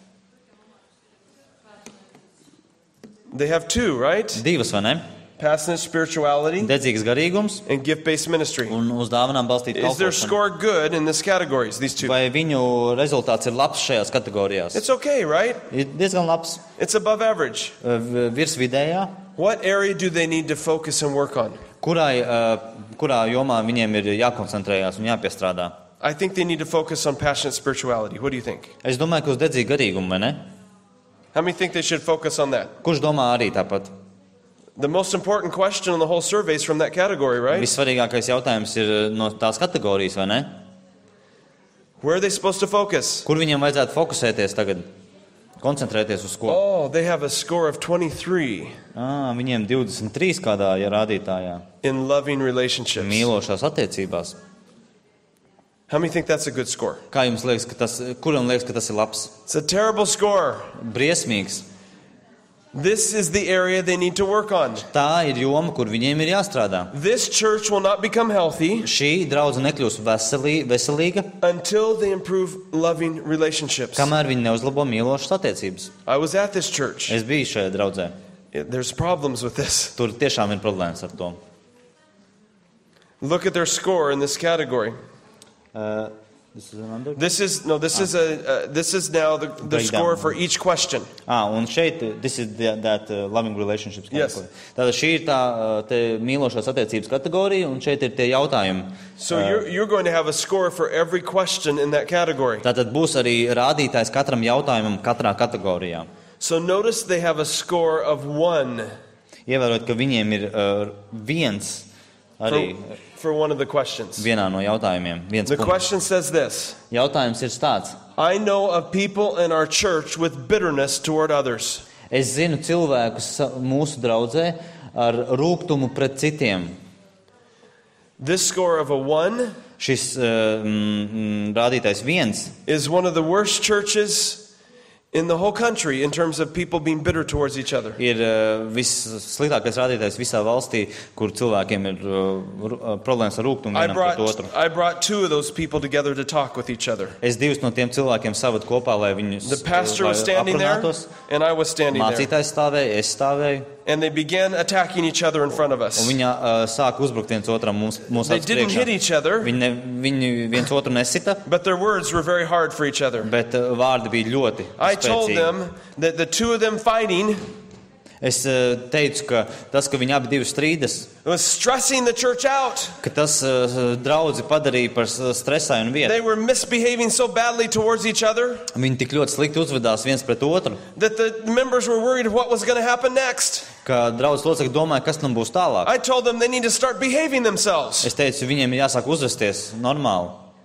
[SPEAKER 1] They have two, right?
[SPEAKER 2] Divas, vai ne?
[SPEAKER 1] Passionate spirituality
[SPEAKER 2] Dedzīgs garīgums
[SPEAKER 1] and gift-based ministry.
[SPEAKER 2] un uz dāvanām balstīta
[SPEAKER 1] Is their
[SPEAKER 2] kalpošana.
[SPEAKER 1] score good in this categories, these two?
[SPEAKER 2] Vai viņu rezultāts ir labs šajās kategorijās?
[SPEAKER 1] It's okay, right?
[SPEAKER 2] Ir diezgan labs.
[SPEAKER 1] It's above average.
[SPEAKER 2] Uh, v- Virs vidējā.
[SPEAKER 1] What area do they need to focus and work on?
[SPEAKER 2] Kurai, uh, kurā jomā viņiem ir jākoncentrējās un jāpiestrādā?
[SPEAKER 1] I think they need to focus on passionate spirituality. What do you think?
[SPEAKER 2] Es domāju, ka uz dedzīgu garīgumu, vai ne?
[SPEAKER 1] How many think they should focus on that?
[SPEAKER 2] Kurš domā arī tāpat?
[SPEAKER 1] The most important question in the whole survey is from that category, right?
[SPEAKER 2] Vissvarīgākais jautājums ir no tās kategorijas, vai ne?
[SPEAKER 1] Where are they supposed to focus?
[SPEAKER 2] Kur viņiem vajadzētu fokusēties tagad? Koncentrēties uz ko?
[SPEAKER 1] Oh, they have a score of twenty-three
[SPEAKER 2] À, viņiem divdesmit trīs kādā ja rādītājā.
[SPEAKER 1] in loving relationships.
[SPEAKER 2] Mīlošās attiecībās.
[SPEAKER 1] How many think that's a good score?
[SPEAKER 2] Kā jums liekas, ka tas, kuram liekas, ka tas ir labs?
[SPEAKER 1] It's a terrible score.
[SPEAKER 2] Briesmīgs.
[SPEAKER 1] This is the area they need to work on.
[SPEAKER 2] Tā ir joma, kur viņiem ir jāstrādā.
[SPEAKER 1] This church will not become healthy
[SPEAKER 2] Šī draudze nekļūs veselī, veselīga,
[SPEAKER 1] until they improve loving relationships.
[SPEAKER 2] kamēr viņi neuzlabo mīlošas attiecības.
[SPEAKER 1] I was at this church.
[SPEAKER 2] Es biju šajā draudzē.
[SPEAKER 1] There's problems with this.
[SPEAKER 2] Tur tiešām ir problēmas ar to.
[SPEAKER 1] Look at their score in this category.
[SPEAKER 2] Uh, this is another?
[SPEAKER 1] This is no. This is a. Uh, this is now the, the
[SPEAKER 2] Breakdown.
[SPEAKER 1] score for each question.
[SPEAKER 2] Ah, un šeit, this is the, that uh, loving relationships
[SPEAKER 1] Yes.
[SPEAKER 2] category. Tātad šī ir tā uh, te mīlošās attiecības kategorija, un šeit ir tie jautājumi.
[SPEAKER 1] So you're you're going to have a score for every question in that category.
[SPEAKER 2] Tātad būs arī rādītājs katram jautājumam katrā kategorijā.
[SPEAKER 1] So notice they have a score of one
[SPEAKER 2] Ievērot, ka viņiem ir uh, viens
[SPEAKER 1] for,
[SPEAKER 2] arī
[SPEAKER 1] for one of the questions.
[SPEAKER 2] vienā no jautājumiem. Viens
[SPEAKER 1] The
[SPEAKER 2] punkts.
[SPEAKER 1] question says this:
[SPEAKER 2] Jautājums ir tāds.
[SPEAKER 1] I know of people in our church with bitterness toward others.
[SPEAKER 2] Es zinu cilvēkus sa- mūsu draudzē ar rūgtumu pret citiem.
[SPEAKER 1] This score of a one
[SPEAKER 2] Šis uh, mm, mm, rādītājs viens
[SPEAKER 1] is one of the worst churches in the whole country in terms of people being bitter towards each other.
[SPEAKER 2] Ir uh, vissliktākais rādītājs visā valstī, kur cilvēkiem ir uh, problēmas ar rūgtumu
[SPEAKER 1] I
[SPEAKER 2] vienam
[SPEAKER 1] brought,
[SPEAKER 2] pret otru.
[SPEAKER 1] I brought two of those people together to talk with each other.
[SPEAKER 2] Es divus no tiem cilvēkiem savadu kopā, lai viņus
[SPEAKER 1] The pastor
[SPEAKER 2] lai
[SPEAKER 1] was standing there,
[SPEAKER 2] aprunātos.
[SPEAKER 1] and I was standing there.
[SPEAKER 2] Mācītājs stāvēja, es stāvēju,
[SPEAKER 1] And they began attacking each other in front of
[SPEAKER 2] un
[SPEAKER 1] us.
[SPEAKER 2] viņa uh, sāka uzbrukt viens otram mums, mūsu
[SPEAKER 1] They
[SPEAKER 2] acu
[SPEAKER 1] didn't hit
[SPEAKER 2] priekšā.
[SPEAKER 1] each other,
[SPEAKER 2] Viņi, ne, viņi viens otru nesita,
[SPEAKER 1] but their words were very hard for each other.
[SPEAKER 2] bet uh, vārdi bija ļoti
[SPEAKER 1] I told
[SPEAKER 2] spēcīgi.
[SPEAKER 1] them that the two of them fighting
[SPEAKER 2] Es uh, teicu, ka tas, ka viņi abi divi strīdas,
[SPEAKER 1] was stressing the church out.
[SPEAKER 2] ka tas uh, draudzi padarīja par s- stresainu vietu.
[SPEAKER 1] They were misbehaving so badly towards each other
[SPEAKER 2] Viņi tik ļoti slikti uzvedās viens pret otru,
[SPEAKER 1] that the members were worried what was going to happen next.
[SPEAKER 2] ka draudz locekļi domāja, kas tam būs tālāk.
[SPEAKER 1] I told them they need to start behaving themselves.
[SPEAKER 2] Es teicu, viņiem ir jāsāk uzvesties normāli.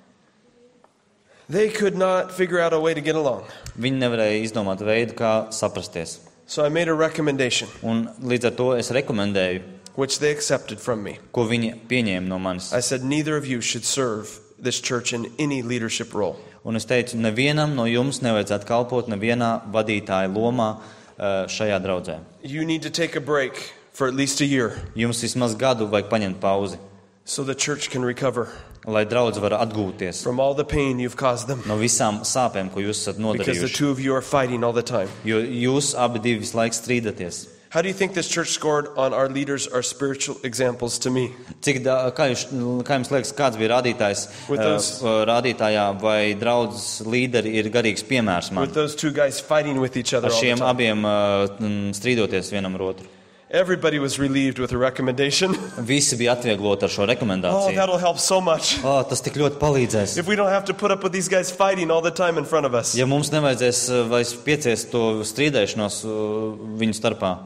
[SPEAKER 1] They could not figure out a way to get along.
[SPEAKER 2] Viņi nevarēja izdomāt veidu, kā saprasties.
[SPEAKER 1] So I made a recommendation,
[SPEAKER 2] Un līdz ar to es rekomendēju,
[SPEAKER 1] which they accepted from me.
[SPEAKER 2] ko viņi pieņēma no manis.
[SPEAKER 1] I said, neither of you should serve this church in any leadership role.
[SPEAKER 2] Un es teicu, nevienam no jums nevajadzētu kalpot nevienā vadītāja lomā uh, šajā draudzē.
[SPEAKER 1] You need to take a break for at least a year
[SPEAKER 2] Jums vismaz gadu vajag paņemt pauzi,
[SPEAKER 1] so the church can recover
[SPEAKER 2] lai draudze var atgūties
[SPEAKER 1] from all the pain you've caused them.
[SPEAKER 2] no visām sāpēm, ko jūs esat
[SPEAKER 1] Because the
[SPEAKER 2] nodarījuši.
[SPEAKER 1] two of you are fighting all the time.
[SPEAKER 2] Jo jūs abi divi visu laiku strīdaties.
[SPEAKER 1] How do you think this church scored on our leaders, our spiritual examples to me?
[SPEAKER 2] Cik da, kā, jūs, kā jums liekas, kāds bija rādītājs
[SPEAKER 1] With those-
[SPEAKER 2] uh, rādītājā, vai draudzes līderi ir garīgs piemērs man?
[SPEAKER 1] With those two guys fighting with each other
[SPEAKER 2] Ar
[SPEAKER 1] all the
[SPEAKER 2] šiem
[SPEAKER 1] time.
[SPEAKER 2] abiem uh, mm, strīdoties vienam ar otru.
[SPEAKER 1] Everybody was relieved with a recommendation.
[SPEAKER 2] Visi bija atviegloti ar šo
[SPEAKER 1] Oh,
[SPEAKER 2] rekomendāciju.
[SPEAKER 1] that'll help so much.
[SPEAKER 2] Oh, tas tik ļoti palīdzēs.
[SPEAKER 1] If we don't have to put up with these guys fighting all the time in front of us.
[SPEAKER 2] Ja mums nevajadzēs uh, vairs pieciest to strīdēšanos uh, viņu starpā.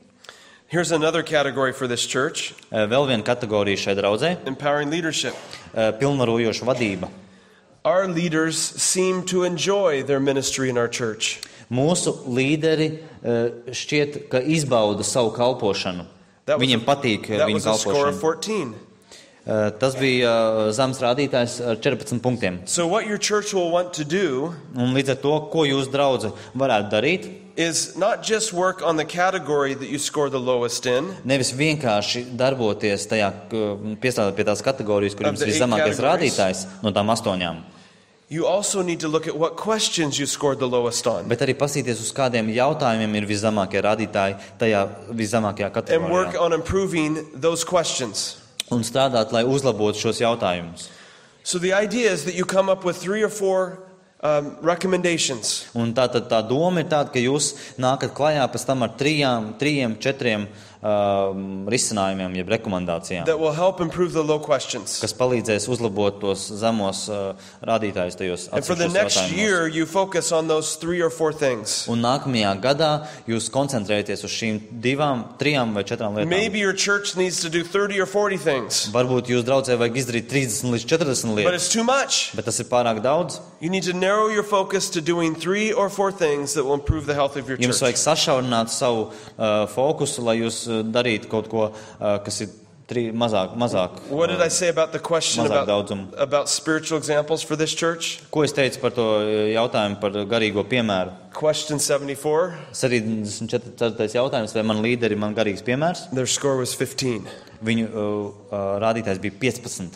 [SPEAKER 1] Here's another category for this church,
[SPEAKER 2] Uh, Vēl viena kategorija šai draudzē
[SPEAKER 1] empowering leadership.
[SPEAKER 2] uh, - pilnvarojoša vadība.
[SPEAKER 1] Our leaders seem to enjoy their ministry in our church.
[SPEAKER 2] Mūsu līderi uh, šķiet, ka izbauda savu kalpošanu.
[SPEAKER 1] That was
[SPEAKER 2] Viņiem
[SPEAKER 1] a-
[SPEAKER 2] patīk uh,
[SPEAKER 1] That
[SPEAKER 2] viņu
[SPEAKER 1] was a score of
[SPEAKER 2] kalpošana.
[SPEAKER 1] fourteen.
[SPEAKER 2] Uh, Tas bija uh, zems rādītājs ar četrpadsmit punktiem.
[SPEAKER 1] So what your church will want to do
[SPEAKER 2] Un līdz ar to, ko jūs, draudze, varētu darīt,
[SPEAKER 1] is not just work on the category that you score the lowest in,
[SPEAKER 2] nevis vienkārši darboties tajā, k- piestrādāt pie tās kategorijas, kur
[SPEAKER 1] Of
[SPEAKER 2] jums
[SPEAKER 1] the
[SPEAKER 2] ir
[SPEAKER 1] eight
[SPEAKER 2] zemākais
[SPEAKER 1] categories.
[SPEAKER 2] rādītājs no tām astoņām.
[SPEAKER 1] you also need to look at what questions you scored the lowest on
[SPEAKER 2] Bet arī pasīties, uz kādiem jautājumiem ir viszemākie rādītāji tajā viszemākajā
[SPEAKER 1] and work
[SPEAKER 2] kategorijā.
[SPEAKER 1] on improving those questions.
[SPEAKER 2] Un strādāt, lai uzlabotu šos jautājumus.
[SPEAKER 1] So the idea is that you come up with three or four um, recommendations.
[SPEAKER 2] Un tā tad tā doma ir tāda, ka jūs nākat klajā pēc tam ar trijām, trījiem, četriem um, risinājumiem, jeb rekomendācijām,
[SPEAKER 1] That will help improve the low questions.
[SPEAKER 2] kas palīdzēs uzlabot tos zemos uh, rādītājus tajos
[SPEAKER 1] And for the
[SPEAKER 2] atsevišķos
[SPEAKER 1] next
[SPEAKER 2] jautājumos.
[SPEAKER 1] year, you focus on those three or four things.
[SPEAKER 2] Un nākamajā gadā jūs koncentrēties uz šīm divām, trijām vai četrām lietām.
[SPEAKER 1] Maybe your church needs to do thirty or forty things,
[SPEAKER 2] Varbūt jūs draudzē vajag izdarīt trīsdesmit līdz četrdesmit
[SPEAKER 1] but
[SPEAKER 2] lietas,
[SPEAKER 1] it's too much.
[SPEAKER 2] bet tas ir pārāk daudz.
[SPEAKER 1] You need to narrow your focus to doing three or four things that will improve the health of your
[SPEAKER 2] Jums
[SPEAKER 1] church.
[SPEAKER 2] vajag sašaurināt savu uh, fokusu, lai jūs uh, darītu kaut ko, uh, kas ir tri, mazāk, mazāk.
[SPEAKER 1] What did I say about the question
[SPEAKER 2] Mazāk
[SPEAKER 1] about,
[SPEAKER 2] daudzumu.
[SPEAKER 1] about spiritual examples for this church?
[SPEAKER 2] Ko es teicu par to uh, jautājumu par garīgo piemēru?
[SPEAKER 1] Question seventy-four,
[SPEAKER 2] sedemdesmit četrtais jautājums, vai man līderi man garīgs piemērs?
[SPEAKER 1] their score was fifteen.
[SPEAKER 2] Viņu uh, uh, rādītājs bija piecpadsmit.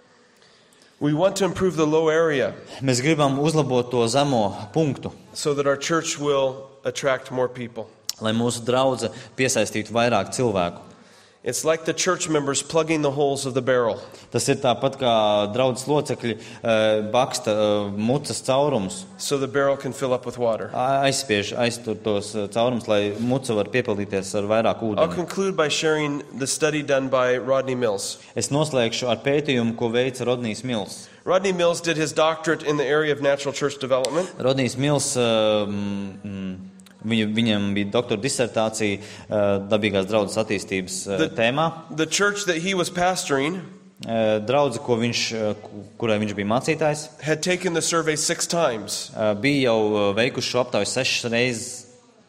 [SPEAKER 1] We want to improve the low area
[SPEAKER 2] Mēs gribam uzlabot to zemo punktu,
[SPEAKER 1] so that our church will attract more people.
[SPEAKER 2] lai mūsu draudze piesaistītu vairāk cilvēku.
[SPEAKER 1] It's like the church members plugging the holes of the barrel.
[SPEAKER 2] Tas ir tāpat kā draudzes locekļi uh, baksta uh, mucas caurumus,
[SPEAKER 1] So the barrel can fill up with water.
[SPEAKER 2] a- aizspiež aiztur tos uh, caurumus, lai muca var piepildīties ar vairāk
[SPEAKER 1] I'll
[SPEAKER 2] ūdeni.
[SPEAKER 1] conclude by sharing the study done by Rodney Mills.
[SPEAKER 2] Es noslēgšu ar pētījumu, ko veica Rodnijs Mils.
[SPEAKER 1] Rodney Mills did his doctorate in the area of natural church development.
[SPEAKER 2] Rodnijs Mils, uh, mm, viņu, viņam bija doktora disertācija uh, dabīgās draudzes attīstības uh,
[SPEAKER 1] The-
[SPEAKER 2] tēmā.
[SPEAKER 1] The church that he was pastoring
[SPEAKER 2] Uh, Draudze, ko viņš, uh, ku- kurai viņš bija mācītājs,
[SPEAKER 1] had taken the survey six times.
[SPEAKER 2] uh, bija jau uh, veikuši šo aptauju sešas reizes.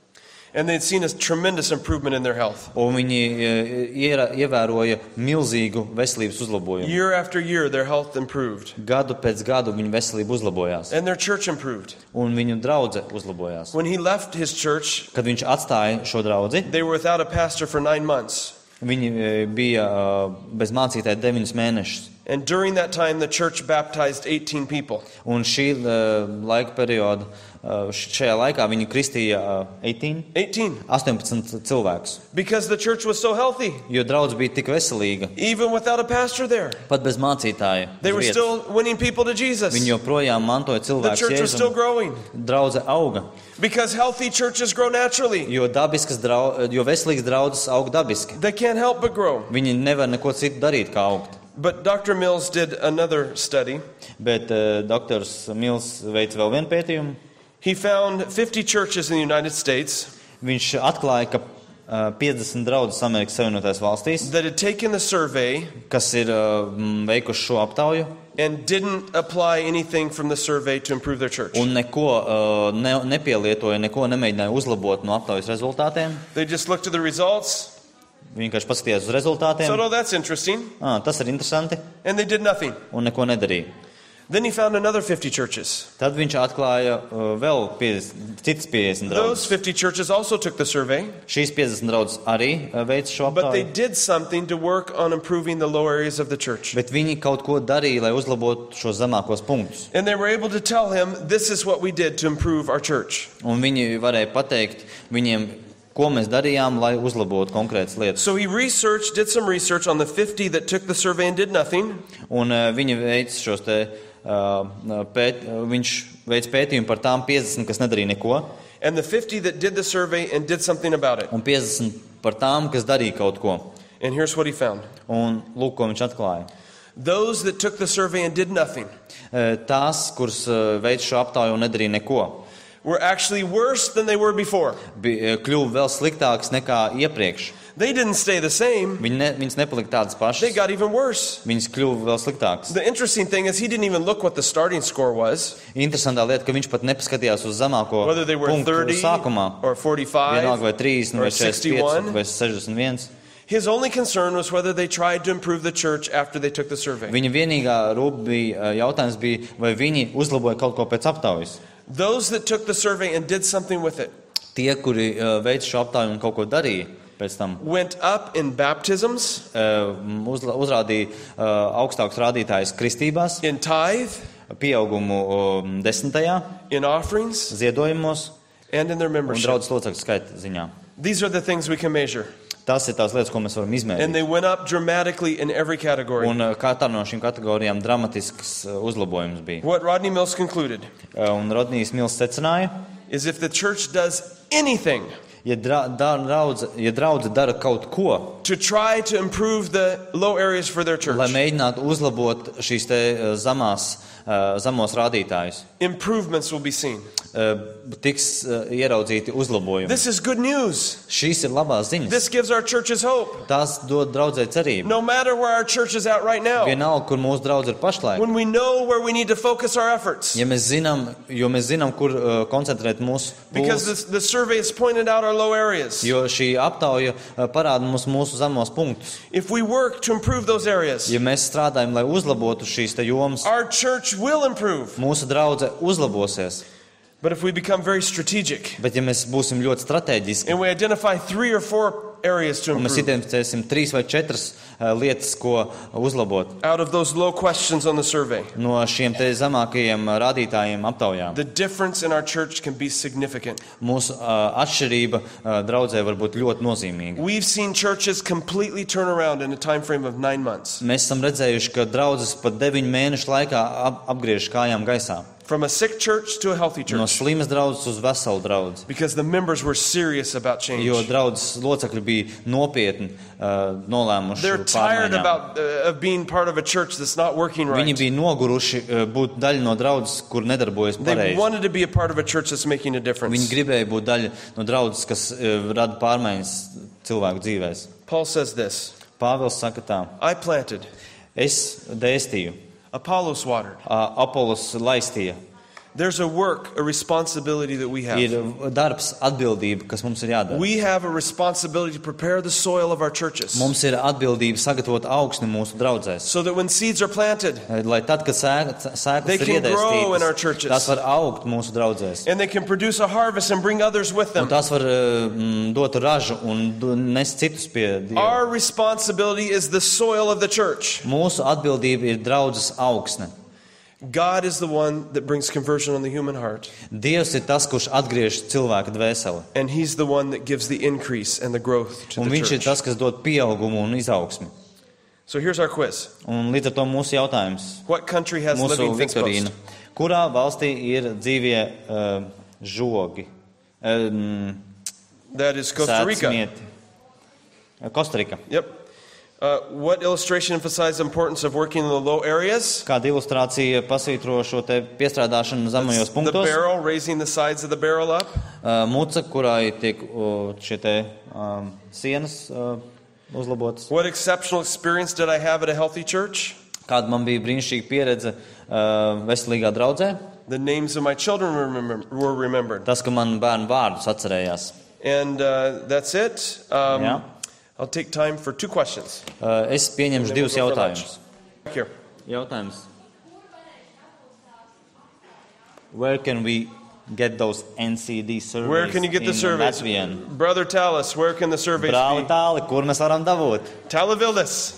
[SPEAKER 1] And they'd seen a tremendous improvement in their health.
[SPEAKER 2] Un viņi iera, ievēroja milzīgu veselības uzlabojumu.
[SPEAKER 1] Year after year, their health improved.
[SPEAKER 2] Gadu pēc gadu viņu veselība uzlabojās.
[SPEAKER 1] And their church improved.
[SPEAKER 2] Un viņu draudze uzlabojās.
[SPEAKER 1] When he left his church,
[SPEAKER 2] Kad viņš atstāja šo draudzi,
[SPEAKER 1] they were without a pastor for nine months.
[SPEAKER 2] viņi bija uh, bez mācītāja deviņus mēnešus.
[SPEAKER 1] And during that time, the church baptized eighteen people.
[SPEAKER 2] Un šī uh, laika perioda, uh, šajā laikā viņi kristīja uh, eighteen,
[SPEAKER 1] eighteen.
[SPEAKER 2] astoņpadsmit cilvēkus.
[SPEAKER 1] Because the church was so healthy,
[SPEAKER 2] Jo draudze bija tik veselīga,
[SPEAKER 1] even without a pastor there.
[SPEAKER 2] pat bez mācītāja.
[SPEAKER 1] They were
[SPEAKER 2] vietas.
[SPEAKER 1] still winning people to Jesus.
[SPEAKER 2] Viņi joprojām mantoja
[SPEAKER 1] The
[SPEAKER 2] cilvēkus
[SPEAKER 1] church was still
[SPEAKER 2] Jēzum.
[SPEAKER 1] growing.
[SPEAKER 2] Draudze auga,
[SPEAKER 1] Because healthy churches grow naturally.
[SPEAKER 2] jo, dabiskas drau, jo veselīgas draudzes aug dabiski.
[SPEAKER 1] They can't help but grow.
[SPEAKER 2] Viņi nevar neko citu darīt, kā augt.
[SPEAKER 1] But Doctor Mills did another study.
[SPEAKER 2] Bet uh, doktors Mils veica vēl vienu pētījumu.
[SPEAKER 1] He found fifty churches in the United States
[SPEAKER 2] Viņš atklāja, ka uh, piecdesmit draudzes Amerikas Savienotajās valstīs,
[SPEAKER 1] that had taken the survey
[SPEAKER 2] kas ir uh, veikuši šo aptauju,
[SPEAKER 1] and didn't apply anything from the survey to improve their church.
[SPEAKER 2] un neko uh, ne, nepielietoja, neko nemēģināja uzlabot no aptaujas rezultātiem.
[SPEAKER 1] They just looked at the results,
[SPEAKER 2] Viņi vienkārši paskatījās uz
[SPEAKER 1] said,
[SPEAKER 2] rezultātiem.
[SPEAKER 1] oh, that's interesting,
[SPEAKER 2] Ah, tas ir interesanti,
[SPEAKER 1] and they did nothing.
[SPEAKER 2] un neko nedarīja.
[SPEAKER 1] Then he found another fifty churches.
[SPEAKER 2] Tad viņš atklāja uh, vēl piecdesmit, citas piecdesmit
[SPEAKER 1] Those
[SPEAKER 2] draudzes.
[SPEAKER 1] fifty churches also took the survey,
[SPEAKER 2] Šīs piecdesmit draudzes arī uh, veica šo
[SPEAKER 1] but they
[SPEAKER 2] aptauju,
[SPEAKER 1] did something to work on improving the low areas of the church.
[SPEAKER 2] bet viņi kaut ko darīja, lai uzlabotu šos zemākos punktus.
[SPEAKER 1] And they were able to tell him, this is what we did to improve our church.
[SPEAKER 2] Un viņi varēja pateikt viņiem, ko mēs darījām, lai uzlabotu konkrētas lietas.
[SPEAKER 1] So he researched, did some research on the fifty that took the survey and did nothing.
[SPEAKER 2] Un uh, viņi veica šos te, uh, pēt, uh, viņš veica pētījumu par tām piecdesmit, kas nedarīja neko,
[SPEAKER 1] And the fifty that did the survey and did something about it.
[SPEAKER 2] un piecdesmit par tām, kas darīja kaut ko.
[SPEAKER 1] And here's what he found.
[SPEAKER 2] Un lūk, ko viņš atklāja.
[SPEAKER 1] Those that took the survey and did nothing
[SPEAKER 2] Uh, tās, kuras uh, veica šo aptauju un nedarīja neko,
[SPEAKER 1] were actually worse than they were before.
[SPEAKER 2] bija, kļuva vēl sliktāks nekā iepriekš.
[SPEAKER 1] They didn't stay the same.
[SPEAKER 2] Viņi ne, viņas nepalika tādas
[SPEAKER 1] They
[SPEAKER 2] pašas,
[SPEAKER 1] got even worse.
[SPEAKER 2] viņas kļuva vēl sliktākas.
[SPEAKER 1] The interesting thing is he didn't even look what the starting score was,
[SPEAKER 2] Interesantā lieta, ka viņš pat nepaskatījās uz zemāko
[SPEAKER 1] whether they were
[SPEAKER 2] punktu
[SPEAKER 1] thirty
[SPEAKER 2] sākumā.
[SPEAKER 1] or forty-five
[SPEAKER 2] Vienalga vai trīsdesmit,
[SPEAKER 1] or
[SPEAKER 2] vai četrdesmit pieci,
[SPEAKER 1] sixty-one.
[SPEAKER 2] vai sešdesmit viens.
[SPEAKER 1] His only concern was whether they tried to improve the church after they took the survey.
[SPEAKER 2] Viņa vienīgā rūp bija, jautājums bija, vai viņi uzlaboja kaut ko pēc aptaujas.
[SPEAKER 1] Those that took the survey and did something with it
[SPEAKER 2] Tie, kuri uh, veica šo aptauju un kaut ko darīja pēc tam,
[SPEAKER 1] went up in baptisms,
[SPEAKER 2] uh, uzla, uzrādīja uh, augstākus rādītājus kristībās,
[SPEAKER 1] in tithe,
[SPEAKER 2] pieaugumu um, desmitajā,
[SPEAKER 1] in offerings,
[SPEAKER 2] ziedojumos
[SPEAKER 1] and in their
[SPEAKER 2] un
[SPEAKER 1] membership.
[SPEAKER 2] draudzes locekļu skaita ziņā.
[SPEAKER 1] These are the things we can measure.
[SPEAKER 2] Tas ir tās lietas, ko mēs varam
[SPEAKER 1] And
[SPEAKER 2] izmērīt.
[SPEAKER 1] they went up dramatically in every category.
[SPEAKER 2] Un uh, katrā no šīm kategorijām dramatisks uh, uzlabojums bija.
[SPEAKER 1] What Rodney Mills concluded
[SPEAKER 2] Uh, un Rodnijs Mils secināja,
[SPEAKER 1] is if the church does anything
[SPEAKER 2] ja, dra, da, draudze, ja draudze dara kaut ko,
[SPEAKER 1] to try to improve the low areas for their church,
[SPEAKER 2] lai mēģinātu uzlabot šīs te uh, zamās, uh, zamos rādītājus,
[SPEAKER 1] improvements will be seen.
[SPEAKER 2] uh, tiks uh, ieraudzīti uzlabojumi.
[SPEAKER 1] This is good news.
[SPEAKER 2] Šīs ir labās ziņas.
[SPEAKER 1] This gives our churches hope.
[SPEAKER 2] Tās dod draudzē cerību.
[SPEAKER 1] No matter where our church is at right now,
[SPEAKER 2] Vienalga, kur mūsu draudze ir pašlaik.
[SPEAKER 1] when we know where we need to focus our efforts,
[SPEAKER 2] Ja mēs zinām, jo mēs zinām, kur uh, koncentrēt mūsu
[SPEAKER 1] because
[SPEAKER 2] pūles,
[SPEAKER 1] this, the survey has pointed out our low areas.
[SPEAKER 2] jo šī aptauja uh, parāda mums mūsu zemos punktus.
[SPEAKER 1] If we work to improve those areas,
[SPEAKER 2] Ja mēs strādājam, lai uzlabotu šīs te jomas,
[SPEAKER 1] our church will improve.
[SPEAKER 2] mūsu draudze uzlabosies.
[SPEAKER 1] But if we become very strategic
[SPEAKER 2] Bet ja mēs būsim ļoti strateģiski,
[SPEAKER 1] and we identify three or four areas to
[SPEAKER 2] un mēs
[SPEAKER 1] improve
[SPEAKER 2] identificēsim trīs vai četras uh, lietas, ko uzlabot
[SPEAKER 1] out of those low questions on the survey,
[SPEAKER 2] no šiem te zemākajiem uh, rādītājiem aptaujām,
[SPEAKER 1] the difference in our church can be significant.
[SPEAKER 2] mūsu uh, atšķirība uh, draudzē var būt ļoti nozīmīga.
[SPEAKER 1] We've seen churches completely turn around in a time frame of nine months.
[SPEAKER 2] Mēs esam redzējuši, ka draudzes pat deviņu mēnešu laikā ap, apgriež kājām gaisā.
[SPEAKER 1] From a sick church to a healthy
[SPEAKER 2] No
[SPEAKER 1] church.
[SPEAKER 2] slimas draudzes uz veselu draudzi.
[SPEAKER 1] Because the members were serious about change.
[SPEAKER 2] Jo draudzes locekļi bija nopietni uh, nolēmuši
[SPEAKER 1] They're tired
[SPEAKER 2] pārmaiņām.
[SPEAKER 1] about uh, of being part of a church that's not working
[SPEAKER 2] Viņi
[SPEAKER 1] right.
[SPEAKER 2] bija noguruši uh, būt daļa no draudzes, kur nedarbojas
[SPEAKER 1] They
[SPEAKER 2] pareizi.
[SPEAKER 1] wanted to be a part of a church that's making a
[SPEAKER 2] Viņi
[SPEAKER 1] difference.
[SPEAKER 2] gribēja būt daļa no draudzes, kas uh, rada pārmaiņas cilvēku dzīvēs.
[SPEAKER 1] Paul says this,
[SPEAKER 2] Pāvils saka tā:
[SPEAKER 1] I planted,
[SPEAKER 2] es dēstīju,
[SPEAKER 1] Apollos watered,
[SPEAKER 2] uh, Apolos laistīja,
[SPEAKER 1] There's a work, a responsibility that we have.
[SPEAKER 2] Ir darbs, atbildība, kas mums ir jādara.
[SPEAKER 1] We have a responsibility to prepare the soil of our churches
[SPEAKER 2] Mums ir atbildība sagatavot augsni mūsu draudzēs.
[SPEAKER 1] so that when seeds are planted
[SPEAKER 2] Lai tad, kad sēk- sēklas
[SPEAKER 1] They
[SPEAKER 2] ir
[SPEAKER 1] can grow in our
[SPEAKER 2] iedēstītas,
[SPEAKER 1] churches.
[SPEAKER 2] tās var augt mūsu draudzēs.
[SPEAKER 1] and they can produce a harvest and bring others with
[SPEAKER 2] Un
[SPEAKER 1] them.
[SPEAKER 2] tās var mm, dot ražu un do- nest citus pie Dieva.
[SPEAKER 1] Our responsibility is the soil of the church.
[SPEAKER 2] Mūsu atbildība ir draudzes augsne.
[SPEAKER 1] God is the one that brings conversion on the human heart,
[SPEAKER 2] Dievs ir tas, kurš atgriež cilvēka dvēseli.
[SPEAKER 1] and He's the one that gives the increase and the growth to
[SPEAKER 2] Un
[SPEAKER 1] the
[SPEAKER 2] viņš ir
[SPEAKER 1] church.
[SPEAKER 2] tas, kas dod pieaugumu un izaugsmi.
[SPEAKER 1] So here's our quiz.
[SPEAKER 2] Un līdz ar to mūsu jautājums,
[SPEAKER 1] What country has
[SPEAKER 2] mūsu
[SPEAKER 1] living things
[SPEAKER 2] Viktorīna.
[SPEAKER 1] most?
[SPEAKER 2] Kurā valstī ir dzīvie uh, žogi? Um,
[SPEAKER 1] That is Costa Rica.
[SPEAKER 2] Sēcmieti. Kostarika.
[SPEAKER 1] Yep. Uh, what illustration emphasizes the importance of working in the low areas?
[SPEAKER 2] Kāda ilustrācija pasvītro šo te piestrādāšanu zemajos
[SPEAKER 1] The
[SPEAKER 2] punktos?
[SPEAKER 1] barrel, raising the sides of the barrel up.
[SPEAKER 2] Uh, muca, kurai tiek uh, šie te um, sienas uh, uzlabotas.
[SPEAKER 1] What exceptional experience did I have at a healthy church?
[SPEAKER 2] Kāda man bija brīnišķīga pieredze uh, veselīgā draudzē?
[SPEAKER 1] The names of my children were, remember, were remembered.
[SPEAKER 2] Tas, ka man bērnu vārdus atcerējās.
[SPEAKER 1] And uh, that's it. Um,
[SPEAKER 2] Yeah.
[SPEAKER 1] I'll take time for two questions.
[SPEAKER 2] Uh, es pieņemšu
[SPEAKER 1] And then
[SPEAKER 2] divus
[SPEAKER 1] we'll go for lunch.
[SPEAKER 2] jautājumus.
[SPEAKER 1] Back here.
[SPEAKER 2] Jautājums. Where can we get those N C D surveys?
[SPEAKER 1] Where can you get the
[SPEAKER 2] in
[SPEAKER 1] surveys?
[SPEAKER 2] Latvian?
[SPEAKER 1] Brother Talis, where can the surveys
[SPEAKER 2] Brāli
[SPEAKER 1] be?
[SPEAKER 2] tāli, kur mēs varam dabūt?
[SPEAKER 1] Talavildis.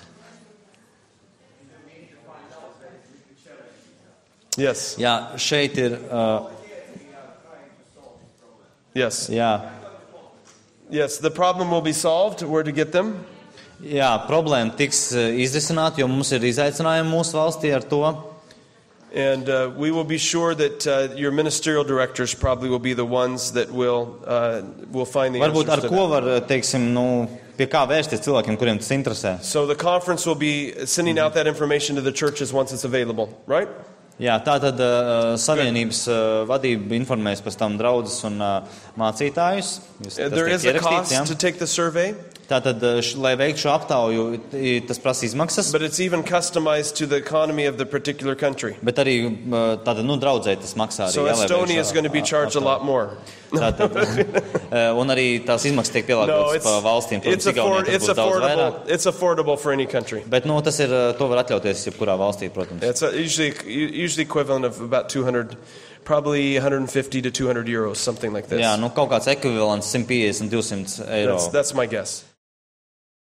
[SPEAKER 1] Yes.
[SPEAKER 2] Jā, šeit ir, uh,
[SPEAKER 1] Yes.
[SPEAKER 2] jā,
[SPEAKER 1] Yes. The problem will be solved. Where to get them?
[SPEAKER 2] jā, problēma tiks uh, izrisināta, jo mums ir izaicinājumi mūsu valstī ar to.
[SPEAKER 1] And uh, we will be sure that uh, your ministerial directors probably will be the ones that will uh, will find the
[SPEAKER 2] Varbūt ar
[SPEAKER 1] answers to
[SPEAKER 2] ko
[SPEAKER 1] that.
[SPEAKER 2] var, teiksim, nu, pie kā vērsties cilvēkiem, kuriem tas interesē.
[SPEAKER 1] So the conference will be sending out that information to the churches once it's available, right?
[SPEAKER 2] Jā, tā tad uh, Savienības uh, vadība informēs pēc tam draudzes un uh, mācītājus. Jūs-
[SPEAKER 1] Uh,
[SPEAKER 2] tas
[SPEAKER 1] There
[SPEAKER 2] tiek
[SPEAKER 1] is a
[SPEAKER 2] ierakstīts,
[SPEAKER 1] cost
[SPEAKER 2] jā.
[SPEAKER 1] to take the survey,
[SPEAKER 2] Tātad, uh, š, lai veiktu šo aptauju, i- tas prasa izmaksas,
[SPEAKER 1] but it's even customized to the economy of the particular country.
[SPEAKER 2] bet arī uh, tātad, nu, draudzē tas maksā. Arī,
[SPEAKER 1] So
[SPEAKER 2] jā, lai
[SPEAKER 1] Estonia
[SPEAKER 2] veiktu
[SPEAKER 1] is
[SPEAKER 2] šo
[SPEAKER 1] going to be
[SPEAKER 2] a-
[SPEAKER 1] charged a
[SPEAKER 2] aptauju.
[SPEAKER 1] lot more.
[SPEAKER 2] Tātad, uh, un arī tās izmaksas tiek
[SPEAKER 1] No,
[SPEAKER 2] pielāgotas
[SPEAKER 1] it's,
[SPEAKER 2] pa valstīm.
[SPEAKER 1] it's,
[SPEAKER 2] Protams, Igaunijā
[SPEAKER 1] afford,
[SPEAKER 2] tas
[SPEAKER 1] it's
[SPEAKER 2] būs daudz vairāk.
[SPEAKER 1] affordable. It's affordable for any country.
[SPEAKER 2] Bet, nu, tas ir, uh, to var atļauties jebkurā valstī, protams.
[SPEAKER 1] It's a, usually usually equivalent of about two hundred, probably one hundred fifty to two hundred euros, something like this.
[SPEAKER 2] Jā, nu, kaut kāds ekvivalents one fifty to two hundred eiro.
[SPEAKER 1] That's, that's my guess.